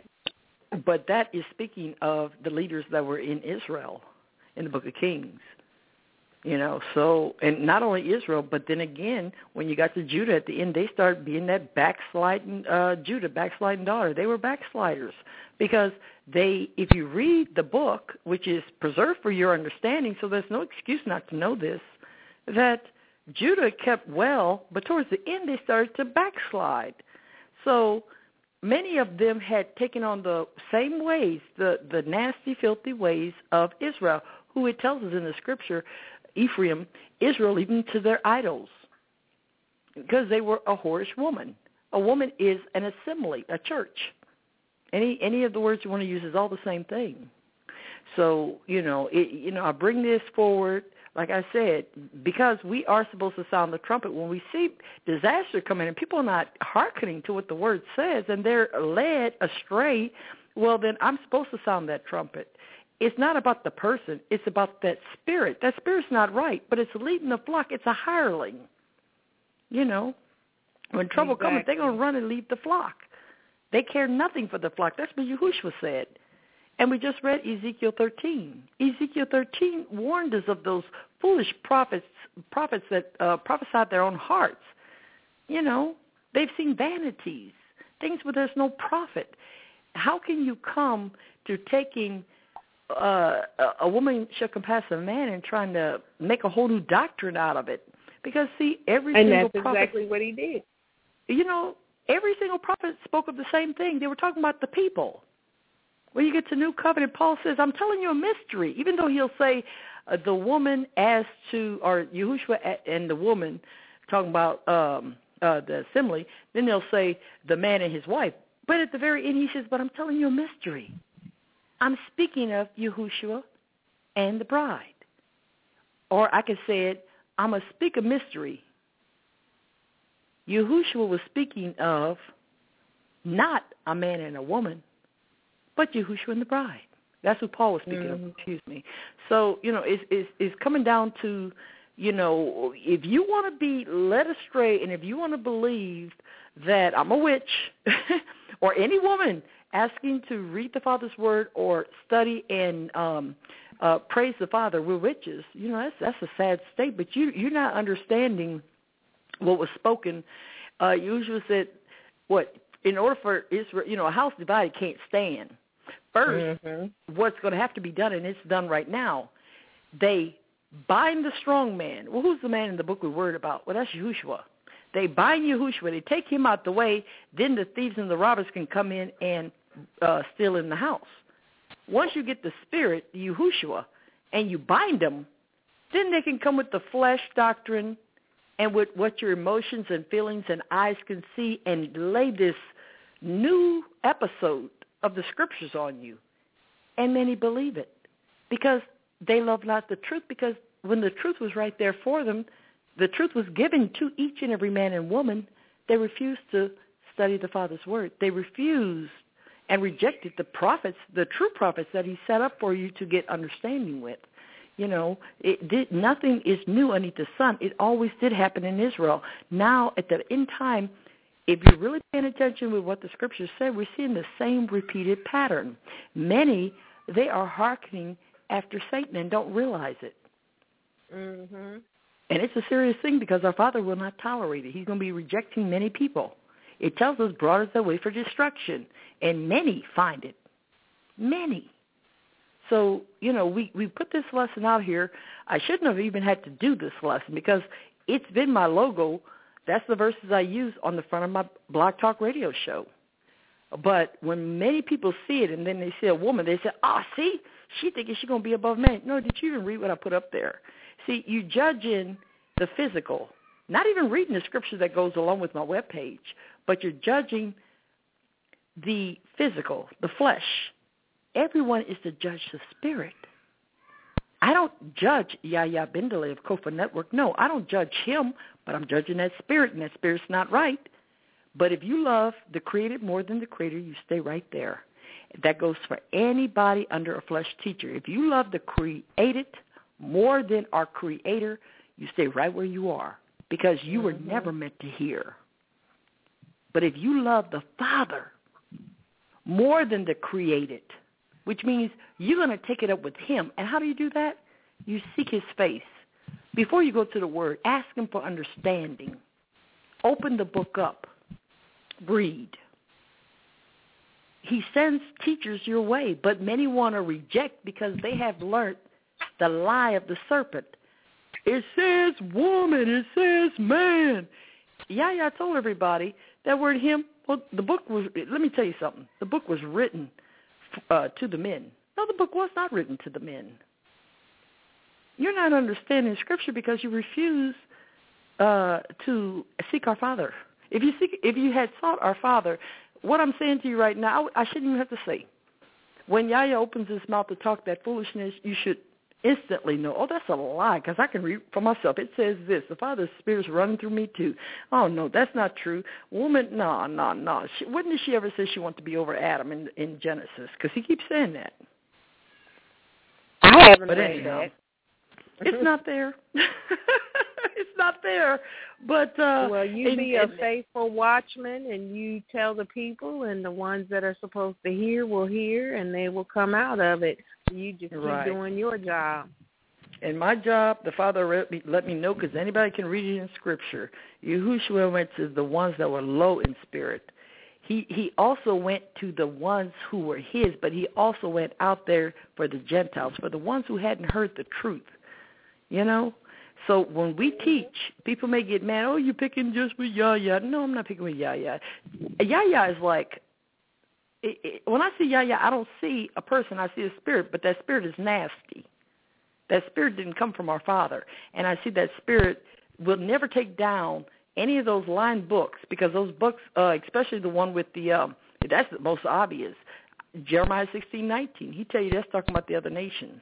But that is speaking of the leaders that were in Israel in the book of Kings. You know, so, and not only Israel, but then again, when you got to Judah at the end, they started being that backsliding uh, Judah, backsliding daughter. They were backsliders because they, if you read the book, which is preserved for your understanding, so there's no excuse not to know this, that Judah kept well, but towards the end they started to backslide. So many of them had taken on the same ways, the, the nasty, filthy ways of Israel, who it tells us in the scripture, Ephraim, Israel, even to their idols, because they were a whorish woman. A woman is an assembly, a church. Any any of the words you want to use is all the same thing. So, you know, it, you know, I bring this forward, like I said, because we are supposed to sound the trumpet. When we see disaster coming and people are not hearkening to what the word says and they're led astray, well, then I'm supposed to sound that trumpet. It's not about the person. It's about that spirit. That spirit's not right, but it's leading the flock. It's a hireling. You know, when trouble exactly. comes, they're going to run and lead the flock. They care nothing for the flock. That's what Yahushua said. And we just read Ezekiel thirteen. Ezekiel thirteen warned us of those foolish prophets, prophets that uh, prophesied their own hearts. You know, they've seen vanities, things where there's no profit. How can you come to taking uh, a woman shall compass a man and trying to make a whole new doctrine out of it? Because, see, every and single that's prophet... exactly what he did. You know, every single prophet spoke of the same thing. They were talking about the people. When you get to New Covenant, Paul says, I'm telling you a mystery, even though he'll say uh, the woman as to, or Yahushua and the woman, talking about um, uh, the assembly, then they'll say the man and his wife. But at the very end, he says, but I'm telling you a mystery. I'm speaking of Yahushua and the bride. Or I could say it, I'm going to speak a mystery. Yahushua was speaking of not a man and a woman, but Yahushua and the bride. That's what Paul was speaking mm-hmm. of, excuse me. So, you know, it's, it's, it's coming down to, you know, if you want to be led astray and if you want to believe that I'm a witch or any woman asking to read the Father's Word or study and um, uh, praise the Father, we're witches, you know, that's, that's a sad state. But you, you're not understanding what was spoken. Uh, Yahushua said, what, in order for Israel, you know, a house divided can't stand. First, mm-hmm. what's going to have to be done, and it's done right now, they bind the strong man. Well, who's the man in the book we worried about? Well, that's Yahushua. They bind Yahushua. They take him out the way. Then the thieves and the robbers can come in and uh, steal in the house. Once you get the spirit, Yahushua, and you bind them, then they can come with the flesh doctrine and with what your emotions and feelings and eyes can see and lay this new episode of the scriptures on you, and many believe it because they love not the truth, because when the truth was right there for them, the truth was given to each and every man and woman, they refused to study the Father's Word. They refused and rejected the prophets, the true prophets that he set up for you to get understanding with. You know, it did, nothing is new underneath the sun. It always did happen in Israel. Now, at the end time, if you're really paying attention with what the scriptures say, we're seeing the same repeated pattern. Many, they are hearkening after Satan and don't realize it. Mm-hmm. And it's a serious thing because our Father will not tolerate it. He's going to be rejecting many people. It tells us broad is the way for destruction, and many find it. Many. So, you know, we, we put this lesson out here. I shouldn't have even had to do this lesson because it's been my logo. That's the verses I use on the front of my Blog Talk Radio show. But when many people see it and then they see a woman, they say, oh, see, she thinking she's going to be above men. No, did you even read what I put up there? See, you judging the physical, not even reading the scripture that goes along with my webpage, but you're judging the physical, the flesh. Everyone is to judge the spirit. I don't judge Yahya Bindale of Kofa Network. No, I don't judge him, but I'm judging that spirit, and that spirit's not right. But if you love the created more than the creator, you stay right there. That goes for anybody under a flesh teacher. If you love the created more than our creator, you stay right where you are because you were mm-hmm. never meant to hear. But if you love the Father more than the created, which means you're going to take it up with him. And how do you do that? You seek his face. Before you go to the word, ask him for understanding. Open the book up. Read. He sends teachers your way, but many want to reject because they have learned the lie of the serpent. It says woman, it says man. Yeah, yeah, I told everybody that word him, well, the book was, let me tell you something. The book was written Uh, to the men. No, the book was not written to the men. You're not understanding Scripture because you refuse uh, to seek our Father. If you seek, if you had sought our Father, what I'm saying to you right now, I, I shouldn't even have to say. When Yahya opens his mouth to talk that foolishness, you should instantly know, oh, that's a lie, because I can read for myself. It says this, the Father's Spirit's running through me too. Oh, no, that's not true. Woman, no, no, no. She, when did she ever say she wanted to be over Adam in, in Genesis? Because he keeps saying that. I haven't but read anyhow, that. It's not there. It's not there. But uh, well, you and, be a and, faithful watchman, and you tell the people, and the ones that are supposed to hear will hear, and they will come out of it. You just keep right. doing your job. And my job, the Father let me, let me know, because anybody can read it in Scripture. Yahushua went to the ones that were low in spirit. He he also went to the ones who were his, but he also went out there for the Gentiles, for the ones who hadn't heard the truth. You know? So when we teach, people may get mad, oh, you're picking just with Yahya. No, I'm not picking with Yahya. Yahya is like, it, it, when I see Yahya, I don't see a person, I see a spirit, but that spirit is nasty. That spirit didn't come from our Father. And I see that spirit will never take down any of those lined books, because those books, uh, especially the one with the, um, that's the most obvious, Jeremiah sixteen nineteen. He tell you that's talking about the other nations.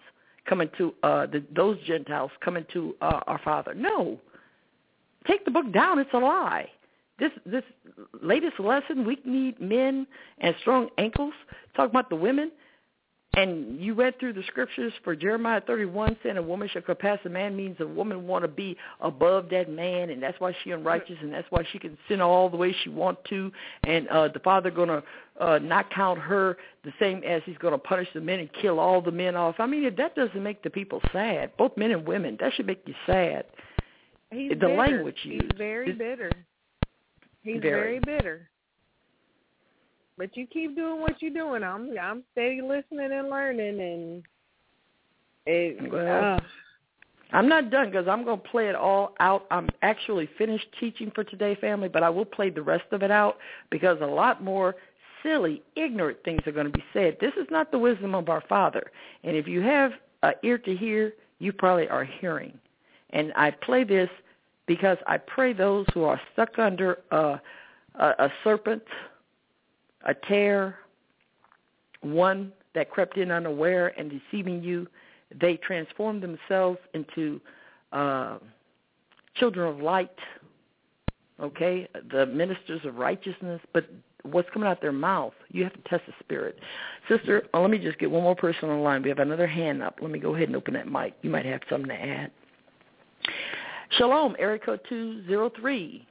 come into uh, the, those Gentiles come into uh, our Father. No. Take the book down. It's a lie. This this latest lesson, we need men and strong ankles. Talk about the women. And you read through the scriptures for Jeremiah thirty-one saying a woman shall surpass a man, means a woman want to be above that man, and that's why she unrighteous, and that's why she can sin all the way she want to, and uh, the Father going to uh, not count her the same as he's going to punish the men and kill all the men off. I mean, if that doesn't make the people sad, both men and women, that should make you sad. He's the bitter. language used. He's very is, bitter. He's very. very bitter. But you keep doing what you're doing. I'm I'm steady listening and learning, and it, well, uh, I'm not done because I'm going to play it all out. I'm actually finished teaching for today, family, but I will play the rest of it out because a lot more silly, ignorant things are going to be said. This is not the wisdom of our Father. And if you have an ear to hear, you probably are hearing. And I play this because I pray those who are stuck under a, a, a serpent, a tear, one that crept in unaware and deceiving you, they transform themselves into uh, children of light, okay, the ministers of righteousness, but what's coming out their mouth, you have to test the spirit. Sister, uh, let me just get one more person on the line. We have another hand up. Let me go ahead and open that mic. You might have something to add. Shalom, area code two zero three.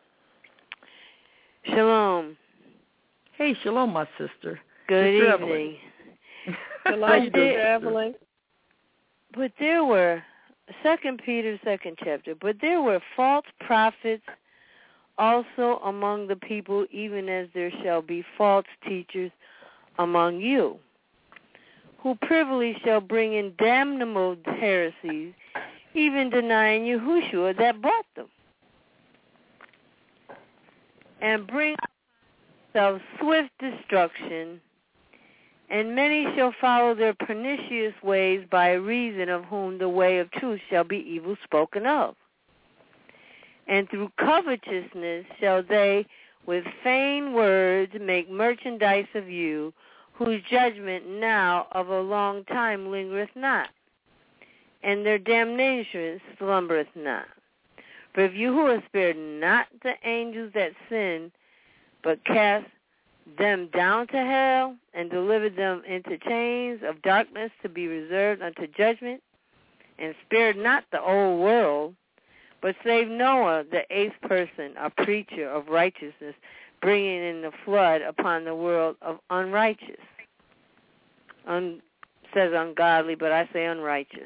Shalom. Hey, shalom, my sister. Good sister evening. Shalom, Sister Evelyn. But there were, Second Peter, second chapter, but there were false prophets also among the people, even as there shall be false teachers among you, who privily shall bring in damnable heresies, even denying Yahushua that brought them, and bring themselves swift destruction, and many shall follow their pernicious ways, by reason of whom the way of truth shall be evil spoken of. And through covetousness shall they with vain words make merchandise of you, whose judgment now of a long time lingereth not, and their damnation slumbereth not. For if Yahuwah spared not the angels that sinned, but cast them down to hell, and delivered them into chains of darkness to be reserved unto judgment, and spared not the old world, but saved Noah, the eighth person, a preacher of righteousness, bringing in the flood upon the world of unrighteous. Un, says ungodly, but I say unrighteous.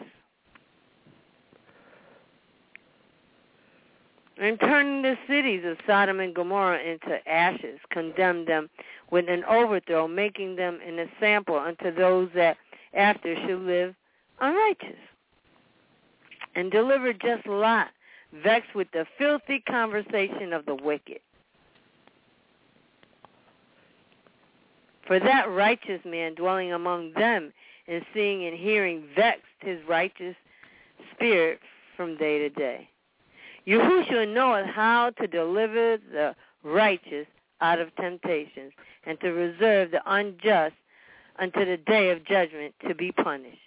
And turning the cities of Sodom and Gomorrah into ashes, condemned them with an overthrow, making them an example unto those that after should live unrighteous. And delivered just Lot, vexed with the filthy conversation of the wicked. For that righteous man dwelling among them, and seeing and hearing, vexed his righteous spirit from day to day. Yahushua knoweth how to deliver the righteous out of temptations, and to reserve the unjust unto the day of judgment to be punished.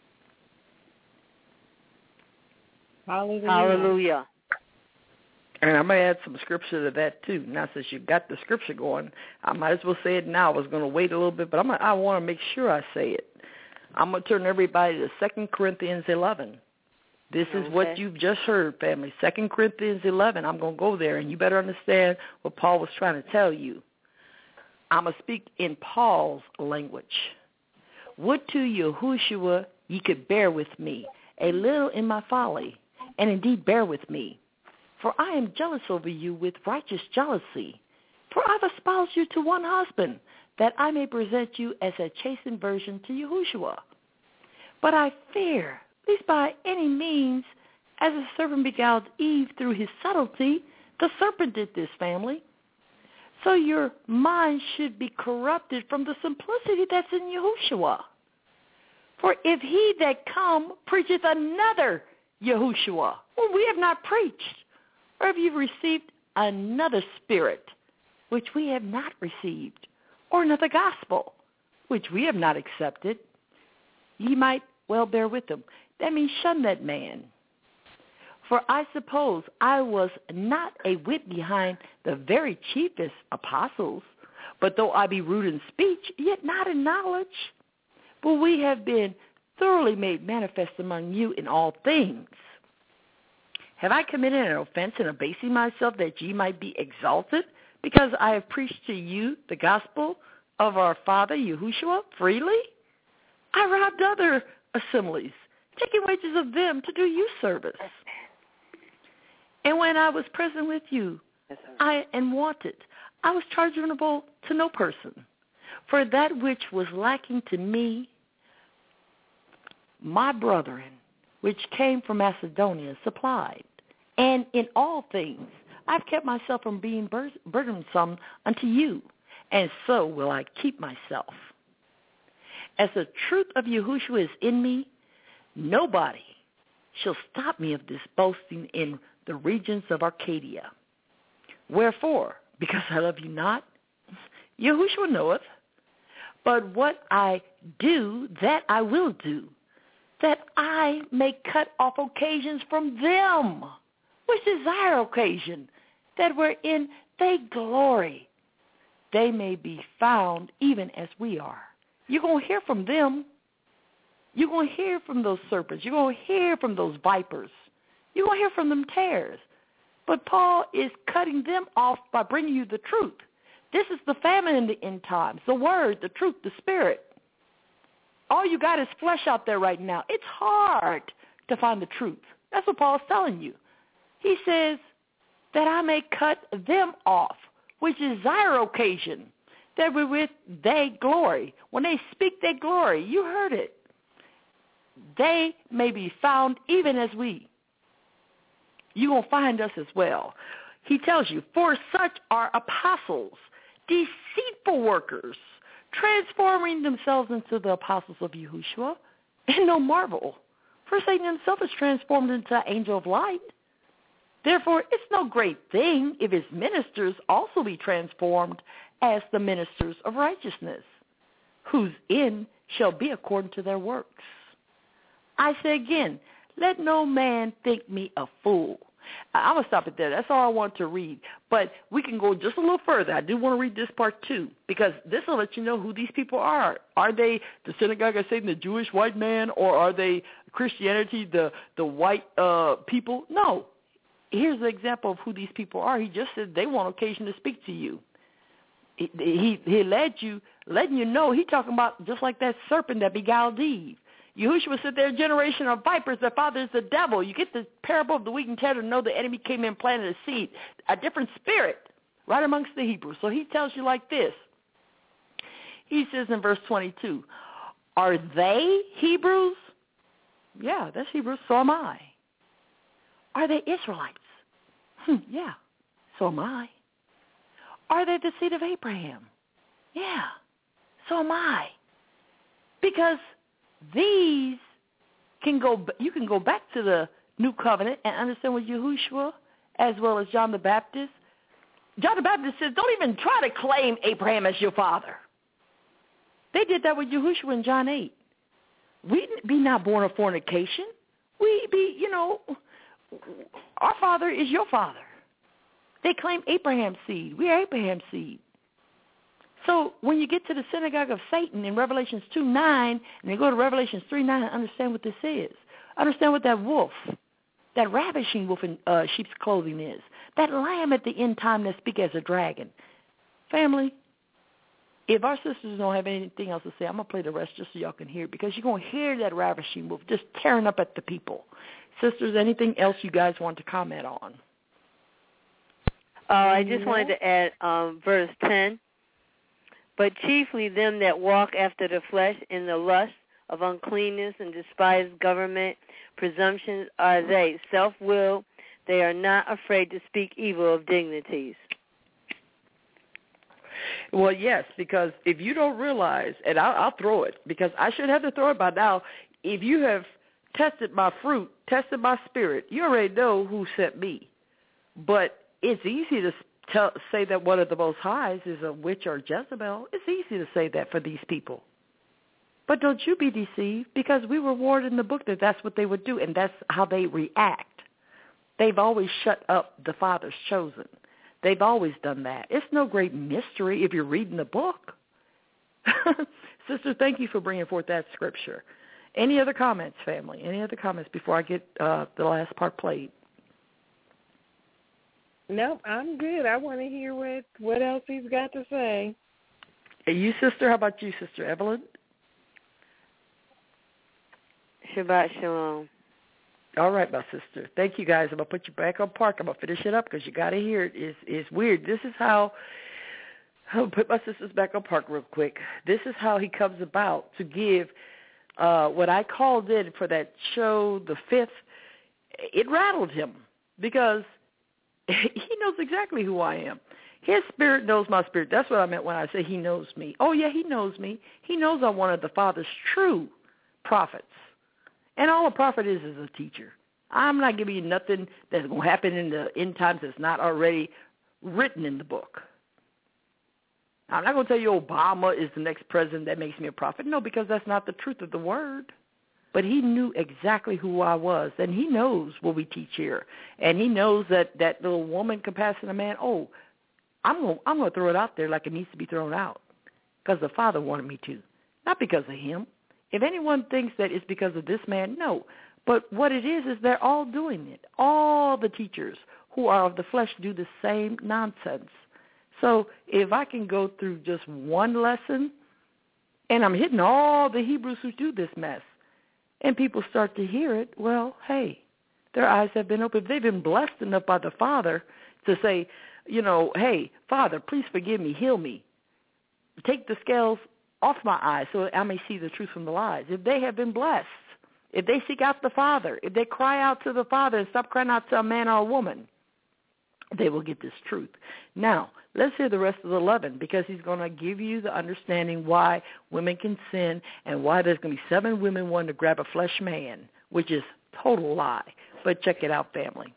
Hallelujah. Hallelujah. And I may add some scripture to that, too. Now, since you got the scripture going, I might as well say it now. I was going to wait a little bit, but I'm, I want to make sure I say it. I'm going to turn everybody to Second Corinthians eleven. This is okay. what you've just heard, family. Second Corinthians eleven. I'm going to go there, and you better understand what Paul was trying to tell you. I'm going to speak in Paul's language. Would to Yahushua ye could bear with me a little in my folly, and indeed bear with me. For I am jealous over you with righteous jealousy. For I've espoused you to one husband, that I may present you as a chastened virgin to Yahushua. But I fear, lest by any means, as the serpent beguiled Eve through his subtlety, the serpent did this, family. So your mind should be corrupted from the simplicity that's in Yahushua. For if he that come preacheth another Yahushua, whom we have not preached, or if you've received another spirit, which we have not received, or another gospel, which we have not accepted, ye might well bear with them. That means shun that man. For I suppose I was not a whit behind the very chiefest apostles, but though I be rude in speech, yet not in knowledge. But we have been thoroughly made manifest among you in all things. Have I committed an offense in abasing myself that ye might be exalted, because I have preached to you the gospel of our Father Yahushua freely? I robbed other assemblies, taking wages of them to do you service. And when I was present with you, I and wanted, I was chargeable to no person. For that which was lacking to me, my brethren, which came from Macedonia, supplied. And in all things, I've kept myself from being bur- burdensome unto you, and so will I keep myself. As the truth of Yahushua is in me, nobody shall stop me of this boasting in the regions of Arcadia. Wherefore, because I love you not, Yahushua knoweth, but what I do, that I will do, that I may cut off occasions from them, which desire occasion, that wherein they glory, they may be found even as we are. You're going to hear from them. You're going to hear from those serpents. You're going to hear from those vipers. You're going to hear from them tares. But Paul is cutting them off by bringing you the truth. This is the famine in the end times, the word, the truth, the spirit. All you got is flesh out there right now. It's hard to find the truth. That's what Paul's telling you. He says that I may cut them off, which desire occasion, that wherewith they glory. When they speak their glory, you heard it. They may be found even as we. You're going to find us as well. He tells you, for such are apostles, deceitful workers, transforming themselves into the apostles of Yahushua. And no marvel, for Satan himself is transformed into an angel of light. Therefore, it's no great thing if his ministers also be transformed as the ministers of righteousness, whose end shall be according to their works. I say again, let no man think me a fool. I'm going to stop it there. That's all I want to read. But we can go just a little further. I do want to read this part too, because this will let you know who these people are. Are they the synagogue of Satan, the Jewish white man, or are they Christianity, the, the white uh, people? No. Here's an example of who these people are. He just said they want occasion to speak to you. He, he, he led you, letting you know, he talking about just like that serpent that beguiled Eve. Yahushua said they're a generation of vipers, their father is the devil. You get the parable of the wheat and tare to know the enemy came in and planted a seed, a different spirit right amongst the Hebrews. So he tells you like this. He says in verse twenty-two, are they Hebrews? Yeah, that's Hebrews, so am I. Are they Israelites? Hmm, yeah, so am I. Are they the seed of Abraham? Yeah, so am I. Because these can go, you can go back to the New Covenant and understand what Yahushua, as well as John the Baptist. John the Baptist says, don't even try to claim Abraham as your father. They did that with Yahushua in John eight. We be not born of fornication. We be, you know, our father is your father. They claim Abraham's seed. We are Abraham's seed. So when you get to the synagogue of Satan in Revelations two nine, and you go to Revelations three nine and understand what this is, understand what that wolf, that ravishing wolf in uh, sheep's clothing is, that lamb at the end time that speaks as a dragon. Family, if our sisters don't have anything else to say, I'm going to play the rest just so y'all can hear it, because you're going to hear that ravishing wolf just tearing up at the people. Sisters, anything else you guys want to comment on? Uh, I just wanted to add um, verse ten. But chiefly them that walk after the flesh in the lust of uncleanness and despise government, presumptions are they, self-willed, they are not afraid to speak evil of dignities. Well, yes, because if you don't realize, and I'll, I'll throw it, because I should have to throw it by now, if you have tested my fruit, tested my spirit, you already know who sent me. But it's easy to Tell, say that one of the Most Highs is a witch or Jezebel. It's easy to say that for these people. But don't you be deceived, because we were warned in the book that that's what they would do, and that's how they react. They've always shut up the Father's chosen. They've always done that. It's no great mystery if you're reading the book. Sister, thank you for bringing forth that scripture. Any other comments, family? Any other comments before I get uh, the last part played? Nope, I'm good. I want to hear what, what else he's got to say. Hey, you, sister? How about you, Sister Evelyn? Shabbat shalom. All right, my sister. Thank you, guys. I'm going to put you back on park. I'm going to finish it up because you got to hear it. It's, it's weird. This is how, I'll put my sisters back on park real quick. This is how he comes about to give uh, what I called it for that show, The Fifth. It rattled him because he knows exactly who I am. His spirit knows my spirit. That's what I meant when I say he knows me. Oh, yeah, he knows me. He knows I'm one of the Father's true prophets. And all a prophet is is a teacher. I'm not giving you nothing that's going to happen in the end times that's not already written in the book. I'm not going to tell you Obama is the next president that makes me a prophet. No, because that's not the truth of the word. But he knew exactly who I was, and he knows what we teach here. And he knows that that little woman compassing a man, oh, I'm going I'm going to throw it out there like it needs to be thrown out because the Father wanted me to, not because of him. If anyone thinks that it's because of this man, no. But what it is is they're all doing it. All the teachers who are of the flesh do the same nonsense. So if I can go through just one lesson, and I'm hitting all the Hebrews who do this mess, and people start to hear it, well, hey, their eyes have been opened. They've been blessed enough by the Father to say, you know, hey, Father, please forgive me, heal me. Take the scales off my eyes so I may see the truth from the lies. If they have been blessed, if they seek out the Father, if they cry out to the Father and stop crying out to a man or a woman, they will get this truth. Now, let's hear the rest of the eleven, because he's going to give you the understanding why women can sin and why there's going to be seven women wanting to grab a flesh man, which is total lie. But check it out, family.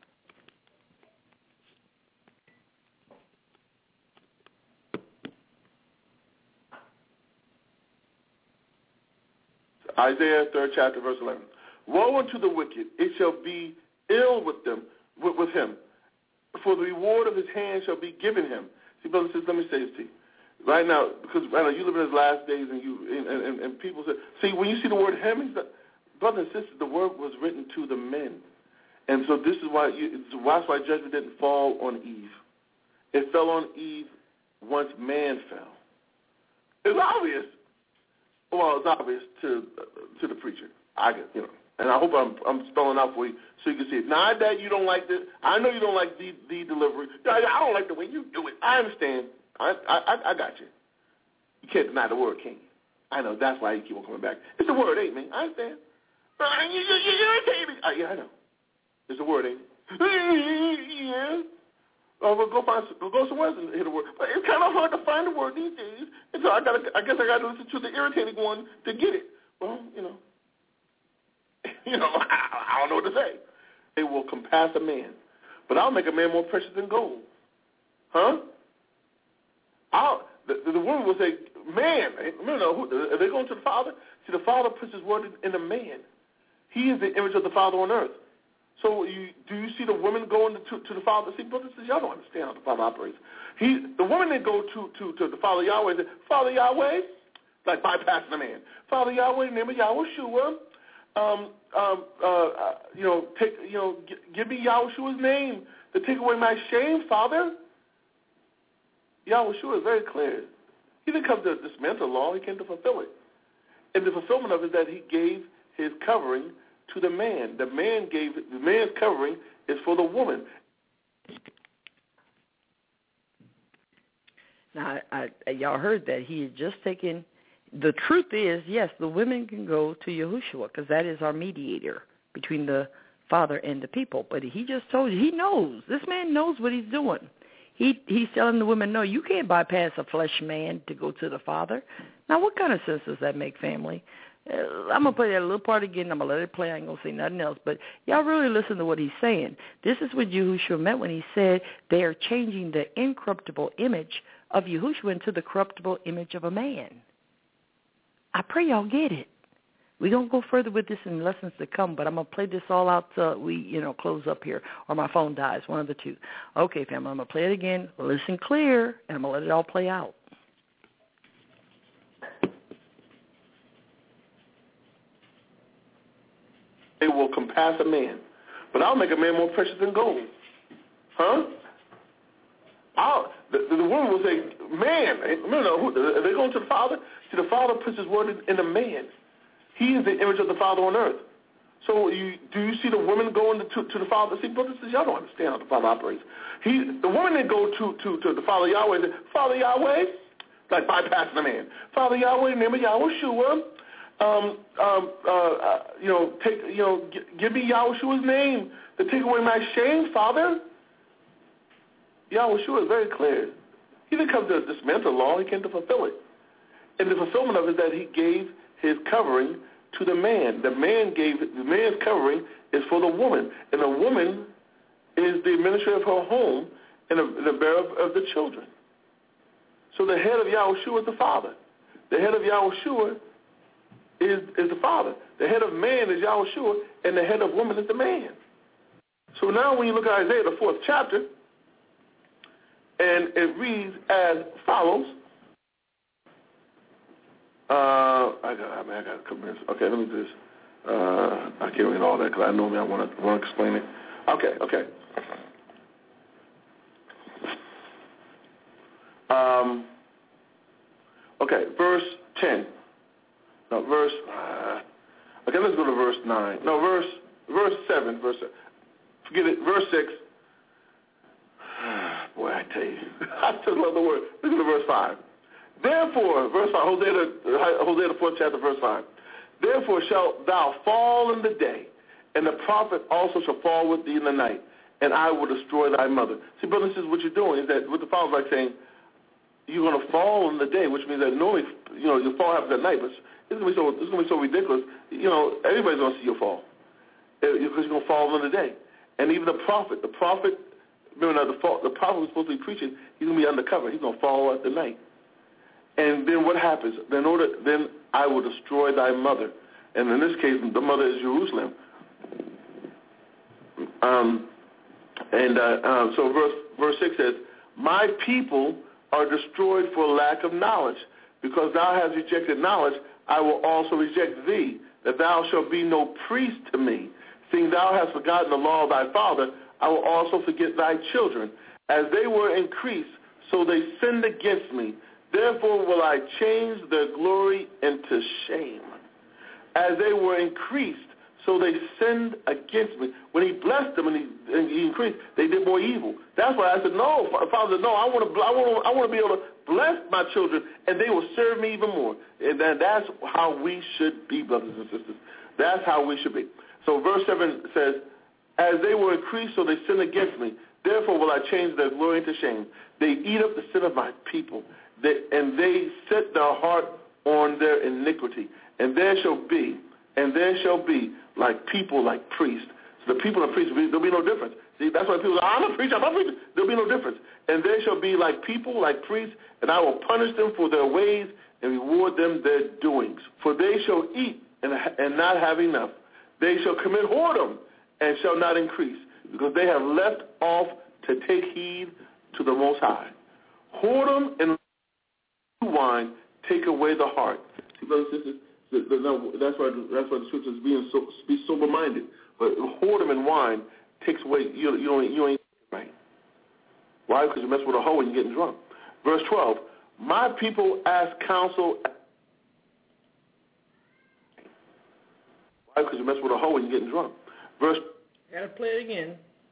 Isaiah third chapter, verse eleven. Woe unto the wicked, it shall be ill with them, with, with him, for the reward of his hand shall be given him. See, brothers and sisters, let me say this to you. Right now, because right now you live in his last days, and you and, and, and people say, see, when you see the word him, it's not, brothers and sisters, the word was written to the men. And so this is why you, that's why judgment didn't fall on Eve. It fell on Eve once man fell. It's obvious. Well, it's obvious to uh, to the preacher. I get, you know, and I hope I'm I'm spelling out for you so you can see it. Not that you don't like this. I know you don't like the the delivery. I don't like the way you do it. I understand. I I I got you. You can't deny the word, can you? I know. That's why you keep on coming back. It's the word, ain't me? I understand. You, you, you irritate me. Uh, yeah, I know. It's the word, ain't it? Yeah. Oh, we'll go find, we'll go somewhere else and hit a word. But it's kind of hard to find a word these days, and so I got, I guess I got to listen to the irritating one to get it. Well, you know, you know, I, I don't know what to say. They will compass a man, but I'll make a man more precious than gold, huh? I'll the, the woman will say, man, no, no, who, are they going to the Father? See, the Father puts His word in, in a man. He is the image of the Father on earth. So you, do you see the women going to, to the Father? See, brothers, y'all don't understand how the Father operates. He, the women that go to, to, to the Father Yahweh say, Father Yahweh, like bypassing the man. Father Yahweh, in the name of Yahushua, um, um, uh, you know, take, you know, g- give me Yahushua's name to take away my shame, Father. Yahushua is very clear. He didn't come to dismantle law; he came to fulfill it. And the fulfillment of it is that he gave his covering to the man. The man gave the man's covering is for the woman. Now, I, I, y'all heard that he had just taken. The truth is, yes, the women can go to Yahushua because that is our mediator between the Father and the people. But he just told you, he knows. This man knows what he's doing. He he's telling the women, no, you can't bypass a flesh man to go to the Father. Now, what kind of sense does that make, family? Uh, I'm going to play that little part again. I'm going to let it play. I ain't going to say nothing else. But y'all really listen to what he's saying. This is what Yahushua meant when he said they are changing the incorruptible image of Yahushua into the corruptible image of a man. I pray y'all get it. We're going to go further with this in lessons to come, but I'm going to play this all out till we, you know, close up here, or my phone dies, one of the two. Okay, family, I'm going to play it again. Listen clear, and I'm going to let it all play out. They will compass a man, but I'll make a man more precious than gold. Huh? I'll, the, the woman will say, man, no, no, who, are they going to the Father? See, the Father puts his word in, in the man. He is the image of the Father on earth. So you, do you see the woman going to, to the Father? See, brothers and sisters, y'all don't understand how the Father operates. He, the woman that go to, to, to the Father Yahweh and say, Father Yahweh, like bypassing the man. Father Yahweh, name of Yahushua, um, um, uh, uh, you know, take, you know, g- give me Yahushua's name to take away my shame, Father. Yahushua is very clear. He didn't come to dismantle the law; he came to fulfill it. And the fulfillment of it is that he gave his covering to the man. The man gave the man's covering is for the woman, and the woman is the administrator of her home and the, the bearer of, of the children. So the head of Yahushua is the Father. The head of Yahushua is is the Father. The head of man is Yahushua, and the head of woman is the man. So now when you look at Isaiah, the fourth chapter, and it reads as follows. Uh, I got, I mean, I got a couple minutes. Okay, let me do this. Uh, I can't read all that because I know me. I want to want to explain it. Okay, okay. Um, okay, verse ten. No, verse. Uh, okay, let's go to verse nine. No, verse verse seven. Verse. Forget it. Verse six. Boy, I tell you, I just love the word. Look at the verse five. Therefore, verse five, Hosea the, Hosea the fourth chapter, verse five. Therefore shalt thou fall in the day, and the prophet also shall fall with thee in the night, and I will destroy thy mother. See, brothers, this is what you're doing, is that what the Father's like saying, you're going to fall in the day, which means that normally, you know, your fall happens at night, but it's going to be so, it's going to be so ridiculous. You know, everybody's going to see your fall, because you're going to fall in the day. And even the prophet, the prophet, remember now, the, fall, the prophet was supposed to be preaching, he's going to be undercover. He's going to fall at the night. And then what happens? Then, order, then I will destroy thy mother. And in this case, the mother is Jerusalem. Um, and uh, uh, so verse, verse six says, my people are destroyed for lack of knowledge. Because thou hast rejected knowledge, I will also reject thee, that thou shalt be no priest to me. Seeing thou hast forgotten the law of thy father, I will also forget thy children. As they were increased, so they sinned against me. Therefore will I change their glory into shame. As they were increased, so they sinned against me. When he blessed them and he, and he increased, they did more evil. That's why I said, no, Father, no, I want to I want to, I want to be able to bless my children, and they will serve me even more. And that's how we should be, brothers and sisters. That's how we should be. So verse seven says, as they were increased, so they sinned against me. Therefore will I change their glory into shame. They eat up the sin of my people. They, and they set their heart on their iniquity. And there shall be, and there shall be like people, like priests. So the people and priests, there'll be no difference. See, that's why people say, I'm a preacher, I'm a preacher. There'll be no difference. And there shall be like people, like priests, and I will punish them for their ways and reward them their doings. For they shall eat and, and not have enough. They shall commit whoredom and shall not increase, because they have left off to take heed to the Most High. Whoredom and wine take away the heart. See, brothers and sisters, that's why that's why the scripture is being so be sober minded. But whoredom and wine takes away you you don't you ain't right. Why? Because you mess with a hoe and you're getting drunk. Verse twelve. My people ask counsel. Why? Because you mess with a hoe and you're getting drunk. Verse. Gotta play it again.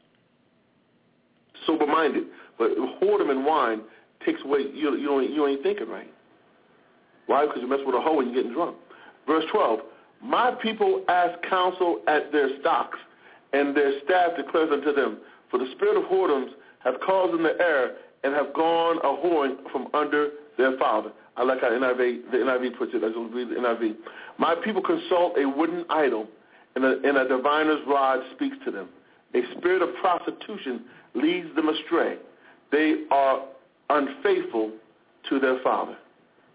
Sober minded, but whoredom and wine takes away you you don't you ain't thinking right. Why? Because you mess with a hoe and you're getting drunk. Verse twelve, my people ask counsel at their stocks, and their staff declares unto them, for the spirit of whoredoms have caused them to err, and have gone a whoring from under their father. I like how N I V, the N I V puts it. I just read the N I V. My people consult a wooden idol, and a, and a diviner's rod speaks to them. A spirit of prostitution leads them astray. They are unfaithful to their father.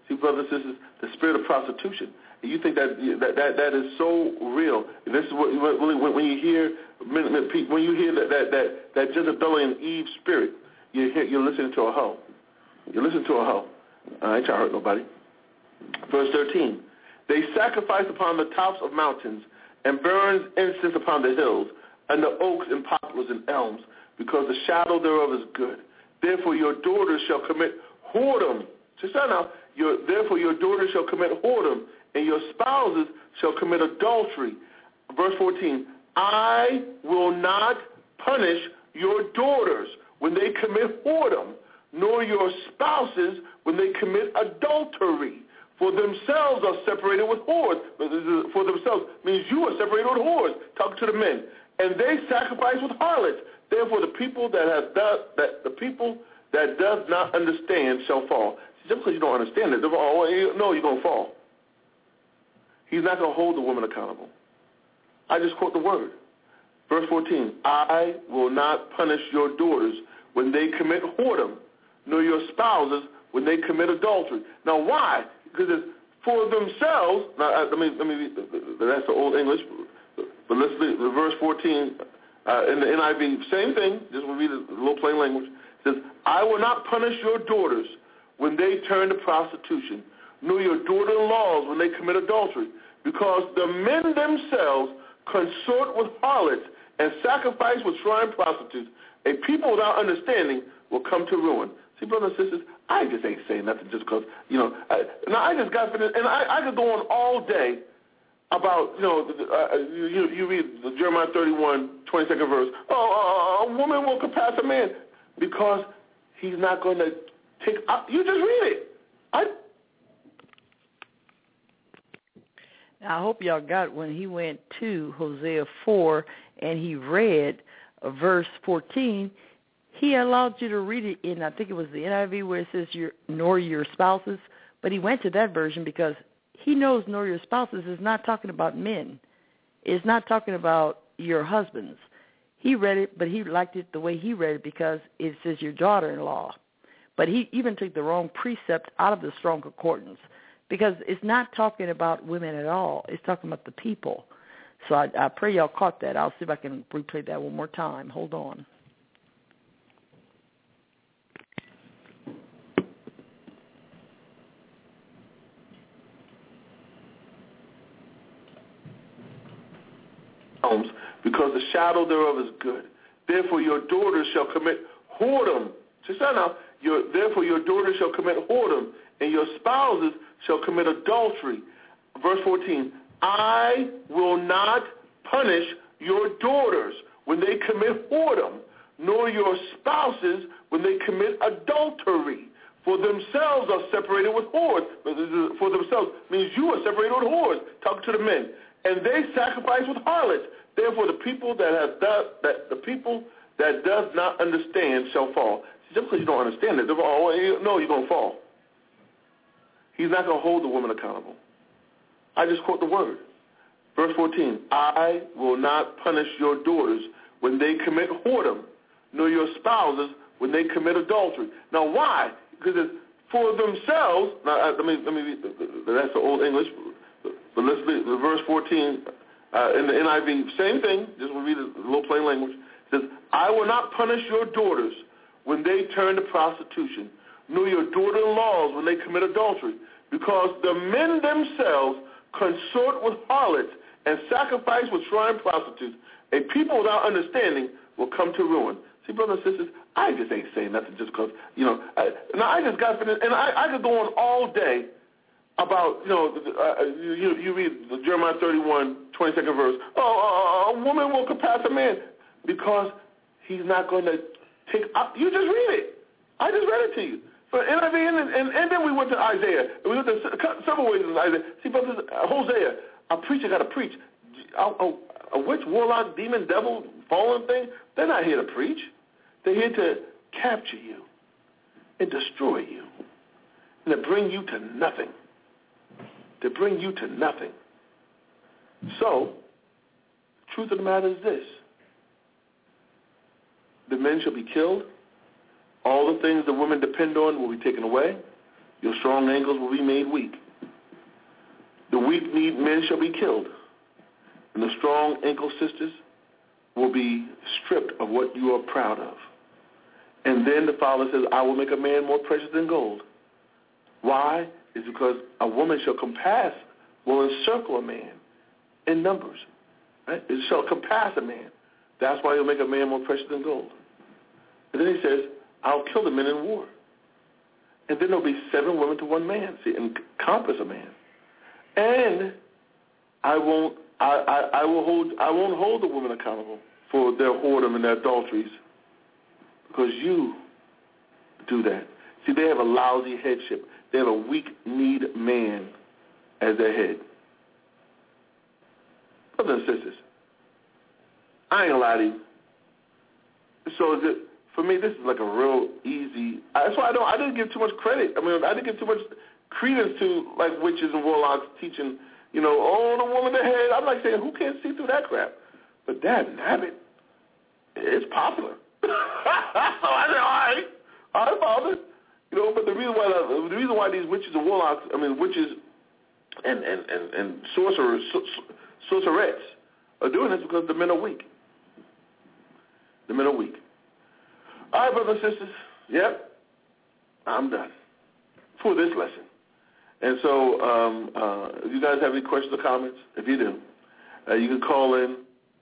See, brothers and sisters, the spirit of prostitution. And you think that that that, that is so real. And this is what when, when you hear when you hear that that that, that Jezebel and Eve spirit, you hear, you're listening to a hoe. You're listening to a hoe. I ain't trying to hurt nobody. Verse thirteen. They sacrifice upon the tops of mountains and burns incense upon the hills, and the oaks and poplars and elms, because the shadow thereof is good. Therefore your daughters shall commit whoredom. Just now, your, therefore your daughters shall commit whoredom, and your spouses shall commit adultery. Verse fourteen, I will not punish your daughters when they commit whoredom, nor your spouses when they commit adultery. For themselves are separated with whores. For themselves means you are separated with whores. Talk to the men. And they sacrifice with harlots. Therefore the people that have done, that the people that does not understand shall fall. Just because you don't understand it, oh, no, you're going to fall. He's not going to hold the woman accountable. I just quote the word. Verse fourteen, I will not punish your daughters when they commit whoredom, nor your spouses when they commit adultery. Now why? Because it's for themselves. Now let me let me read, that's the Old English, but let's read verse fourteen uh, in the N I V. Same thing. Just we'll read it a little plain language. It says, I will not punish your daughters when they turn to prostitution, nor your daughter-in-laws when they commit adultery, because the men themselves consort with harlots and sacrifice with shrine prostitutes. A people without understanding will come to ruin. See, brothers and sisters, I just ain't saying nothing just because, you know, I, now I just got finished, and I, I could go on all day about, you know, uh, you, you read the Jeremiah thirty-one, twenty-second verse, oh, uh, a woman will surpass a man, because he's not going to take, uh, you just read it. I. Now, I hope y'all got when he went to Hosea four and he read uh, verse fourteen, he allowed you to read it in, I think it was the N I V where it says your, nor your spouses, but he went to that version because he knows nor your spouses is not talking about men. It's not talking about your husbands. He read it, but he liked it the way he read it because it says your daughter-in-law. But he even took the wrong precept out of the Strong Concordance because it's not talking about women at all. It's talking about the people. So I, I pray y'all caught that. I'll see if I can replay that one more time. Hold on. Because the shadow thereof is good. Therefore your daughters shall commit whoredom. Just now, your, therefore your daughters shall commit whoredom, and your spouses shall commit adultery. Verse fourteen, I will not punish your daughters when they commit whoredom, nor your spouses when they commit adultery. For themselves are separated with whores. For themselves means you are separated with whores. Talk to the men. And they sacrifice with harlots. Therefore, the people that have done, that the people that does not understand shall fall. Just because you don't understand it, oh, no, you're going to fall. He's not going to hold the woman accountable. I just quote the word. Verse fourteen, I will not punish your daughters when they commit whoredom, nor your spouses when they commit adultery. Now, why? Because it's for themselves. Now, let me let me read. That's the Old English. But let's read verse fourteen uh, in the N I V. Same thing. Just we'll read it a little plain language. It says, I will not punish your daughters when they turn to prostitution, nor your daughter-in-laws when they commit adultery, because the men themselves consort with harlots and sacrifice with shrine prostitutes. A people without understanding will come to ruin. See, brothers and sisters, I just ain't saying nothing just because, you know. I, now, I just got finished, and I, I could go on all day about, you know, uh, you, you read the Jeremiah thirty-one, twenty-second verse. Oh, uh, a woman will surpass a man because he's not going to take up. You just read it. I just read it to you. So N I V, and, and, and then we went to Isaiah. We went to several ways in Isaiah. See, brothers, uh, Hosea, a preacher got to preach. A, a, a witch, warlock, demon, devil, fallen thing, they're not here to preach. They're here to capture you and destroy you and to bring you to nothing. To bring you to nothing. So, the truth of the matter is this. The men shall be killed. All the things the women depend on will be taken away. Your strong ankles will be made weak. The weak-kneed men shall be killed, and the strong ankle sisters will be stripped of what you are proud of. And then the Father says, I will make a man more precious than gold. Why? It's because a woman shall compass, will encircle a man in numbers. Right? It shall compass a man. That's why he'll make a man more precious than gold. And then he says, I'll kill the men in war. And then there'll be seven women to one man, see, and compass a man. And I won't, I, I, I will hold, I won't hold the women accountable for their whoredom and their adulteries, because you do that. See, they have a lousy headship. They have a weak-kneed man as their head. Brothers and sisters, I ain't gonna lie to you. So is it, for me, this is like a real easy. That's why I don't. I didn't give too much credit. I mean, I didn't give too much credence to like witches and warlocks teaching. You know, oh, the woman the head. I'm like saying, who can't see through that crap? But that nabbit, it's popular. So I said, all right, all right, Father. You know, but the reason why the, the reason why these witches and warlocks, I mean, witches and and and, and sorcerers, sorcerettes are doing this because the men are weak. The men are weak. All right, brothers and sisters. Yep, I'm done for this lesson. And so, um, uh, if you guys have any questions or comments, if you do, uh, you can call in.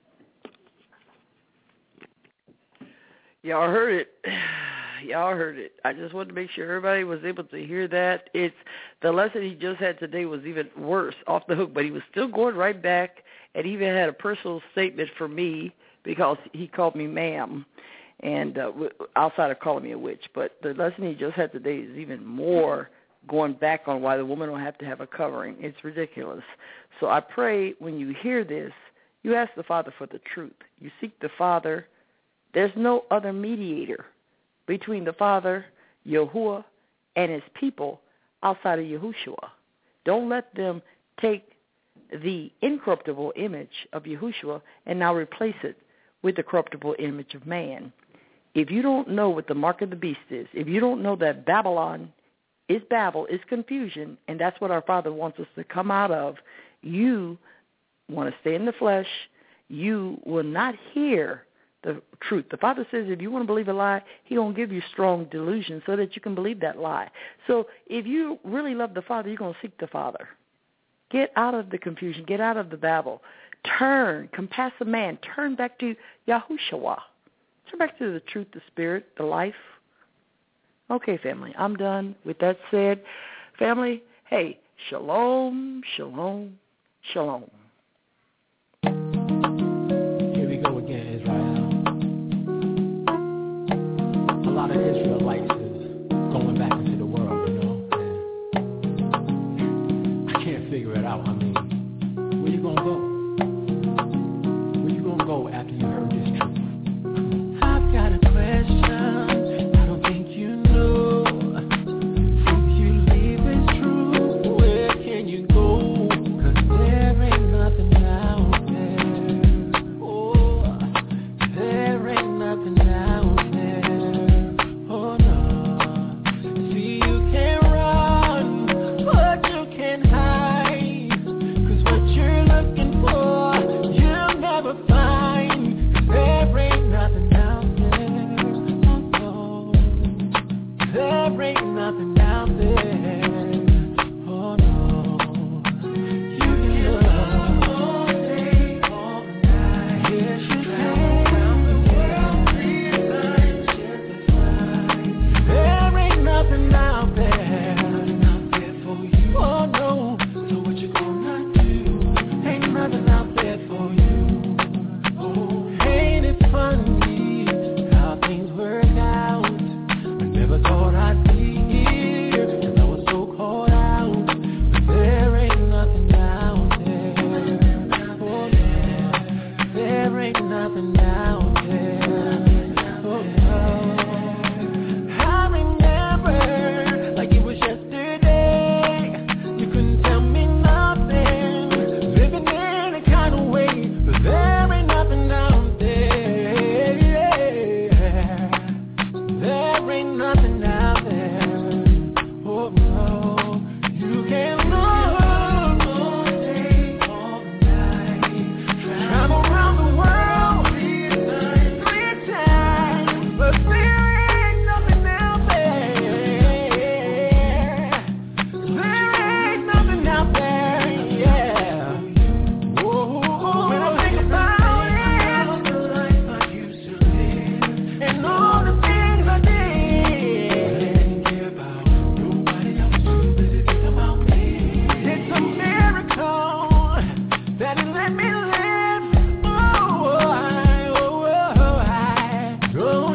Y'all heard it. Y'all heard it. I just wanted to make sure everybody was able to hear that. It's the lesson he just had today was even worse, off the hook, but he was still going right back and even had a personal statement for me because he called me ma'am, and uh, outside of calling me a witch. But the lesson he just had today is even more going back on why the woman will have to have a covering. It's ridiculous. So I pray when you hear this, you ask the Father for the truth. You seek the Father. There's no other mediator between the Father, Yahuwah, and his people outside of Yahushua. Don't let them take the incorruptible image of Yahushua and now replace it with the corruptible image of man. If you don't know what the mark of the beast is, if you don't know that Babylon is Babel, is confusion, and that's what our Father wants us to come out of, you want to stay in the flesh, you will not hear the truth. The Father says if you want to believe a lie, he won't give you strong delusion so that you can believe that lie. So if you really love the Father, you're going to seek the Father. Get out of the confusion. Get out of the babble. Turn, compass a man. Turn back to Yahushua. Turn back to the truth, the spirit, the life. Okay, family, I'm done. With that said, family, hey, shalom, shalom, shalom. Here we go again, Israel. A lot of Israelites is going back into the world, you know. And I can't figure it out. I mean, where you gonna go? Where you gonna go after you heard this truth? I've got a question. Ain't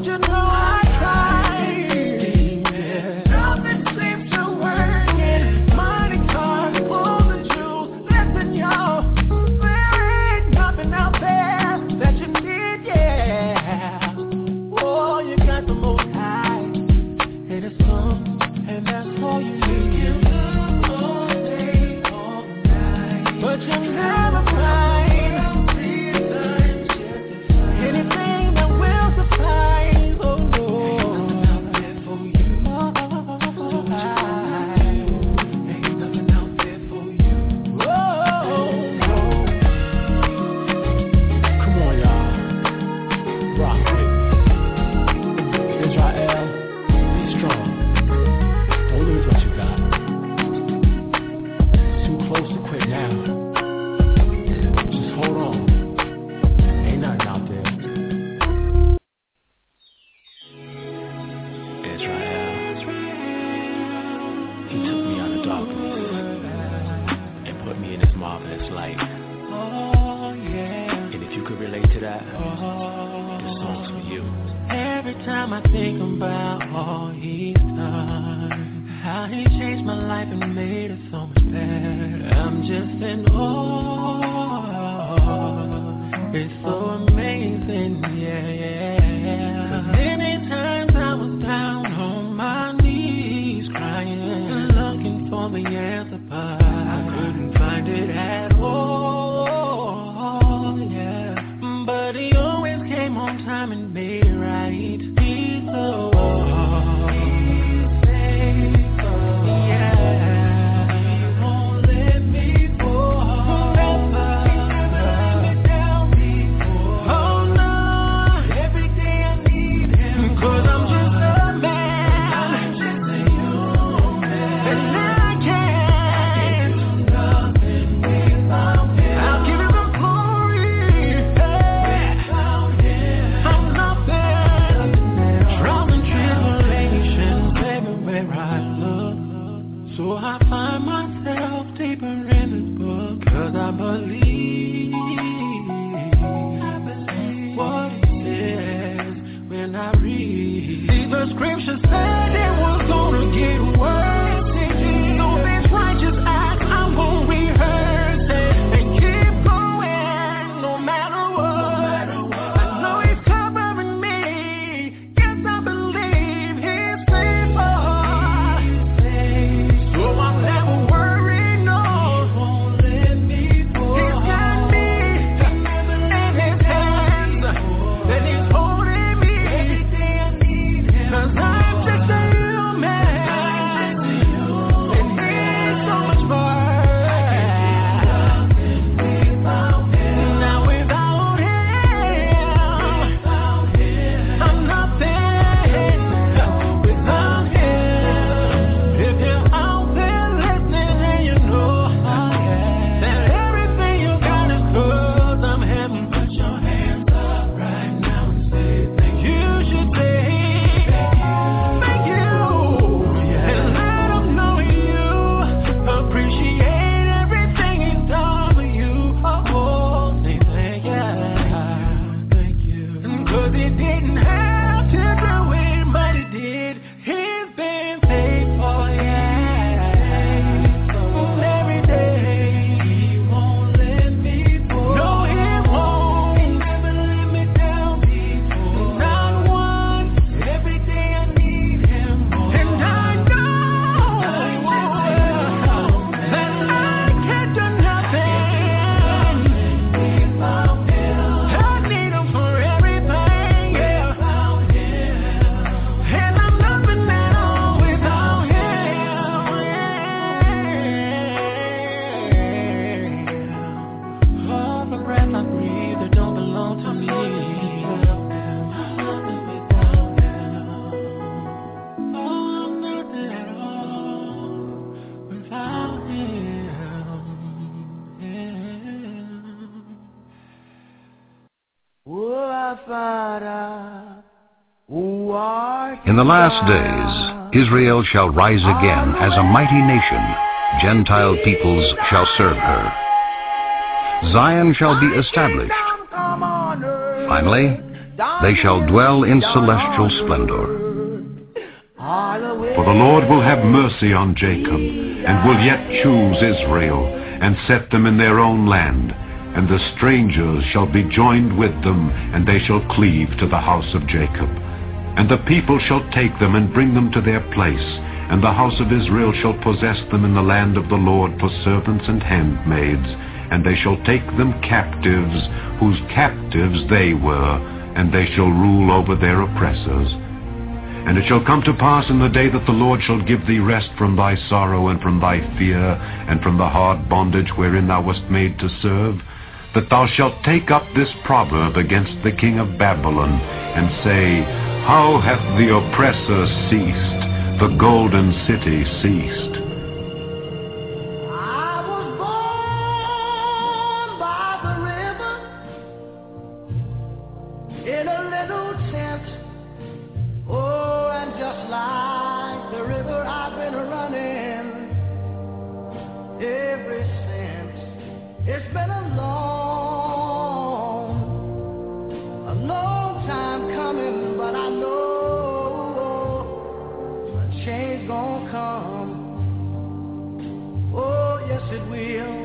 In the last days, Israel shall rise again as a mighty nation. Gentile peoples shall serve her. Zion shall be established. Finally, They shall dwell in celestial splendor. For the Lord will have mercy on Jacob, and will yet choose Israel, and set them in their own land. And the strangers shall be joined with them, and they shall cleave to the house of Jacob. And the people shall take them and bring them to their place, and the house of Israel shall possess them in the land of the Lord for servants and handmaids, and they shall take them captives, whose captives they were, and they shall rule over their oppressors. And it shall come to pass in the day that the Lord shall give thee rest from thy sorrow and from thy fear, and from the hard bondage wherein thou wast made to serve, that thou shalt take up this proverb against the king of Babylon, and say, How hath the oppressor ceased, the golden city ceased? I was born by the river in a little tent. Oh, and just like the river I've been running ever since. It's been a long, a long time coming, but I know a change gonna come. Oh, yes it will.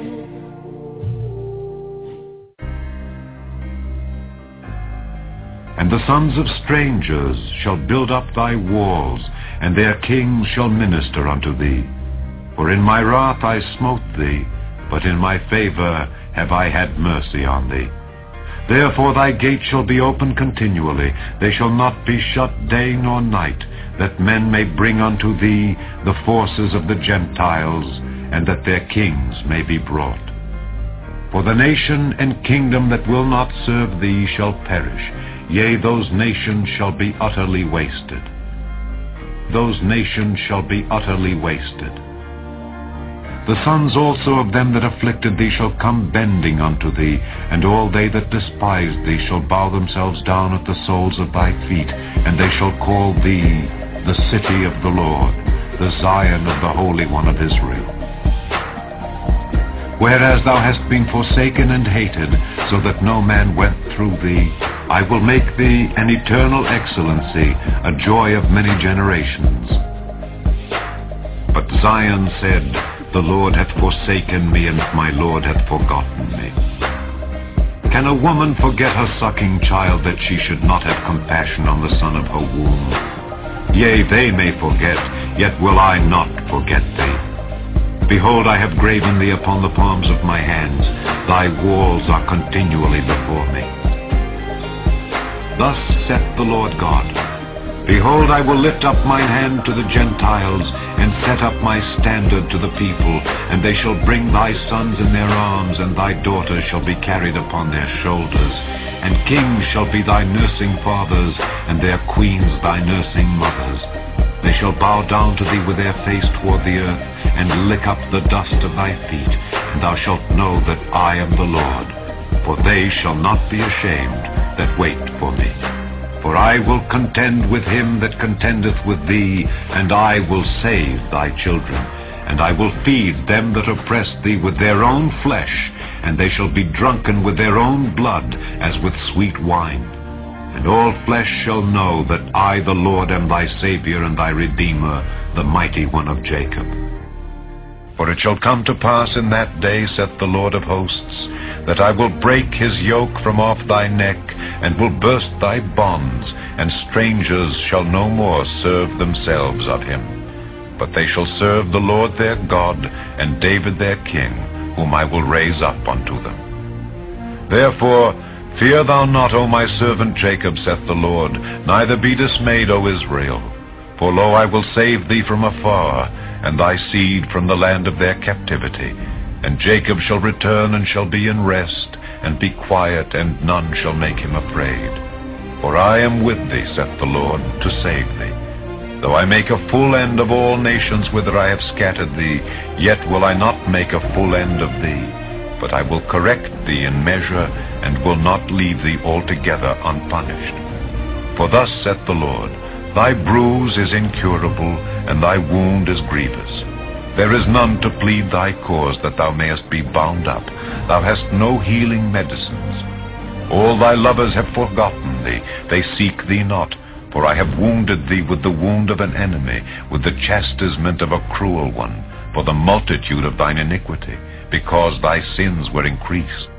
And the sons of strangers shall build up thy walls, and their kings shall minister unto thee. For in my wrath I smote thee, but in my favor have I had mercy on thee. Therefore thy gates shall be open continually, they shall not be shut day nor night, that men may bring unto thee the forces of the Gentiles, and that their kings may be brought. For the nation and kingdom that will not serve thee shall perish, yea, those nations shall be utterly wasted. Those nations shall be utterly wasted. The sons also of them that afflicted thee shall come bending unto thee, and all they that despise thee shall bow themselves down at the soles of thy feet, and they shall call thee the city of the Lord, the Zion of the Holy One of Israel. Whereas thou hast been forsaken and hated, so that no man went through thee, I will make thee an eternal excellency, a joy of many generations. But Zion said, The Lord hath forsaken me, and my Lord hath forgotten me. Can a woman forget her sucking child, that she should not have compassion on the son of her womb? Yea, they may forget, yet will I not forget thee. Behold, I have graven thee upon the palms of my hands. Thy walls are continually before me. Thus saith the Lord God, Behold, I will lift up mine hand to the Gentiles, and set up my standard to the people, and they shall bring thy sons in their arms, and thy daughters shall be carried upon their shoulders. And kings shall be thy nursing fathers, and their queens thy nursing mothers. They shall bow down to thee with their face toward the earth, and lick up the dust of thy feet, and thou shalt know that I am the Lord. For they shall not be ashamed that wait for me. For I will contend with him that contendeth with thee, and I will save thy children. And I will feed them that oppress thee with their own flesh, and they shall be drunken with their own blood, as with sweet wine. And all flesh shall know that I, the Lord, am thy Savior and thy Redeemer, the mighty one of Jacob. For it shall come to pass in that day, saith the Lord of hosts, that I will break his yoke from off thy neck, and will burst thy bonds, and strangers shall no more serve themselves of him. But they shall serve the Lord their God, and David their king, whom I will raise up unto them. Therefore, fear thou not, O my servant Jacob, saith the Lord, neither be dismayed, O Israel. For lo, I will save thee from afar, and thy seed from the land of their captivity. And Jacob shall return and shall be in rest, and be quiet, and none shall make him afraid. For I am with thee, saith the Lord, to save thee. Though I make a full end of all nations whither I have scattered thee, yet will I not make a full end of thee. But I will correct thee in measure, and will not leave thee altogether unpunished. For thus saith the Lord, Thy bruise is incurable, and thy wound is grievous. There is none to plead thy cause, that thou mayest be bound up. Thou hast no healing medicines. All thy lovers have forgotten thee, they seek thee not. For I have wounded thee with the wound of an enemy, with the chastisement of a cruel one, for the multitude of thine iniquity, because thy sins were increased.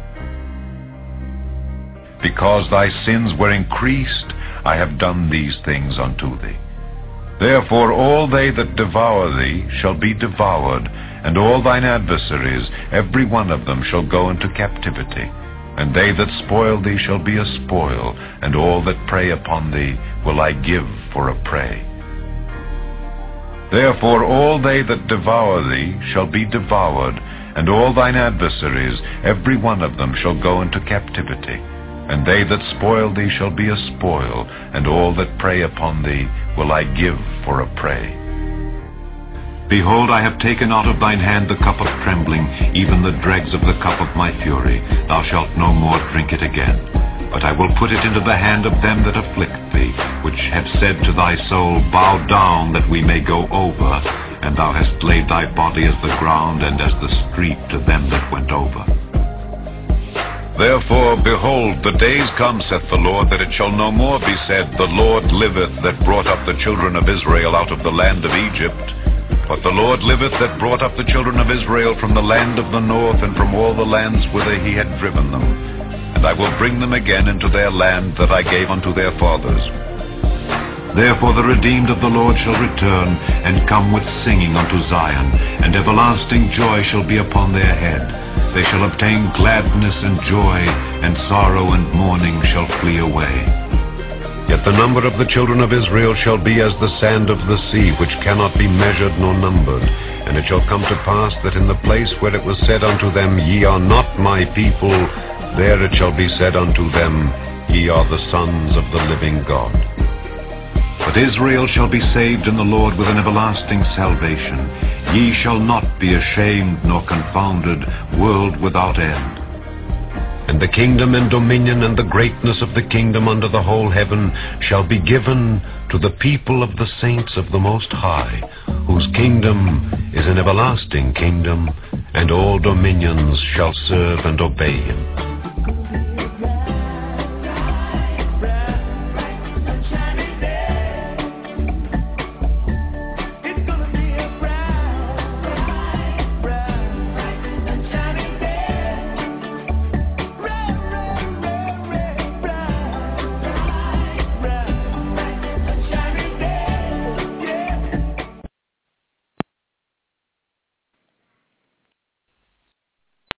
Because thy sins were increased, I have done these things unto thee. Therefore all they that devour thee shall be devoured, and all thine adversaries, every one of them shall go into captivity. And they that spoil thee shall be a spoil, and all that prey upon thee will I give for a prey. Therefore all they that devour thee shall be devoured, and all thine adversaries, every one of them shall go into captivity. And they that spoil thee shall be a spoil, and all that prey upon thee will I give for a prey. Behold, I have taken out of thine hand the cup of trembling, even the dregs of the cup of my fury. Thou shalt no more drink it again. But I will put it into the hand of them that afflict thee, which have said to thy soul, Bow down, that we may go over. And thou hast laid thy body as the ground, and as the street to them that went over. Therefore, behold, the days come, saith the Lord, that it shall no more be said, The Lord liveth, that brought up the children of Israel out of the land of Egypt. But the Lord liveth, that brought up the children of Israel from the land of the north, and from all the lands whither he had driven them. And I will bring them again into their land that I gave unto their fathers. Therefore the redeemed of the Lord shall return, and come with singing unto Zion, and everlasting joy shall be upon their head. They shall obtain gladness and joy, and sorrow and mourning shall flee away. Yet the number of the children of Israel shall be as the sand of the sea, which cannot be measured nor numbered. And it shall come to pass that in the place where it was said unto them, Ye are not my people, there it shall be said unto them, Ye are the sons of the living God. But Israel shall be saved in the Lord with an everlasting salvation. Ye shall not be ashamed nor confounded, world without end. And the kingdom and dominion and the greatness of the kingdom under the whole heaven shall be given to the people of the saints of the Most High, whose kingdom is an everlasting kingdom, and all dominions shall serve and obey him.